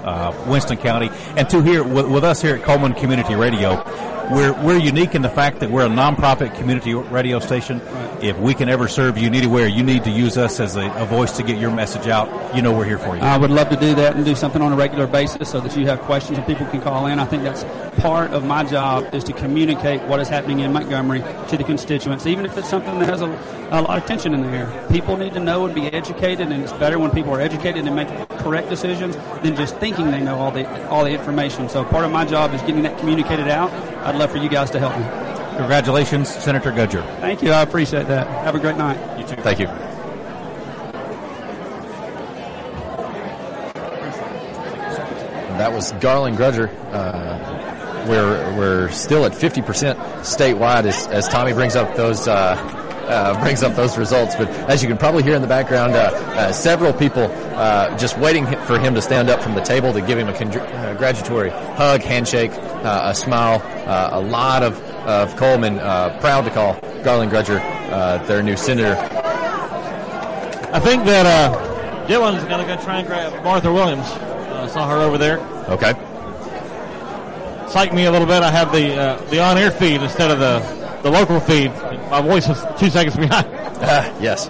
uh, Winston County. And to here, with, with us here at Coleman Community Radio, we're, we're unique in the fact that we're a nonprofit community radio station. Right. If we can ever serve you anywhere, you need to use us as a, a voice to get your message out. You know we're here for you. I would love to do that and do something on a regular basis so that you have questions and people can call in. I think that's part of my job, is to communicate what is happening in Montgomery to the constituents, even if it's something that has a, a lot of tension in the air. People need to know and be educated, and it's better when people are educated and make correct decisions than just thinking they know all the all the information. So part of my job is getting that communicated out. I'd love for you guys to help me. Congratulations, Senator Gudger. Thank you. I appreciate that. Have a great night. You too. Thank you. That was Garland Gudger. Uh, we're we're still at fifty percent statewide as, as Tommy brings up those uh, uh, brings up those results. But as you can probably hear in the background, uh, uh, several people uh, just waiting for him to stand up from the table to give him a congratulatory hug, handshake, uh, a smile. Uh, a lot of of Coleman uh, proud to call Garland Gudger uh, their new senator. I think that uh, Dylan's going to go try and grab Martha Williams. I saw her over there. Okay. Psyched me a little bit. I have the uh, the on-air feed instead of the, the local feed. My voice is two seconds behind. Uh, yes.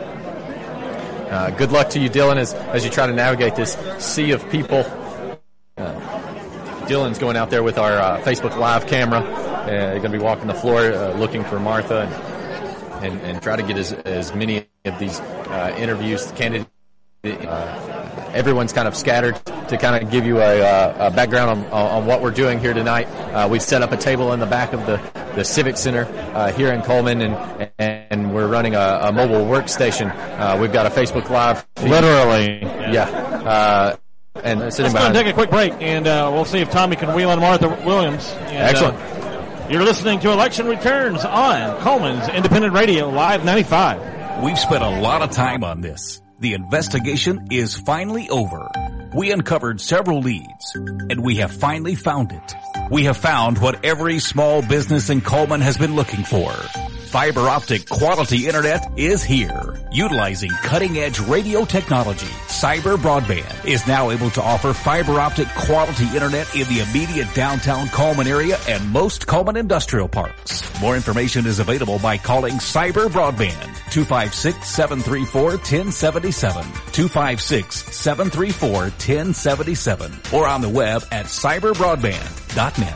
Uh, good luck to you, Dylan, as, as you try to navigate this sea of people. Uh, Dylan's going out there with our uh, Facebook Live camera. Uh, going to be walking the floor uh, looking for Martha and, and, and try to get as, as many of these uh, interviews, candidates. Uh, Everyone's kind of scattered to kind of give you a, uh, a background on, on what we're doing here tonight. Uh, we've set up a table in the back of the, the Civic Center uh, here in Coleman, and and we're running a, a mobile workstation. Uh, we've got a Facebook Live feed. Literally. Yeah. Uh, and sitting Let's behind. go and take a quick break, and uh, we'll see if Tommy can wheel in Martha Williams. And, Excellent. Uh, you're listening to Election Returns on Coleman's Independent Radio, Live ninety-five. We've spent a lot of time on this. The investigation is finally over. We uncovered several leads, and we have finally found it. We have found what every small business in Coleman has been looking for. Fiber optic quality internet is here. Utilizing cutting-edge radio technology, Cyber Broadband is now able to offer fiber optic quality internet in the immediate downtown Coleman area and most Coleman industrial parks. More information is available by calling Cyber Broadband, two five six, seven three four, one zero seven seven, two five six, seven three four, one zero seven seven, or on the web at cyber broadband dot net.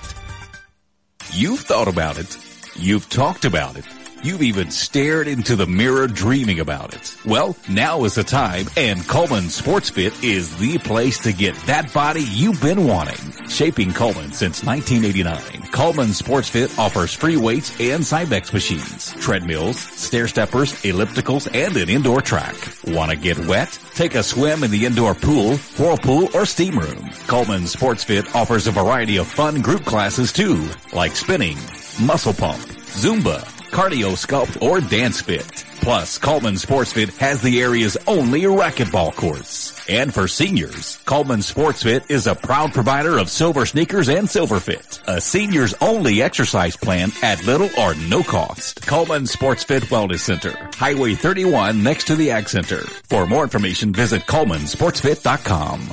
You've thought about it. You've talked about it. You've even stared into the mirror dreaming about it. Well, now is the time, and Coleman Sports Fit is the place to get that body you've been wanting. Shaping Coleman since nineteen eighty-nine, Coleman Sports Fit offers free weights and Cybex machines, treadmills, stair steppers, ellipticals, and an indoor track. Want to get wet? Take a swim in the indoor pool, whirlpool, or steam room. Coleman Sports Fit offers a variety of fun group classes too, like spinning, muscle pump, Zumba, cardio sculpt, or dance fit. Plus, Coleman Sports Fit has the area's only racquetball courts. And for seniors, Coleman Sports Fit is a proud provider of Silver Sneakers and Silver Fit, a seniors only exercise plan at little or no cost. Coleman Sports Fit Wellness Center, Highway thirty-one next to the Ag Center. For more information, visit coleman sports fit dot com.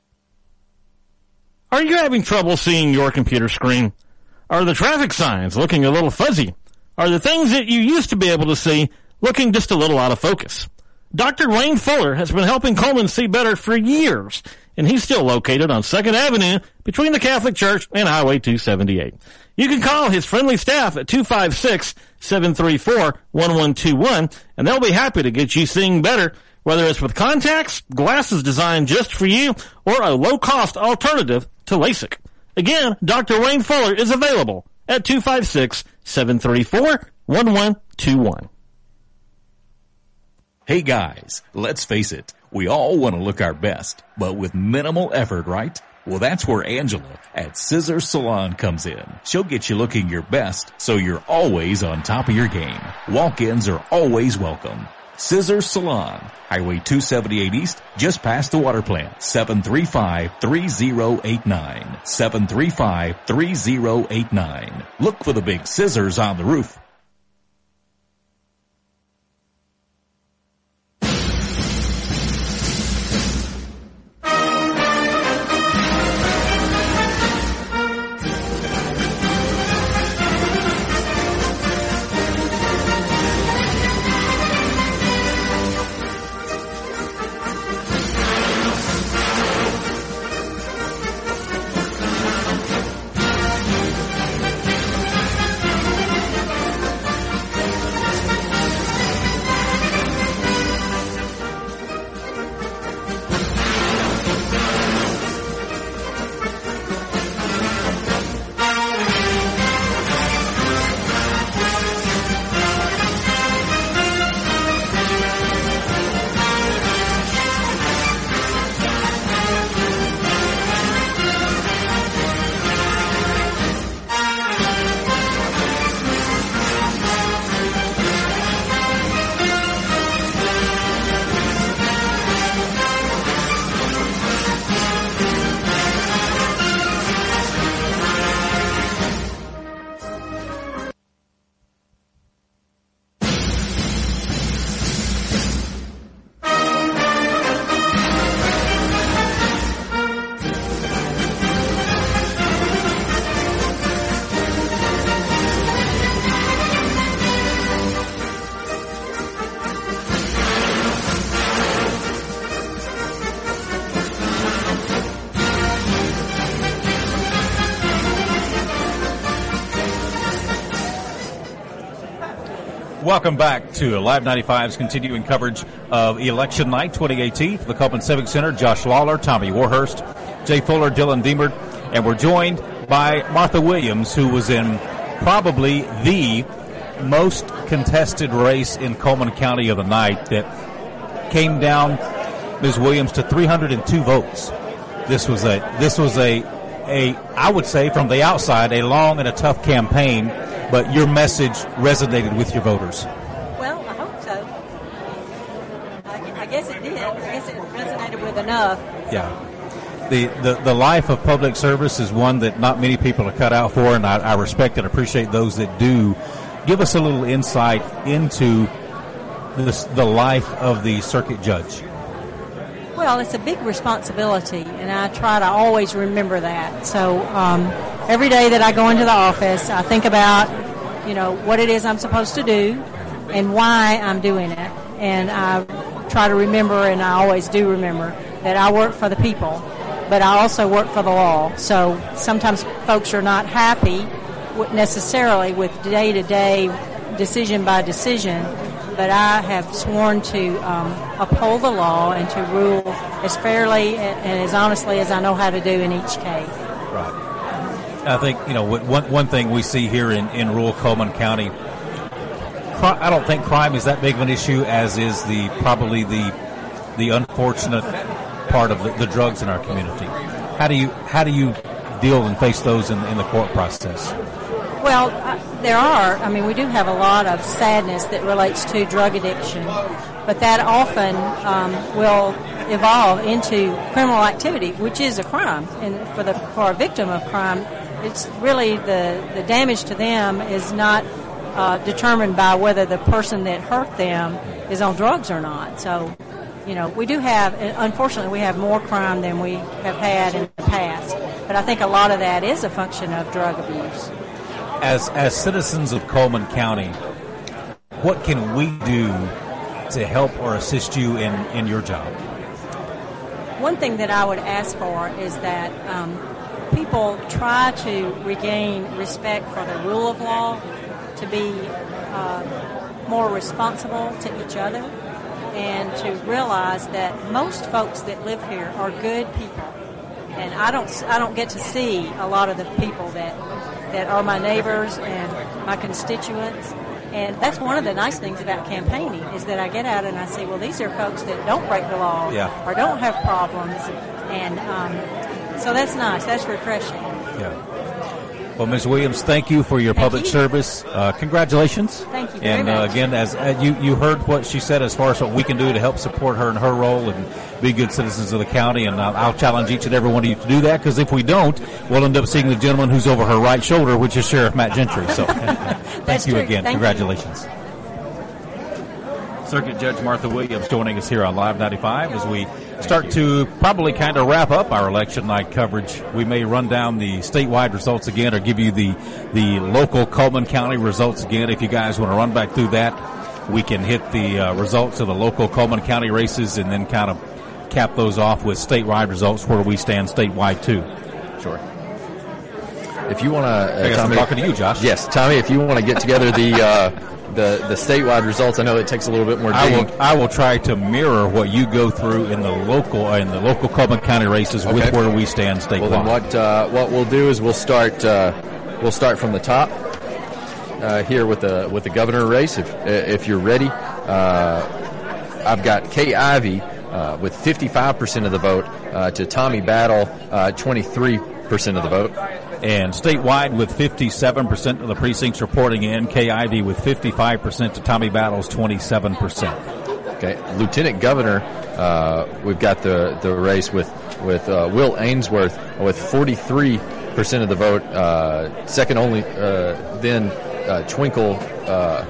Are you having trouble seeing your computer screen? Are the traffic signs looking a little fuzzy? Are the things that you used to be able to see looking just a little out of focus? Doctor Wayne Fuller has been helping Coleman see better for years, and he's still located on second Avenue between the Catholic Church and Highway two seventy-eight. You can call his friendly staff at two five six, seven three four, one one two one, and they'll be happy to get you seeing better, whether it's with contacts, glasses designed just for you, or a low-cost alternative to LASIK. Again, Doctor Wayne Fuller is available at two five six, seven three four, one one two one. Hey guys, let's face it, we all want to look our best, but with minimal effort, right? Well, that's where Angela at Scissors Salon comes in. She'll get you looking your best, so you're always on top of your game. Walk-ins are always welcome. Scissors Salon, Highway two seventy-eight East, just past the water plant, seven three five, three zero eight nine, seven three five, three zero eight nine. Look for the big scissors on the roof. Welcome back to Live ninety-five's continuing coverage of Election Night twenty eighteen for the Coleman Civic Center. Josh Lawler, Tommy Warhurst, Jay Fuller, Dylan Deemert, and we're joined by Martha Williams, who was in probably the most contested race in Coleman County of the night that came down, Miz Williams, to three hundred two votes. This was a, this was a, a, I would say from the outside, a long and a tough campaign, but your message resonated with your voters. Well, I hope so. I, I guess it did. I guess it resonated with enough. Yeah. The, the, the life of public service is one that not many people are cut out for, and I, I respect and appreciate those that do. Give us a little insight into this, the life of the circuit judge. Well, it's a big responsibility, and I try to always remember that. So um, every day that I go into the office, I think about, you know, what it is I'm supposed to do and why I'm doing it. And I try to remember, and I always do remember, that I work for the people, but I also work for the law. So sometimes folks are not happy necessarily with day-to-day, decision by decision, but I have sworn to um, uphold the law and to rule as fairly and as honestly as I know how to do in each case. Right. I think, you know, one one thing we see here in, in rural Coleman County, I don't think crime is that big of an issue as is the probably the the unfortunate part of the, the drugs in our community. How do you how do you deal and face those in, in the court process? Well, uh, there are. I mean, we do have a lot of sadness that relates to drug addiction, but that often um, will evolve into criminal activity, which is a crime. And for the for a victim of crime, it's really the, the damage to them is not uh, determined by whether the person that hurt them is on drugs or not. So, you know, we do have, unfortunately, we have more crime than we have had in the past. But I think a lot of that is a function of drug abuse. As as citizens of Coleman County, what can we do to help or assist you in, in your job? One thing that I would ask for is that um, people try to regain respect for the rule of law, to be uh, more responsible to each other, and to realize that most folks that live here are good people. And I don't I don't get to see a lot of the people that that are my neighbors and my constituents. And that's one of the nice things about campaigning is that I get out and I say, well, these are folks that don't break the law yeah. or don't have problems. And um, so that's nice. That's refreshing. Yeah. Well, Miz Williams, thank you for your thank public you. service. Uh, congratulations. Thank you very and, much. And uh, again, as uh, you, you heard what she said as far as what we can do to help support her in her role and be good citizens of the county. And I'll, I'll challenge each and every one of you to do that, because if we don't, we'll end up seeing the gentleman who's over her right shoulder, which is Sheriff Matt Gentry. So thank you true. again. Thank Congratulations. You. Circuit Judge Martha Williams joining us here on Live ninety-five as we start to probably kind of wrap up our election night coverage. We may run down the statewide results again or give you the the local Coleman County results again. If you guys want to run back through that, we can hit the uh, results of the local Coleman County races and then kind of cap those off with statewide results where we stand statewide too. Sure. If you want to, uh, I guess I'm talking to you, Josh. Yes, Tommy. If you want to get together the uh, the the statewide results, I know it takes a little bit more I digging. will, I will try to mirror what you go through in the local uh, in the local Coleman County races Okay. with where we stand statewide. Well, then what uh, what we'll do is we'll start uh, we'll start from the top uh, here with the with the governor race. If if you're ready, uh, I've got Kay Ivey uh, with fifty-five percent of the vote uh, to Tommy Battle, uh, twenty-three percent of the vote. And statewide with fifty-seven percent of the precincts reporting in, Kay Ivey with fifty-five percent to Tommy Battle's twenty-seven percent. Okay, Lieutenant Governor, uh, we've got the, the race with with uh, Will Ainsworth with forty-three percent of the vote. Uh, second only, uh, then uh, Twinkle. Uh,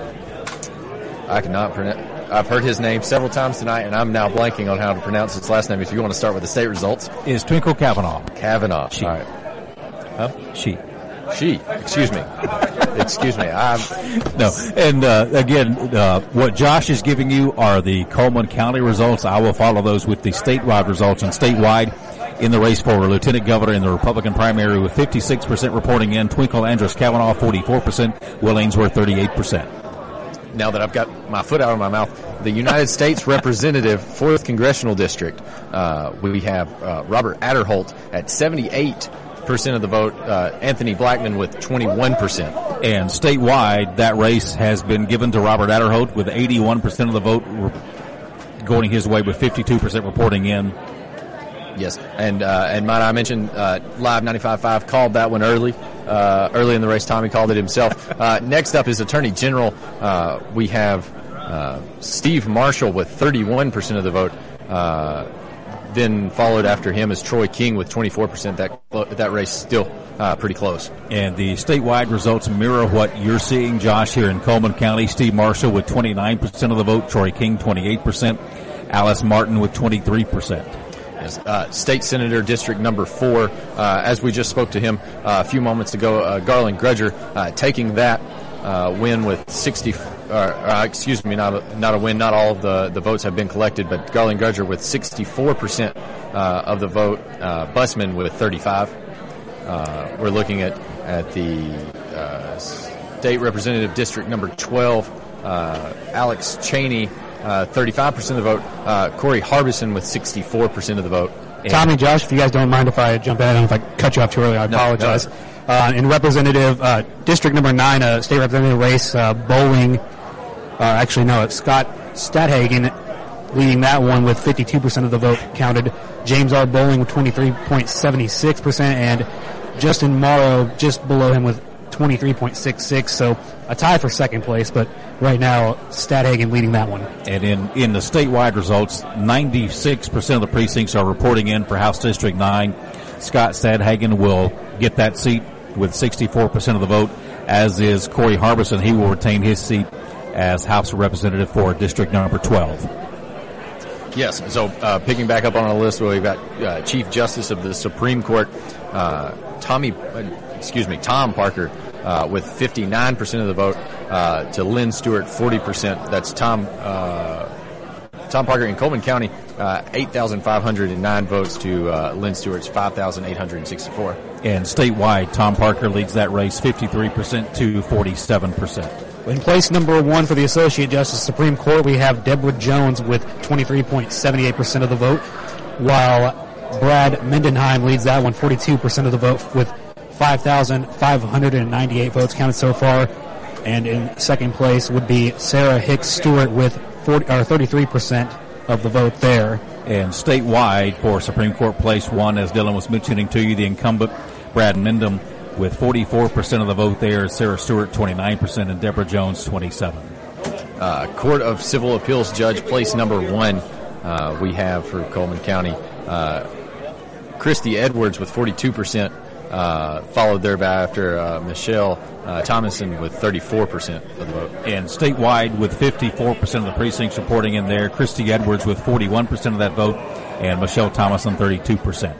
I cannot pronounce. I've heard his name several times tonight, and I'm now blanking on how to pronounce his last name. If you want to start with the state results, is Twinkle Kavanaugh. Kavanaugh. She. All right. Huh? She. She. Excuse me. Excuse me. I'm no. And uh, again, uh, what Josh is giving you are the Coleman County results. I will follow those with the statewide results. And statewide, in the race for Lieutenant Governor in the Republican primary, with fifty-six percent reporting in, Twinkle Andrus Kavanaugh forty-four percent, Will Ainsworth thirty-eight percent. now that I've got my foot out of my mouth, the United States Representative, fourth Congressional District, uh, we have uh, Robert Adderholt at seventy-eight percent of the vote, uh, Anthony Blackman with twenty-one percent. And statewide, that race has been given to Robert Adderholt with eighty-one percent of the vote re- going his way, with fifty-two percent reporting in. Yes, and uh, and might I mention, uh, Live ninety-five point five called that one early. Uh, early in the race, Tommy called it himself. Uh, next up is Attorney General. Uh, we have uh, Steve Marshall with thirty-one percent of the vote. Uh, then followed after him is Troy King with twenty-four percent. That that race still uh, pretty close. And the statewide results mirror what you're seeing, Josh, here in Coleman County. Steve Marshall with twenty-nine percent of the vote. Troy King, twenty-eight percent. Alice Martin with twenty-three percent. Uh, State Senator District Number Four, uh, as we just spoke to him uh, a few moments ago, uh, Garland Grudger uh, taking that uh, win with sixty. Uh, uh, excuse me, not a, not a win. Not all of the, the votes have been collected, but Garland Grudger with sixty-four percent uh, of the vote. Uh, Busman with thirty-five. Uh, we're looking at at the uh, State Representative District Number twelve, uh, Alex Cheney. Uh, thirty-five percent of the vote. Uh, Corey Harbison with sixty-four percent of the vote. Tommy, Josh, if you guys don't mind if I jump in, I don't know if I cut you off too early, I No, apologize. no. Uh, in Representative, uh, District Number nine, uh, State Representative race, uh, Bowling, uh, actually no, it's Scott Stadhagen leading that one with fifty-two percent of the vote counted. James R. Bowling with twenty-three point seven six percent, and Justin Morrow just below him with twenty-three point six six, so a tie for second place, but right now Stadhagen leading that one. And in, in the statewide results, ninety-six percent of the precincts are reporting in for House District nine. Scott Stadhagen will get that seat with sixty-four percent of the vote, as is Corey Harbison. He will retain his seat as House Representative for District Number twelve. Yes, so uh, picking back up on our list, we've got uh, Chief Justice of the Supreme Court, uh, Tommy, uh, excuse me, Tom Parker, uh, with fifty-nine percent of the vote, uh, to Lynn Stewart, forty percent. That's Tom uh, Tom Parker in Coleman County, uh, eight thousand five hundred nine votes to uh, Lynn Stewart's five thousand eight hundred sixty-four. And statewide, Tom Parker leads that race fifty-three percent to forty-seven percent. In place number one for the Associate Justice Supreme Court, we have Deborah Jones with twenty-three point seven eight percent of the vote, while Brad Mendenheim leads that one, forty-two percent of the vote, with five thousand five hundred ninety-eight votes counted so far. And in second place would be Sarah Hicks Stewart with forty, or thirty-three percent of the vote there. And statewide for Supreme Court place one, as Dylan was mentioning to you, the incumbent Brad Mendham with forty-four percent of the vote there, Sarah Stewart twenty-nine percent, and Deborah Jones twenty-seven. Uh, Court of Civil Appeals Judge, place number one, uh, we have for Coleman County, uh, Christy Edwards with forty-two percent, uh, followed thereby after uh, Michelle uh, Thomason with thirty-four percent of the vote. And statewide with fifty-four percent of the precincts reporting in there, Christy Edwards with forty-one percent of that vote, and Michelle Thomason thirty-two percent.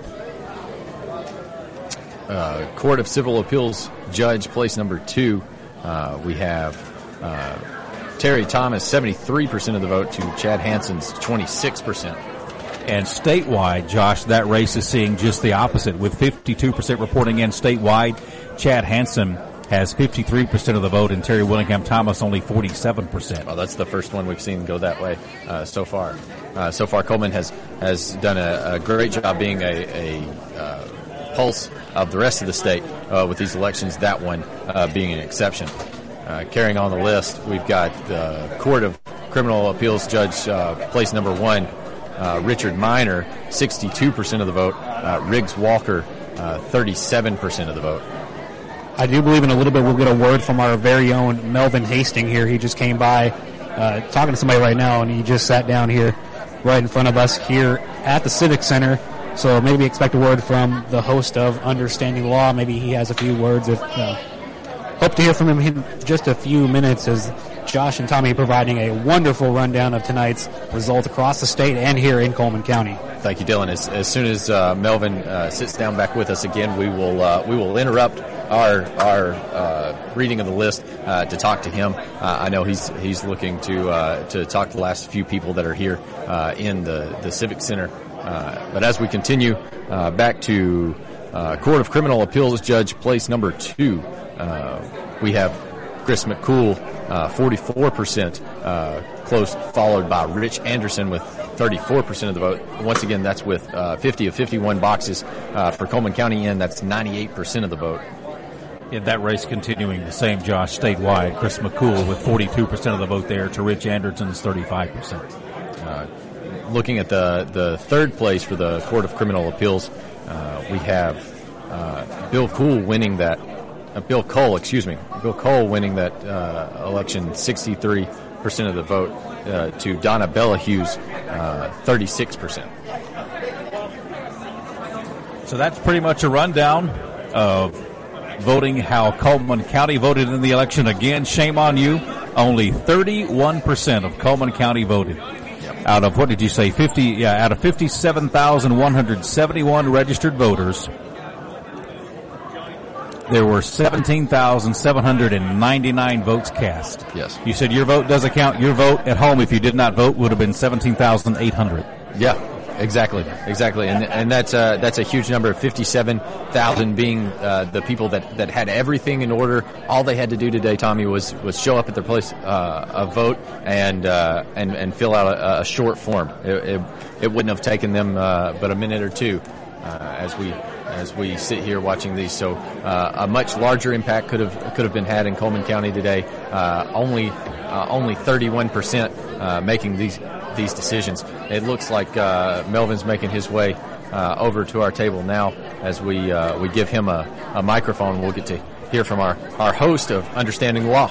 Uh, Court of Civil Appeals Judge, place number two, uh, we have uh, Terry Thomas, seventy-three percent of the vote, to Chad Hansen's twenty-six percent. And statewide, Josh, that race is seeing just the opposite. With fifty-two percent reporting in statewide, Chad Hansen has fifty-three percent of the vote, and Terry Willingham Thomas only forty-seven percent. Well, that's the first one we've seen go that way uh, so far. Uh, so far, Coleman has, has done a, a great job being a, a uh, pulse of the rest of the state uh, with these elections, that one uh, being an exception. Uh, carrying on the list, we've got the Court of Criminal Appeals Judge, uh, place number one, uh, Richard Minor, sixty-two percent of the vote, uh, Riggs Walker, uh, thirty-seven percent of the vote. I do believe in a little bit we'll get a word from our very own Melvin Hastings here. He just came by uh, talking to somebody right now, and he just sat down here right in front of us here at the Civic Center. So maybe expect a word from the host of Understanding Law. Maybe he has a few words. If uh, hope to hear from him in just a few minutes, as Josh and Tommy providing a wonderful rundown of tonight's results across the state and here in Coleman County. Thank you, Dylan. As, as soon as uh, Melvin uh, sits down back with us again, we will uh, we will interrupt our our uh, reading of the list uh, to talk to him. Uh, I know he's he's looking to uh, to talk to the last few people that are here uh, in the the Civic Center. Uh, but as we continue uh, back to uh, Court of Criminal Appeals Judge, place number two, uh, we have Chris McCool, uh, forty-four percent, uh, close, followed by Rich Anderson with thirty-four percent of the vote. Once again, that's with uh, fifty of fifty-one boxes uh, for Coleman County in. That's ninety-eight percent of the vote. In that race continuing the same, Josh, statewide, Chris McCool with forty-two percent of the vote there to Rich Anderson's thirty-five percent. Uh, looking at the, the third place for the Court of Criminal Appeals, uh, we have uh, Bill Cole winning that, uh, Bill Cole, excuse me, Bill Cole winning that uh, election, sixty-three percent of the vote, uh, to Donna Bella Hughes, uh, thirty-six percent. So that's pretty much a rundown of voting, how Coleman County voted in the election. Again, shame on you. Only thirty-one percent of Coleman County voted. Yep. Out of, what did you say, fifty? Yeah, out of fifty-seven thousand one hundred seventy-one registered voters, there were seventeen thousand seven hundred ninety-nine votes cast. Yes. You said your vote doesn't count. Your vote at home, if you did not vote, would have been seventeen thousand eight hundred. Yeah. Exactly, exactly, and and that's a that's a huge number. Fifty-seven thousand being uh, the people that, that had everything in order. All they had to do today, Tommy, was, was show up at their place uh, of vote and uh, and and fill out a, a short form. It, it, it wouldn't have taken them uh, but a minute or two uh, as we as we sit here watching these. So uh, a much larger impact could have could have been had in Coleman County today. Uh, only uh, only thirty-one percent uh, making these. these decisions. It looks like uh, Melvin's making his way uh, over to our table now as we uh, we give him a, a microphone. We'll get to hear from our, our host of Understanding the Law.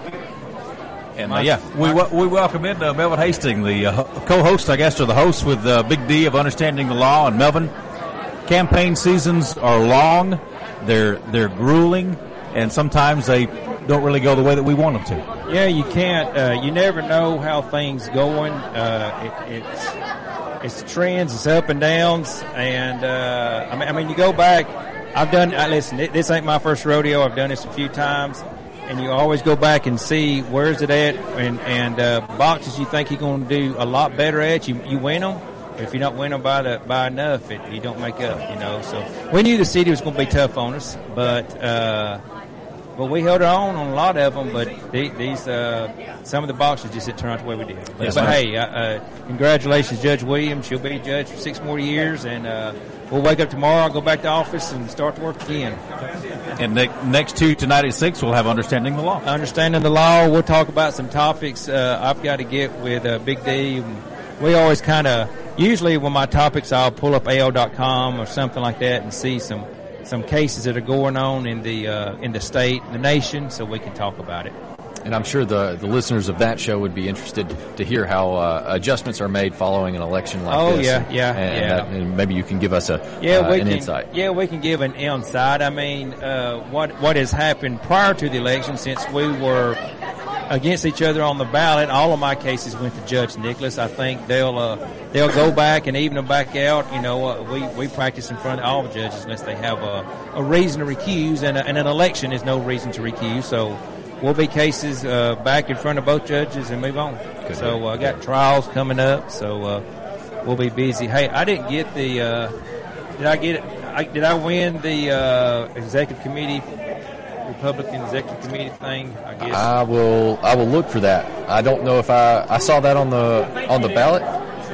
And uh, yeah, we we welcome in uh, Melvin Hastings, the uh, co-host, I guess, or the host with uh, Big D of Understanding the Law. And Melvin, campaign seasons are long, they're they're grueling, and sometimes they don't really go the way that we want them to. Yeah, you can't. Uh, you never know how things going. Uh, it, it's it's trends, it's up and downs, and uh, I mean, I mean, you go back. I've done. I listen. This ain't my first rodeo. I've done this a few times, and you always go back and see where's it at, and and uh, boxes you think you're going to do a lot better at. You you win them. If you don't win them by the by enough, it, you don't make up. You know. So we knew the city was going to be tough on us, but. Uh, But we held our own on a lot of them, but the, these uh, some of the boxes just didn't turn out the way we did. But, yes, but hey, uh, uh, congratulations, Judge Williams. She'll be judge for six more years, and uh, we'll wake up tomorrow, go back to office, and start to work again. And ne- next to tonight at six, we'll have Understanding the Law. Understanding the Law. We'll talk about some topics uh, I've got to get with uh, Big D. We always kind of usually when my topics, I'll pull up A O dot com or something like that and see some. some cases that are going on in the uh, in the state, the nation, so we can talk about it. And I'm sure the, the listeners of that show would be interested to hear how uh, adjustments are made following an election like oh, this. Oh, yeah, and, yeah, and, yeah. That, and maybe you can give us a yeah, uh, we an can, insight. Yeah, we can give an insight. I mean, uh, what what has happened prior to the election, since we were against each other on the ballot, all of my cases went to Judge Nicholas. I think they'll uh, they'll go back and even them back out. You know, uh, we we practice in front of all the judges unless they have a, a reason to recuse, and, a, and an election is no reason to recuse. So we'll be cases uh, back in front of both judges and move on. Good so I uh, got trials coming up, so uh, we'll be busy. Hey, I didn't get the. Uh, did I get it? I, did I win the uh, executive committee? Republican executive committee thing, I guess. I will. I will look for that. I don't know if I. I saw that on the on the ballot,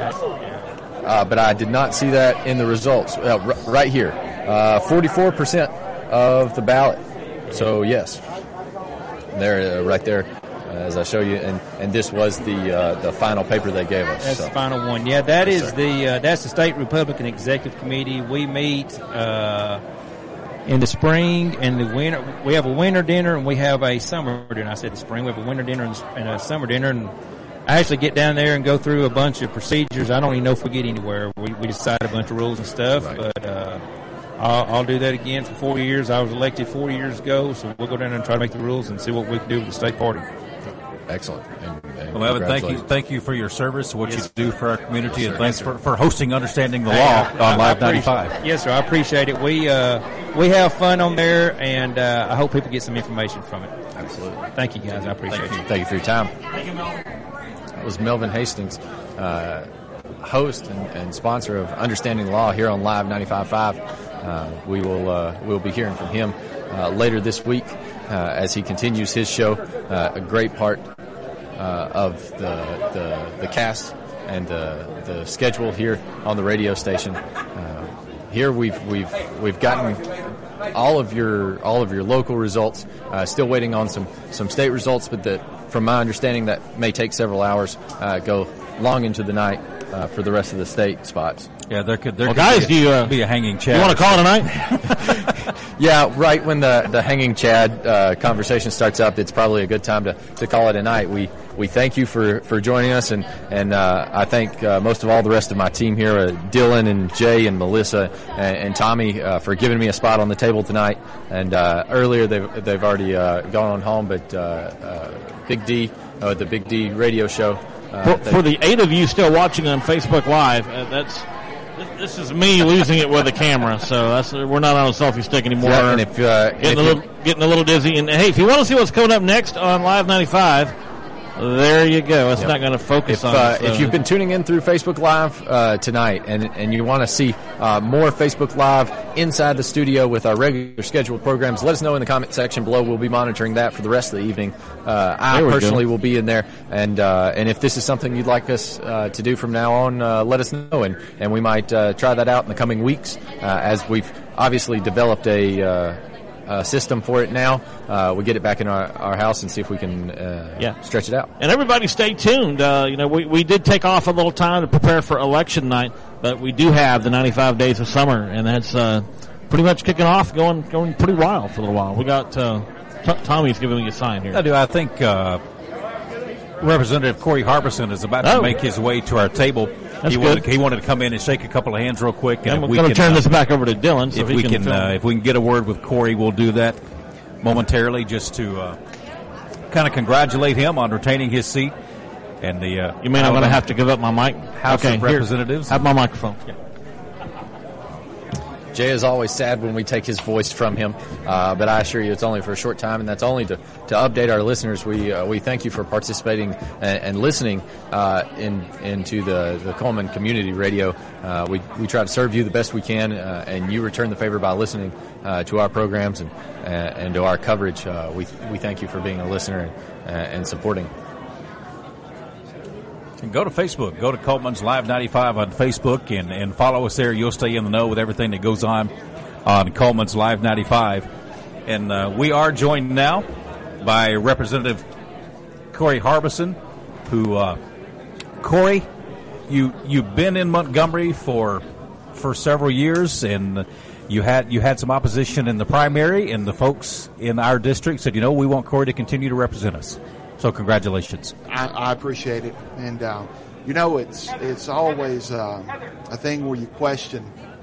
uh, but I did not see that in the results. Uh, r- right here, uh, forty-four percent of the ballot. So yes, there, uh, right there, uh, as I show you, and, and this was the uh, the final paper they gave us. That's so. the final one. Yeah, that yes, is sir. the uh, that's the state Republican executive committee. We meet. Uh, In the spring and the winter, we have a winter dinner and we have a summer dinner. I said the spring, we have a winter dinner and a summer dinner, and I actually get down there and go through a bunch of procedures. I don't even know if we get anywhere. We, we decide a bunch of rules and stuff, right. but uh, I'll, I'll do that again for four years. I was elected four years ago, so we'll go down there and try to make the rules and see what we can do with the state party. Excellent. And, and well, Evan, thank you, thank you for your service, what yes. you do for our community, yes, and thanks yes, for, for hosting Understanding the Hey, Law I, on I, Live I ninety-five. Yes, sir. I appreciate it. We uh, we have fun on there, and uh, I hope people get some information from it. Absolutely. Thank you, guys. I appreciate thank you. you. Thank you for your time. That was Melvin Hastings, uh, host and, and sponsor of Understanding the Law here on Live ninety-five point five. uh, we will uh, we'll be hearing from him uh, later this week uh, as he continues his show. Uh, a great part uh, of the, the the cast and the the schedule here on the radio station. Uh, here we've we've we've gotten all of your all of your local results. Uh, still waiting on some some state results, but that, from my understanding, that may take several hours. Uh, go long into the night uh, for the rest of the state spots. Yeah, there could there well, could guys, be, a, do you uh, be a hanging Chad. You want to call it a night? Yeah, right when the the hanging Chad uh, conversation starts up, it's probably a good time to, to call it a night. We we thank you for, for joining us, and and uh, I thank uh, most of all the rest of my team here, uh, Dylan and Jay and Melissa and, and Tommy uh, for giving me a spot on the table tonight. And uh, earlier they've they've already uh, gone on home, but uh, uh, Big D, uh, the Big D radio show. Uh, for, for the eight of you still watching on Facebook Live, uh, that's. This is me losing it with the camera, so that's we're not on a selfie stick anymore. Yeah, and if, uh, getting, and a if little, getting a little dizzy. And hey, if you want to see what's coming up next on Live ninety-five, there you go. It's yep. not going to focus if, on uh, it. So. If you've been tuning in through Facebook Live uh, tonight and and you want to see uh, more Facebook Live inside the studio with our regular scheduled programs, let us know in the comment section below. We'll be monitoring that for the rest of the evening. Uh, I personally go. will be in there, and uh, and if this is something you'd like us uh, to do from now on, uh, let us know, and, and we might uh, try that out in the coming weeks uh, as we've obviously developed a uh, Uh, system for it now. Uh, we get it back in our, our house and see if we can uh, yeah. stretch it out. And everybody stay tuned. Uh, you know, we, we did take off a little time to prepare for election night, but we do have the ninety-five days of summer, and that's uh, pretty much kicking off, going going pretty wild for a little while. We got uh, T- Tommy's giving me a sign here. I do. I think uh, Representative Corey Harbison is about oh. to make his way to our table. That's he good. wanted, he wanted to come in and shake a couple of hands real quick. And I'm we going to can, turn uh, this back over to Dylan. So if he we can, can, film. uh, if we can get a word with Corey, we'll do that momentarily, just to uh, kind of congratulate him on retaining his seat. And the uh, you mean I'm going to have to give up my mic? House okay, of Representatives. Here, have my microphone. Yeah. Jay is always sad when we take his voice from him, uh, but I assure you it's only for a short time, and that's only to, to update our listeners. We uh, we thank you for participating and, and listening uh, in into the, the Coleman Community Radio. Uh, we we try to serve you the best we can, uh, and you return the favor by listening uh, to our programs and uh, and to our coverage. Uh, we we thank you for being a listener and, uh, and supporting. And go to Facebook. Go to Coleman's Live ninety-five on Facebook and, and follow us there. You'll stay in the know with everything that goes on on Coleman's Live ninety-five. And uh, we are joined now by Representative Corey Harbison, who, uh, Corey, you, you've been in Montgomery for for several years, and you had you had some opposition in the primary, and the folks in our district said, you know, we want Corey to continue to represent us. So congratulations. I, I appreciate it, and uh, you know it's it's always uh, a thing where you question: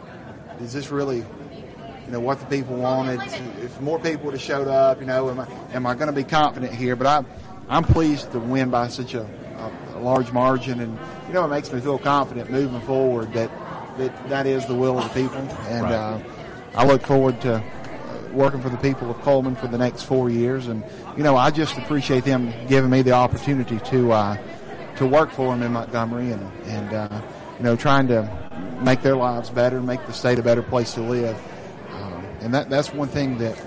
is this really, you know, what the people wanted? If more people would have showed up, you know, am I am I going to be confident here? But I I'm pleased to win by such a, a, a large margin, and you know it makes me feel confident moving forward that that that is the will of the people, and right. uh, I look forward to working for the people of Coleman for the next four years. And, you know, I just appreciate them giving me the opportunity to uh, to work for them in Montgomery and, and uh, you know, trying to make their lives better, make the state a better place to live. Um, and that that's one thing that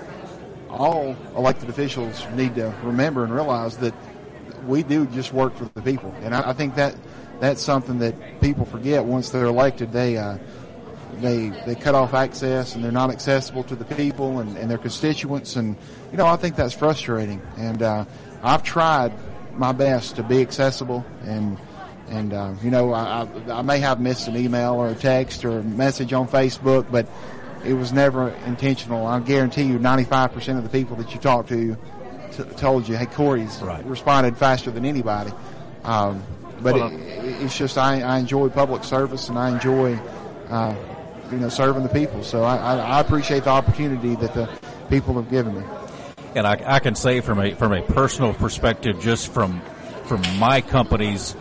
all elected officials need to remember and realize, that we do just work for the people. And I, I think that that's something that people forget. Once they're elected, they uh, They they cut off access, and they're not accessible to the people and, and their constituents. And, you know, I think that's frustrating. And uh, I've tried my best to be accessible. And, and uh, you know, I, I may have missed an email or a text or a message on Facebook, but it was never intentional. I guarantee you ninety-five percent of the people that you talk to t- told you, hey, Corey's right. responded faster than anybody. Um, but well, it, it's just I, I enjoy public service, and I enjoy uh, – you know, serving the people. So I, I, I appreciate the opportunity that the people have given me. And I, I can say from a from a personal perspective, just from from my company's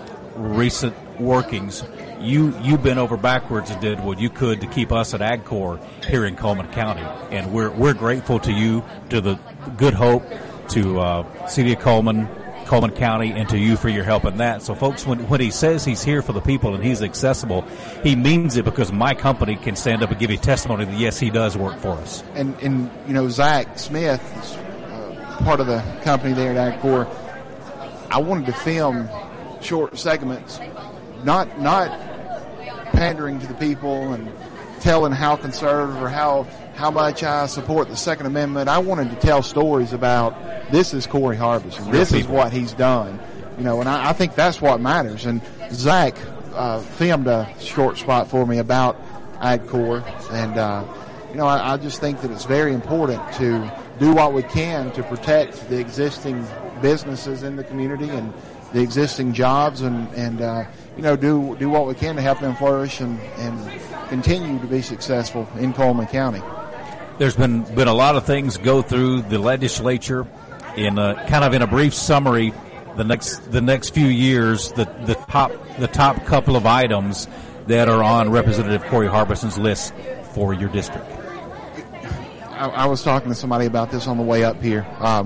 recent workings, you you bent over backwards and did what you could to keep us at AgCorps here in Coleman County, and we're we're grateful to you, to the Good Hope, to uh, City of Coleman, Coleman County and to you for your help in that. So, folks, when, when he says he's here for the people and he's accessible, he means it because my company can stand up and give you testimony that, yes, he does work for us. And, and you know, Zach Smith is uh, part of the company there at AgCorp. I wanted to film short segments, not not pandering to the people and telling how conservative or how how much I support the Second Amendment. I wanted to tell stories about this is Corey Harbison. This is what he's done. You know, and I, I think that's what matters. And Zach uh, filmed a short spot for me about AgCorp, and uh, you know, I, I just think that it's very important to do what we can to protect the existing businesses in the community and the existing jobs, and and uh, you know, do do what we can to help them flourish and and continue to be successful in Coleman County. There's been been a lot of things go through the legislature. In a, kind of in a brief summary, the next the next few years, the the top the top couple of items that are on Representative Corey Harbison's list for your district. I, I was talking to somebody about this on the way up here. Um,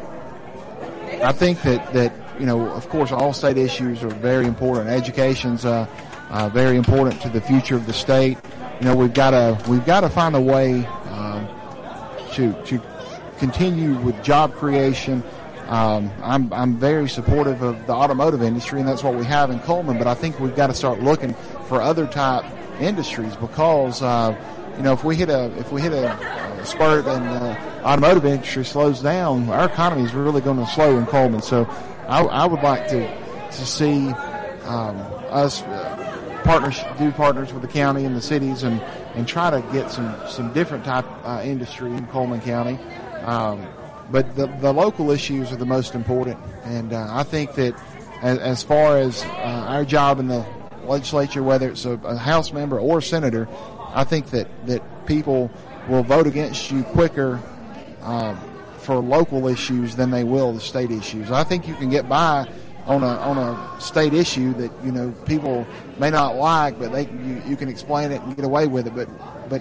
I think that that you know, of course, all state issues are very important. Education's uh, uh, very important to the future of the state. You know, we've got to we've got to find a way um, to to continue with job creation. Um, I'm I'm very supportive of the automotive industry, and that's what we have in Coleman. But I think we've got to start looking for other type industries because uh, you know, if we hit a if we hit a, a spurt and the automotive industry slows down, our economy is really going to slow in Coleman. So I, I would like to to see um, us uh, partners do partners with the county and the cities and, and try to get some, some different type uh, industry in Coleman County. Um, but the, the local issues are the most important, and uh, I think that as, as far as uh, our job in the legislature, whether it's a, a House member or a senator, I think that, that people will vote against you quicker um, for local issues than they will the state issues. I think you can get by on a on a state issue that, you know, people may not like, but they you, you can explain it and get away with it. But but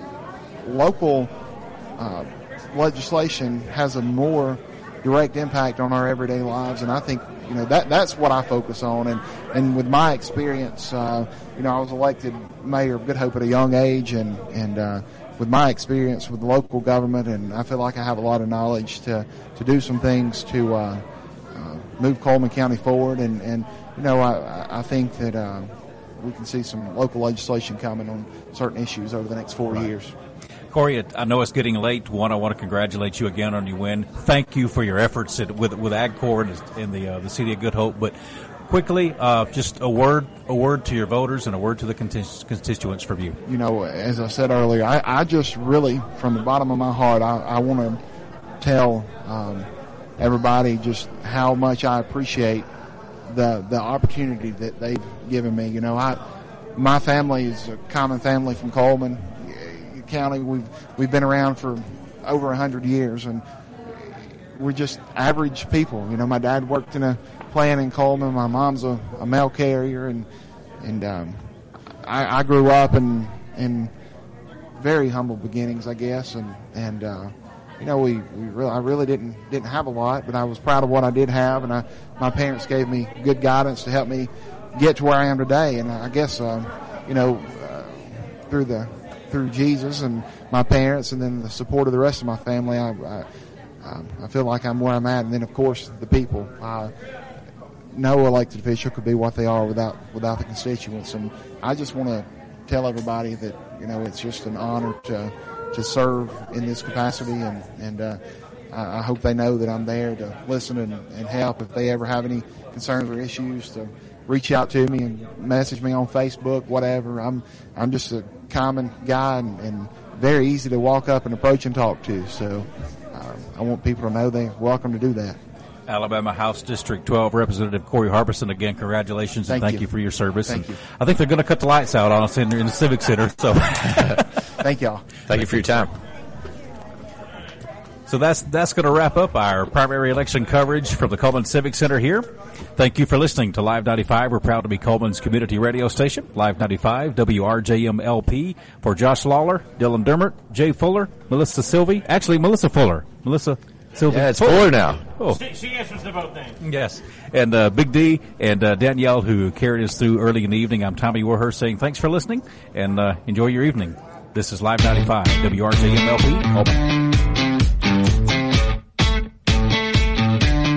local uh, legislation has a more direct impact on our everyday lives, and I think, you know, that that's what I focus on. And and with my experience, uh, you know, I was elected mayor of Good Hope at a young age, and and uh, with my experience with local government, and I feel like I have a lot of knowledge to to do some things to uh, uh, move Coleman County forward. And and you know, I I think that uh, we can see some local legislation coming on certain issues over the next four right. years. Corey, I know it's getting late. One, I want to congratulate you again on your win. Thank you for your efforts at, with with AgCorp in the uh, the city of Good Hope. But quickly, uh, just a word a word to your voters and a word to the constituents from you. You know, as I said earlier, I, I just really, from the bottom of my heart, I, I want to tell um, everybody just how much I appreciate the the opportunity that they've given me. You know, I my family is a common family from Coleman County. We've we've been around for over a hundred years, and we're just average people. You know, my dad worked in a plant in Coleman. My mom's a, a mail carrier, and and um, I, I grew up in in very humble beginnings, I guess. And and uh, you know, we we really, I really didn't didn't have a lot, but I was proud of what I did have, and I my parents gave me good guidance to help me get to where I am today. And I guess um, you know, uh, through the through Jesus and my parents, and then the support of the rest of my family, I, I, I feel like I'm where I'm at. And then, of course, the people. Uh, no elected official could be what they are without without the constituents. And I just want to tell everybody that, you know, it's just an honor to to serve in this capacity, and and uh, I, I hope they know that I'm there to listen and, and help if they ever have any concerns or issues, to reach out to me and message me on Facebook, whatever. I'm I'm just a common guy, and, and very easy to walk up and approach and talk to. So uh, I want people to know they're welcome to do that. Alabama House District twelve Representative Corey Harbison, again, congratulations and thank, thank you. you for your service. Thank and you. I think they're going to cut the lights out on us in, in the Civic Center. So thank y'all. Thank, thank you for your time. So that's that's going to wrap up our primary election coverage from the Coleman Civic Center here. Thank you for listening to Live ninety-five. We're proud to be Coleman's community radio station. Live ninety-five, W R J M L P. For Josh Lawler, Dylan Dermott, Jay Fuller, Melissa Sylvie. Actually, Melissa Fuller. Melissa, Sylvia? Yeah, it's fuller now. Oh. She, she answers the vote then. Yes. And uh, Big D and uh, Danielle, who carried us through early in the evening, I'm Tommy Warhurst saying thanks for listening, and uh, enjoy your evening. This is Live ninety-five, W R J M L P, Coleman.